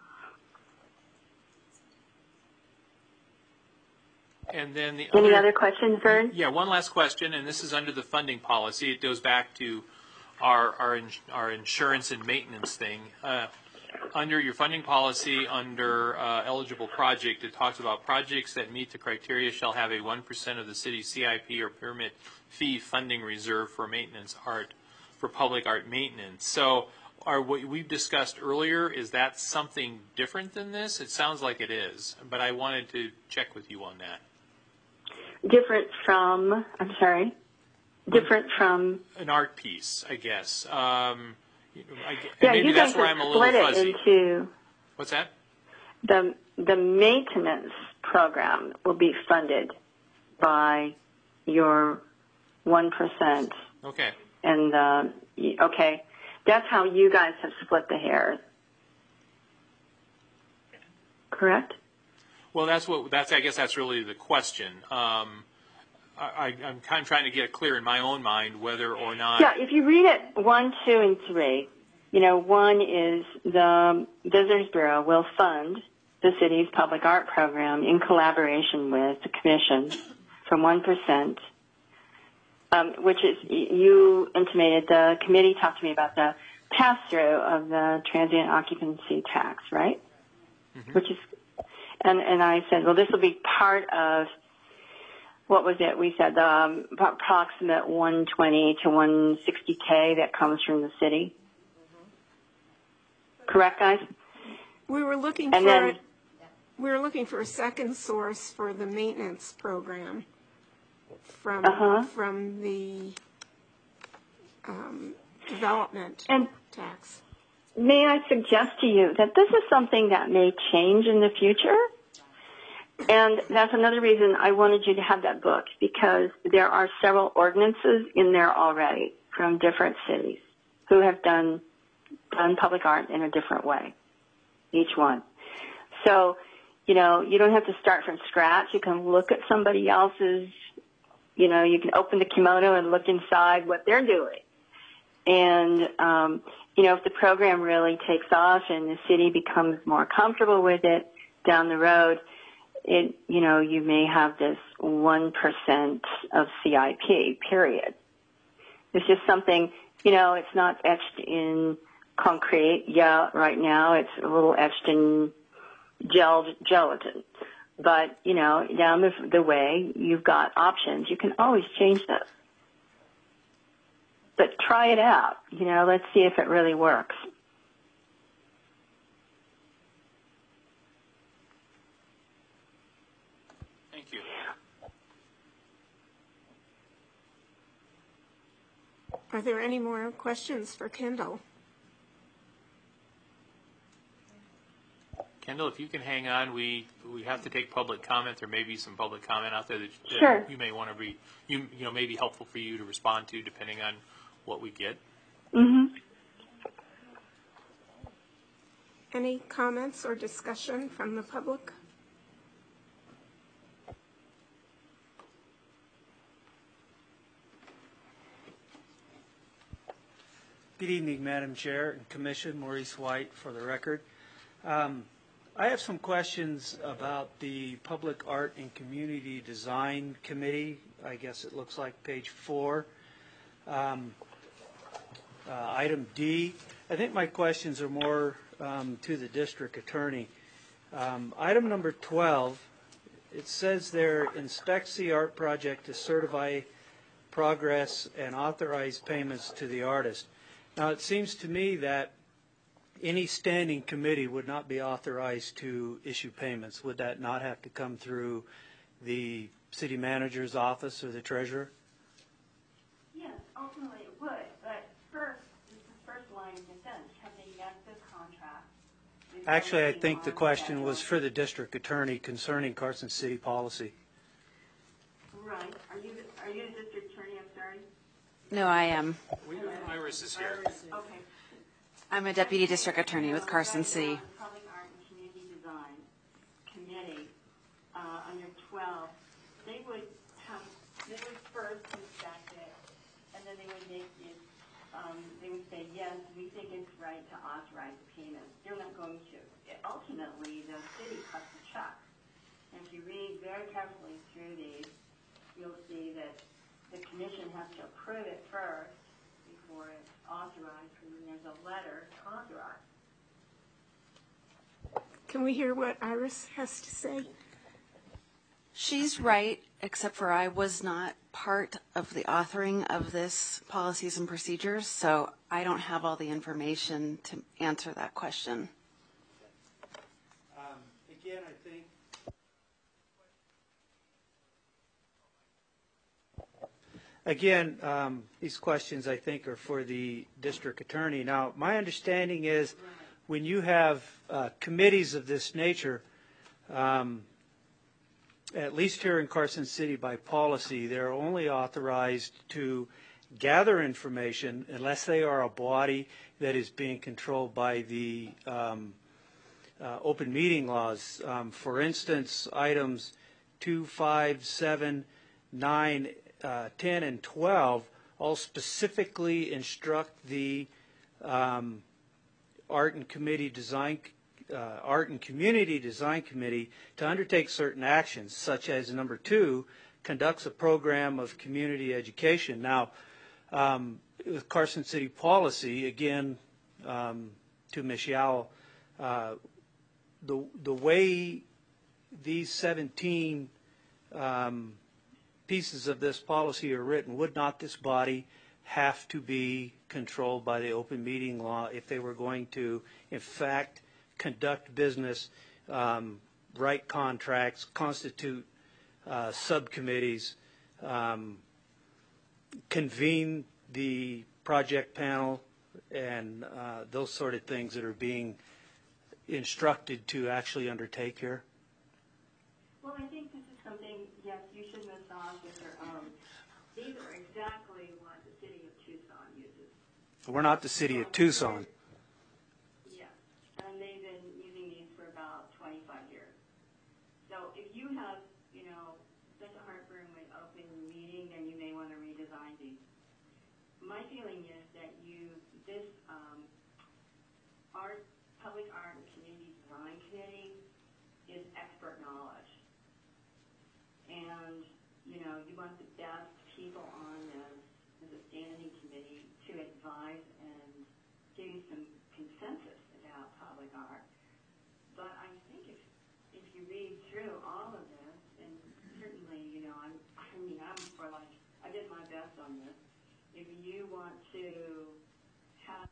And then any other questions, Vern? Yeah, one last question, and this is under the funding policy. It goes back to our insurance and maintenance thing. under your funding policy, under eligible project, it talks about projects that meet the criteria shall have a 1% of the city's CIP or permit fee funding reserve for maintenance art, for public art maintenance. So what we've discussed earlier, is that something different than this? It sounds like it is, but I wanted to check with you on that. Different from, I'm sorry? Different from? An art piece, I guess. Maybe that's where I'm a little fuzzy. Into What's that? The maintenance program will be funded by your 1%. Okay. And okay, that's how you guys have split the hairs. Correct? Well, I guess that's really the question. I'm kind of trying to get it clear in my own mind whether or not. Yeah, if you read it 1, 2, and 3, 1 is the Visitors Bureau will fund the city's public art program in collaboration with the commission from 1%, which is, you intimated, the committee talked to me about the pass-through of the transient occupancy tax, right? Mm-hmm. Which is, and I said, well, this will be part of, what was it? We said the approximate 120 to 160K that comes from the city. Mm-hmm. Correct, guys? We were looking for a second source for the maintenance program from the development tax. May I suggest to you that this is something that may change in the future? And that's another reason I wanted you to have that book, because there are several ordinances in there already from different cities who have done public art in a different way, each one. So, you don't have to start from scratch. You can look at somebody else's, you can open the kimono and look inside what they're doing. And, if the program really takes off and the city becomes more comfortable with it down the road, you may have this 1% of CIP, period. It's just something, it's not etched in concrete. Yeah, right now it's a little etched in gelatin. But, down the way, you've got options. You can always change those. But try it out. Let's see if it really works. Thank you. Are there any more questions for Kendall? Kendall, if you can hang on, we have to take public comment. There may be some public comment out there that sure. You may want to read. May be helpful for you to respond to, depending on what we get. Mm-hmm. Any comments or discussion from the public? Good evening, Madam Chair and Commission. Maurice White for the record. I have some questions about the Public Art and Community Design Committee. I guess it looks like page 4. Item D. I think my questions are more to the district attorney. Item number 12, it says there, inspects the art project to certify progress and authorize payments to the artist. Now, it seems to me that any standing committee would not be authorized to issue payments. Would that not have to come through the city manager's office or the treasurer? Yes, ultimately it would, but first, this is the first line of defense. Have they met the contract? Actually, I think the question was for the district attorney concerning Carson City policy. Right. Are you the district attorney? I'm sorry. No, I am. Iris is here. Okay. I'm a deputy district attorney with Carson City. Public Art and Community Design Committee under 12. They would first inspect it, and then they would make it. They would say, yes, we think it's right to authorize the payment. They're not going to. Ultimately, the city cuts the check. And if you read very carefully through these, you'll see that the commission has to approve it first before it's authorized, and then there's a letter to authorize. Can we hear what Iris has to say? She's right, except for I was not part of the authoring of this policies and procedures, so I don't have all the information to answer that question. Again, I think these questions, I think, are for the district attorney. Now, my understanding is when you have committees of this nature, at least here in Carson City by policy, they're only authorized to gather information unless they are a body that is being controlled by the open meeting laws. For instance, items 2, 5, 7, 9, 10, and 12 all specifically instruct the Art and Community Design Committee to undertake certain actions, such as number 2, conducts a program of community education. Now, with Carson City policy, again, to Ms. Yowell, the way these 17 pieces of this policy are written, would not this body have to be controlled by the open meeting law if they were going to, in fact, conduct business, write contracts, constitute subcommittees, convene the project panel, and those sort of things that are being instructed to actually undertake here? Well, I think this is something, yes, you should massage with your own. These are exactly what the city of Tucson uses. We're not the city of Tucson. Yes, and they've been using these for about 25 years. So if you have, such a heartburn with open meeting, then you may want to redesign these. My feeling is that this Public Art and Community Design Committee is expert knowledge. And, you want the best people on as a standing committee to advise and give you some consensus about public art. But I think if you read through all of this, and certainly, I'm for I did my best on this. If you want to have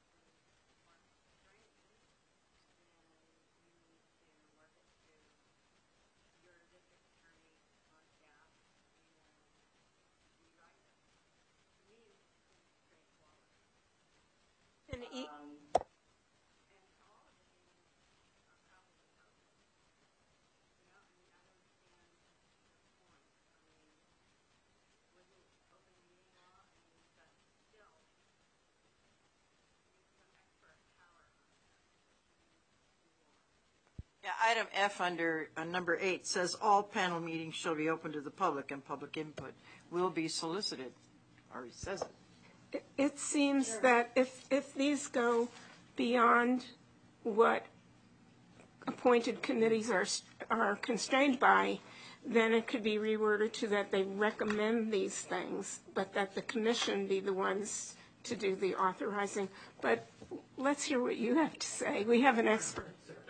Yeah, item F under number 8 says all panel meetings shall be open to the public and public input will be solicited. Already says it. It seems that if these go beyond what appointed committees are constrained by, then it could be reworded to that they recommend these things, but that the commission be the ones to do the authorizing. But let's hear what you have to say. We have an expert.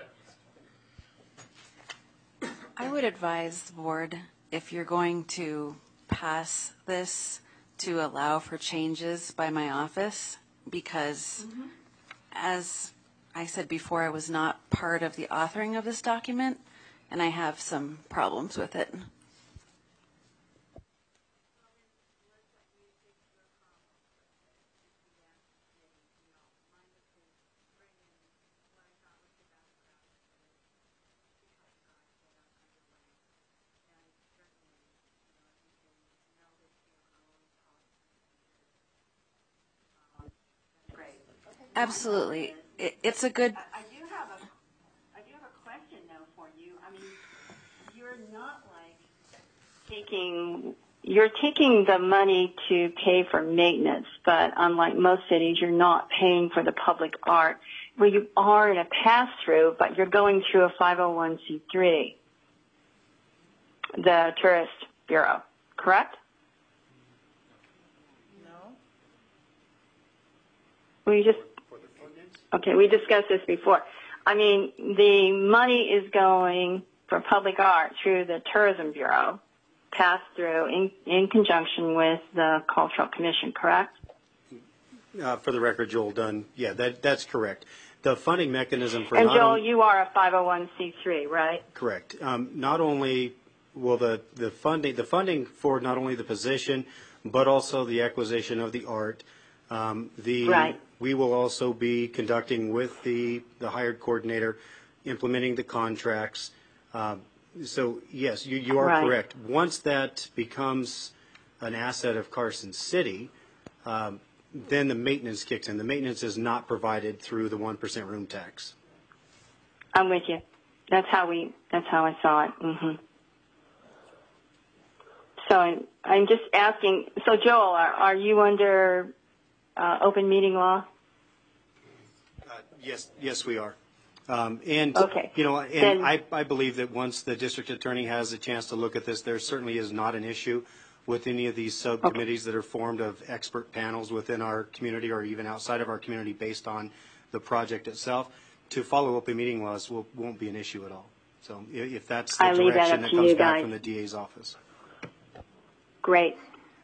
I would advise the board, if you're going to pass this, to allow for changes by my office, because as I said before, I was not part of the authoring of this document, and I have some problems with it. Absolutely. It's a good... I do have a question, though, for you. I mean, you're not you're taking the money to pay for maintenance, but unlike most cities, you're not paying for the public art. Well, you are in a pass-through, but you're going through a 501c3, the Tourist Bureau, correct? We discussed this before. I mean, the money is going for public art through the Tourism Bureau, passed through in conjunction with the Cultural Commission, correct? For the record, Joel Dunn, yeah, that's correct. The funding mechanism for and Joel, you are a 501c3, right? Correct. Not only will the funding for not only the position, but also the acquisition of the art. Right. We will also be conducting with the hired coordinator, implementing the contracts. So yes, you are Right. correct. Once that becomes an asset of Carson City, then the maintenance kicks in. The maintenance is not provided through the 1% room tax. I'm with you. That's how I saw it. Mm-hmm. So I'm just asking. So Joel, are you under open meeting law? Yes, we are. And okay. I believe that once the district attorney has a chance to look at this, there certainly is not an issue with any of these subcommittees that are formed of expert panels within our community or even outside of our community based on the project itself. To follow open meeting laws won't be an issue at all. So if that's the direction that comes back from the DA's office. Great.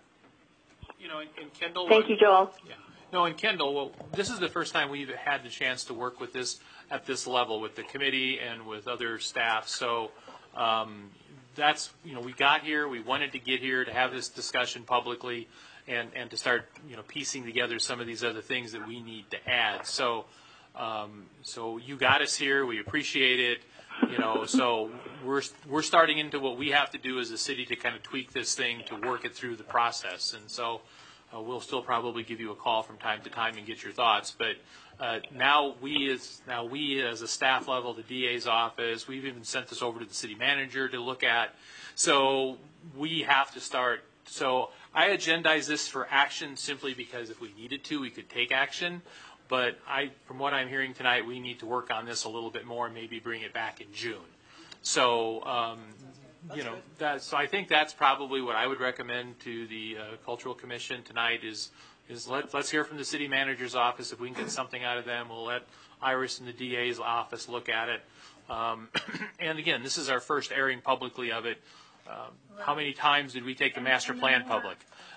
In Kendall. Thank you, Joel. Yeah. No, in Kendall, well, this is the first time we've had the chance to work with this at this level with the committee and with other staff. So that's, we got here, we wanted to get here to have this discussion publicly and to start, piecing together some of these other things that we need to add. So, so you got us here, we appreciate it, so we're starting into what we have to do as a city to kind of tweak this thing to work it through the process. And so we'll still probably give you a call from time to time and get your thoughts. But now we as a staff level, the DA's office, we've even sent this over to the city manager to look at. So we have to start. So I agendize this for action simply because if we needed to, we could take action. But from what I'm hearing tonight, we need to work on this a little bit more and maybe bring it back in June. So, so I think that's probably what I would recommend to the Cultural Commission tonight is let's hear from the city manager's office. If we can get something out of them, we'll let Iris and the DA's office look at it. And again, this is our first airing publicly of it. How many times did we take the master plan public?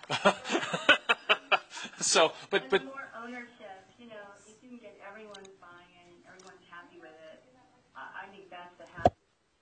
So, but more ownership, if you can get everyone's buy-in, everyone's happy with it, I think that's the happy.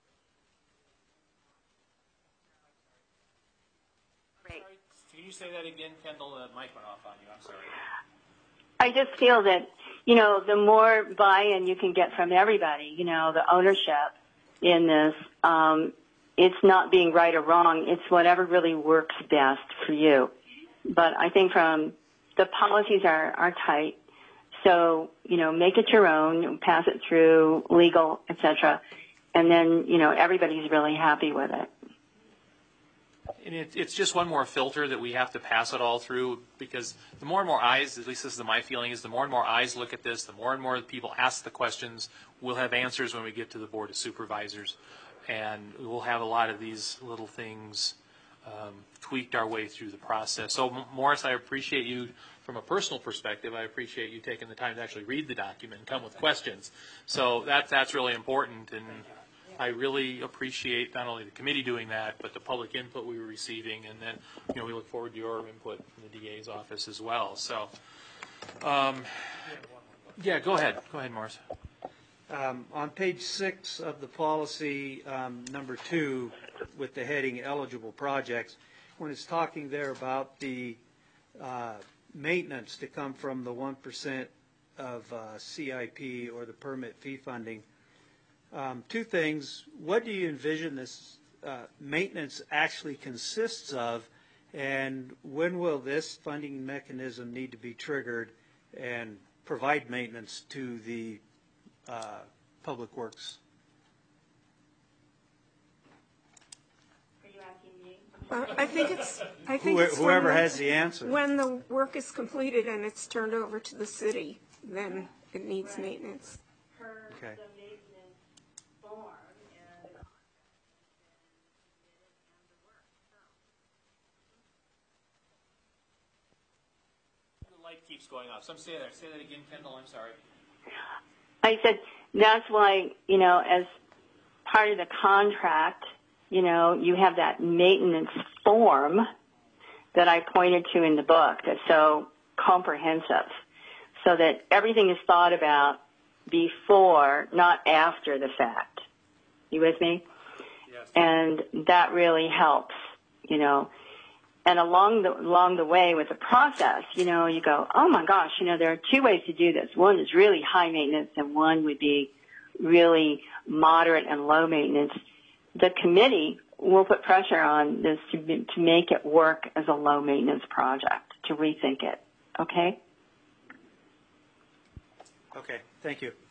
Great. Can you say that again, Kendall? The mic went off on you. I'm sorry. I just feel that, the more buy-in you can get from everybody, the ownership in this, it's not being right or wrong. It's whatever really works best for you. But I think the policies are tight. So, make it your own, pass it through legal, et cetera. And then, everybody's really happy with it. And it's just one more filter that we have to pass it all through because the more and more eyes, at least this is my feeling, is the more and more eyes look at this, the more and more people ask the questions, we'll have answers when we get to the Board of Supervisors. And we'll have a lot of these little things tweaked our way through the process. So, Morris, I appreciate you from a personal perspective. I appreciate you taking the time to actually read the document and come with questions. So that's really important. And I really appreciate not only the committee doing that, but the public input we were receiving. And then, we look forward to your input from the DA's office as well. So, yeah, go ahead. Go ahead, Morris. On page 6 of the policy, number 2, with the heading eligible projects, when it's talking there about the maintenance to come from the 1% of CIP or the permit fee funding, two things. What do you envision this maintenance actually consists of, and when will this funding mechanism need to be triggered and provide maintenance to the Public Works? I think it's whoever has the answer. When the work is completed and it's turned over to the city, then it needs maintenance. Okay. The light keeps going off. Say that again, Kendall. I'm sorry. I said that's why, as part of the contract, you have that maintenance form that I pointed to in the book that's so comprehensive, so that everything is thought about before, not after the fact. You with me? Yes. And that really helps, And along the way with the process, you go, oh my gosh, there are two ways to do this. One is really high maintenance, and one would be really moderate and low maintenance. The committee will put pressure on this to make it work as a low maintenance project, to rethink it. Okay? Okay, thank you.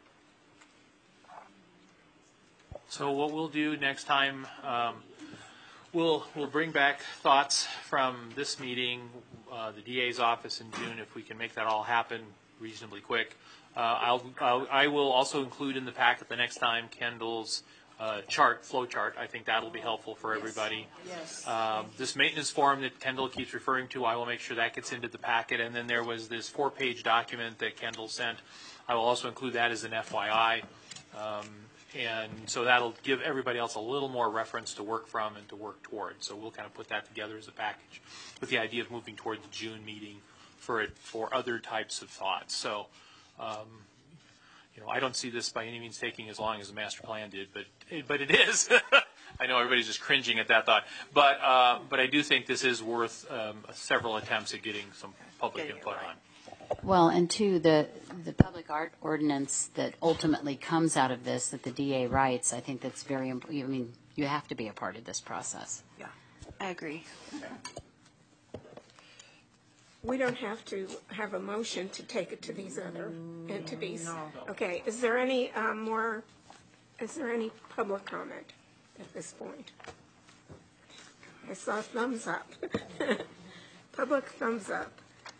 So what we'll do next time, we'll bring back thoughts from this meeting, the DA's office in June, if we can make that all happen reasonably quick. I will also include in the packet the next time Kendall's flow chart. I think that'll be helpful for everybody. Yes. This maintenance form that Kendall keeps referring to, I will make sure that gets into the packet. And then there was this 4-page document that Kendall sent. I will also include that as an FYI. And so that'll give everybody else a little more reference to work from and to work toward. So we'll kind of put that together as a package with the idea of moving toward the June meeting for other types of thoughts. So, I don't see this by any means taking as long as the master plan did, but it is. I know everybody's just cringing at that thought, but I do think this is worth several attempts at getting some public input on. Well, and two, the public art ordinance that ultimately comes out of this, that the DA writes, I think that's very important. I mean, you have to be a part of this process. Yeah, I agree. We don't have to have a motion to take it to these other entities. No. Okay. Is there any public comment at this point? I saw a thumbs up. Public thumbs up.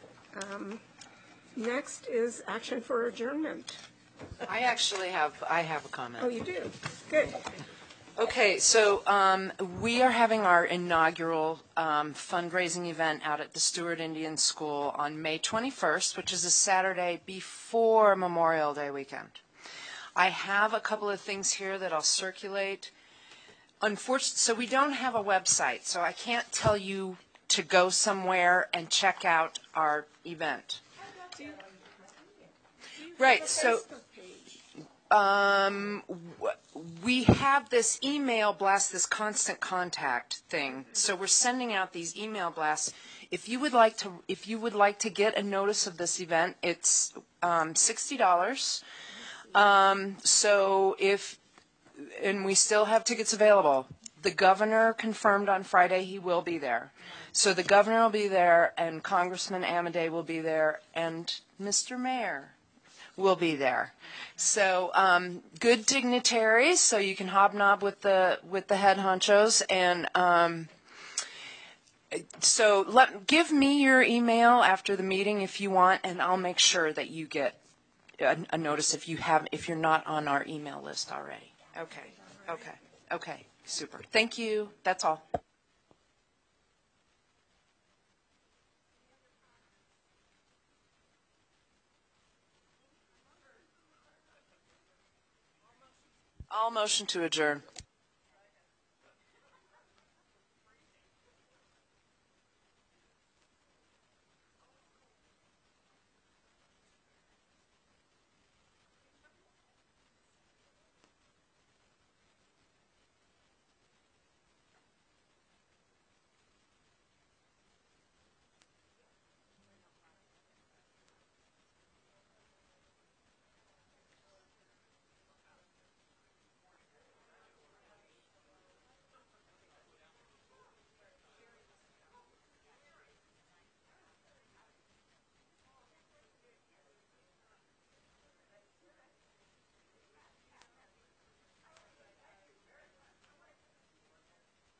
Next is action for adjournment. I actually have a comment. Oh, you do? Good. Okay, so we are having our inaugural fundraising event out at the Stewart Indian School on May 21st, which is a Saturday before Memorial Day weekend. I have a couple of things here that I'll circulate. Unfortunately, so we don't have a website, so I can't tell you to go somewhere and check out our event. Right, so we have this email blast, this constant contact thing. So we're sending out these email blasts. If you would like to get a notice of this event, it's $60. And we still have tickets available. The governor confirmed on Friday he will be there. So the governor will be there, and Congressman Amodei will be there, and Mr. Mayor will be there. So good dignitaries, so you can hobnob with the head honchos. And give me your email after the meeting if you want, and I'll make sure that you get a notice if you're not on our email list already. Okay. Super. Thank you. That's all. All motion to adjourn.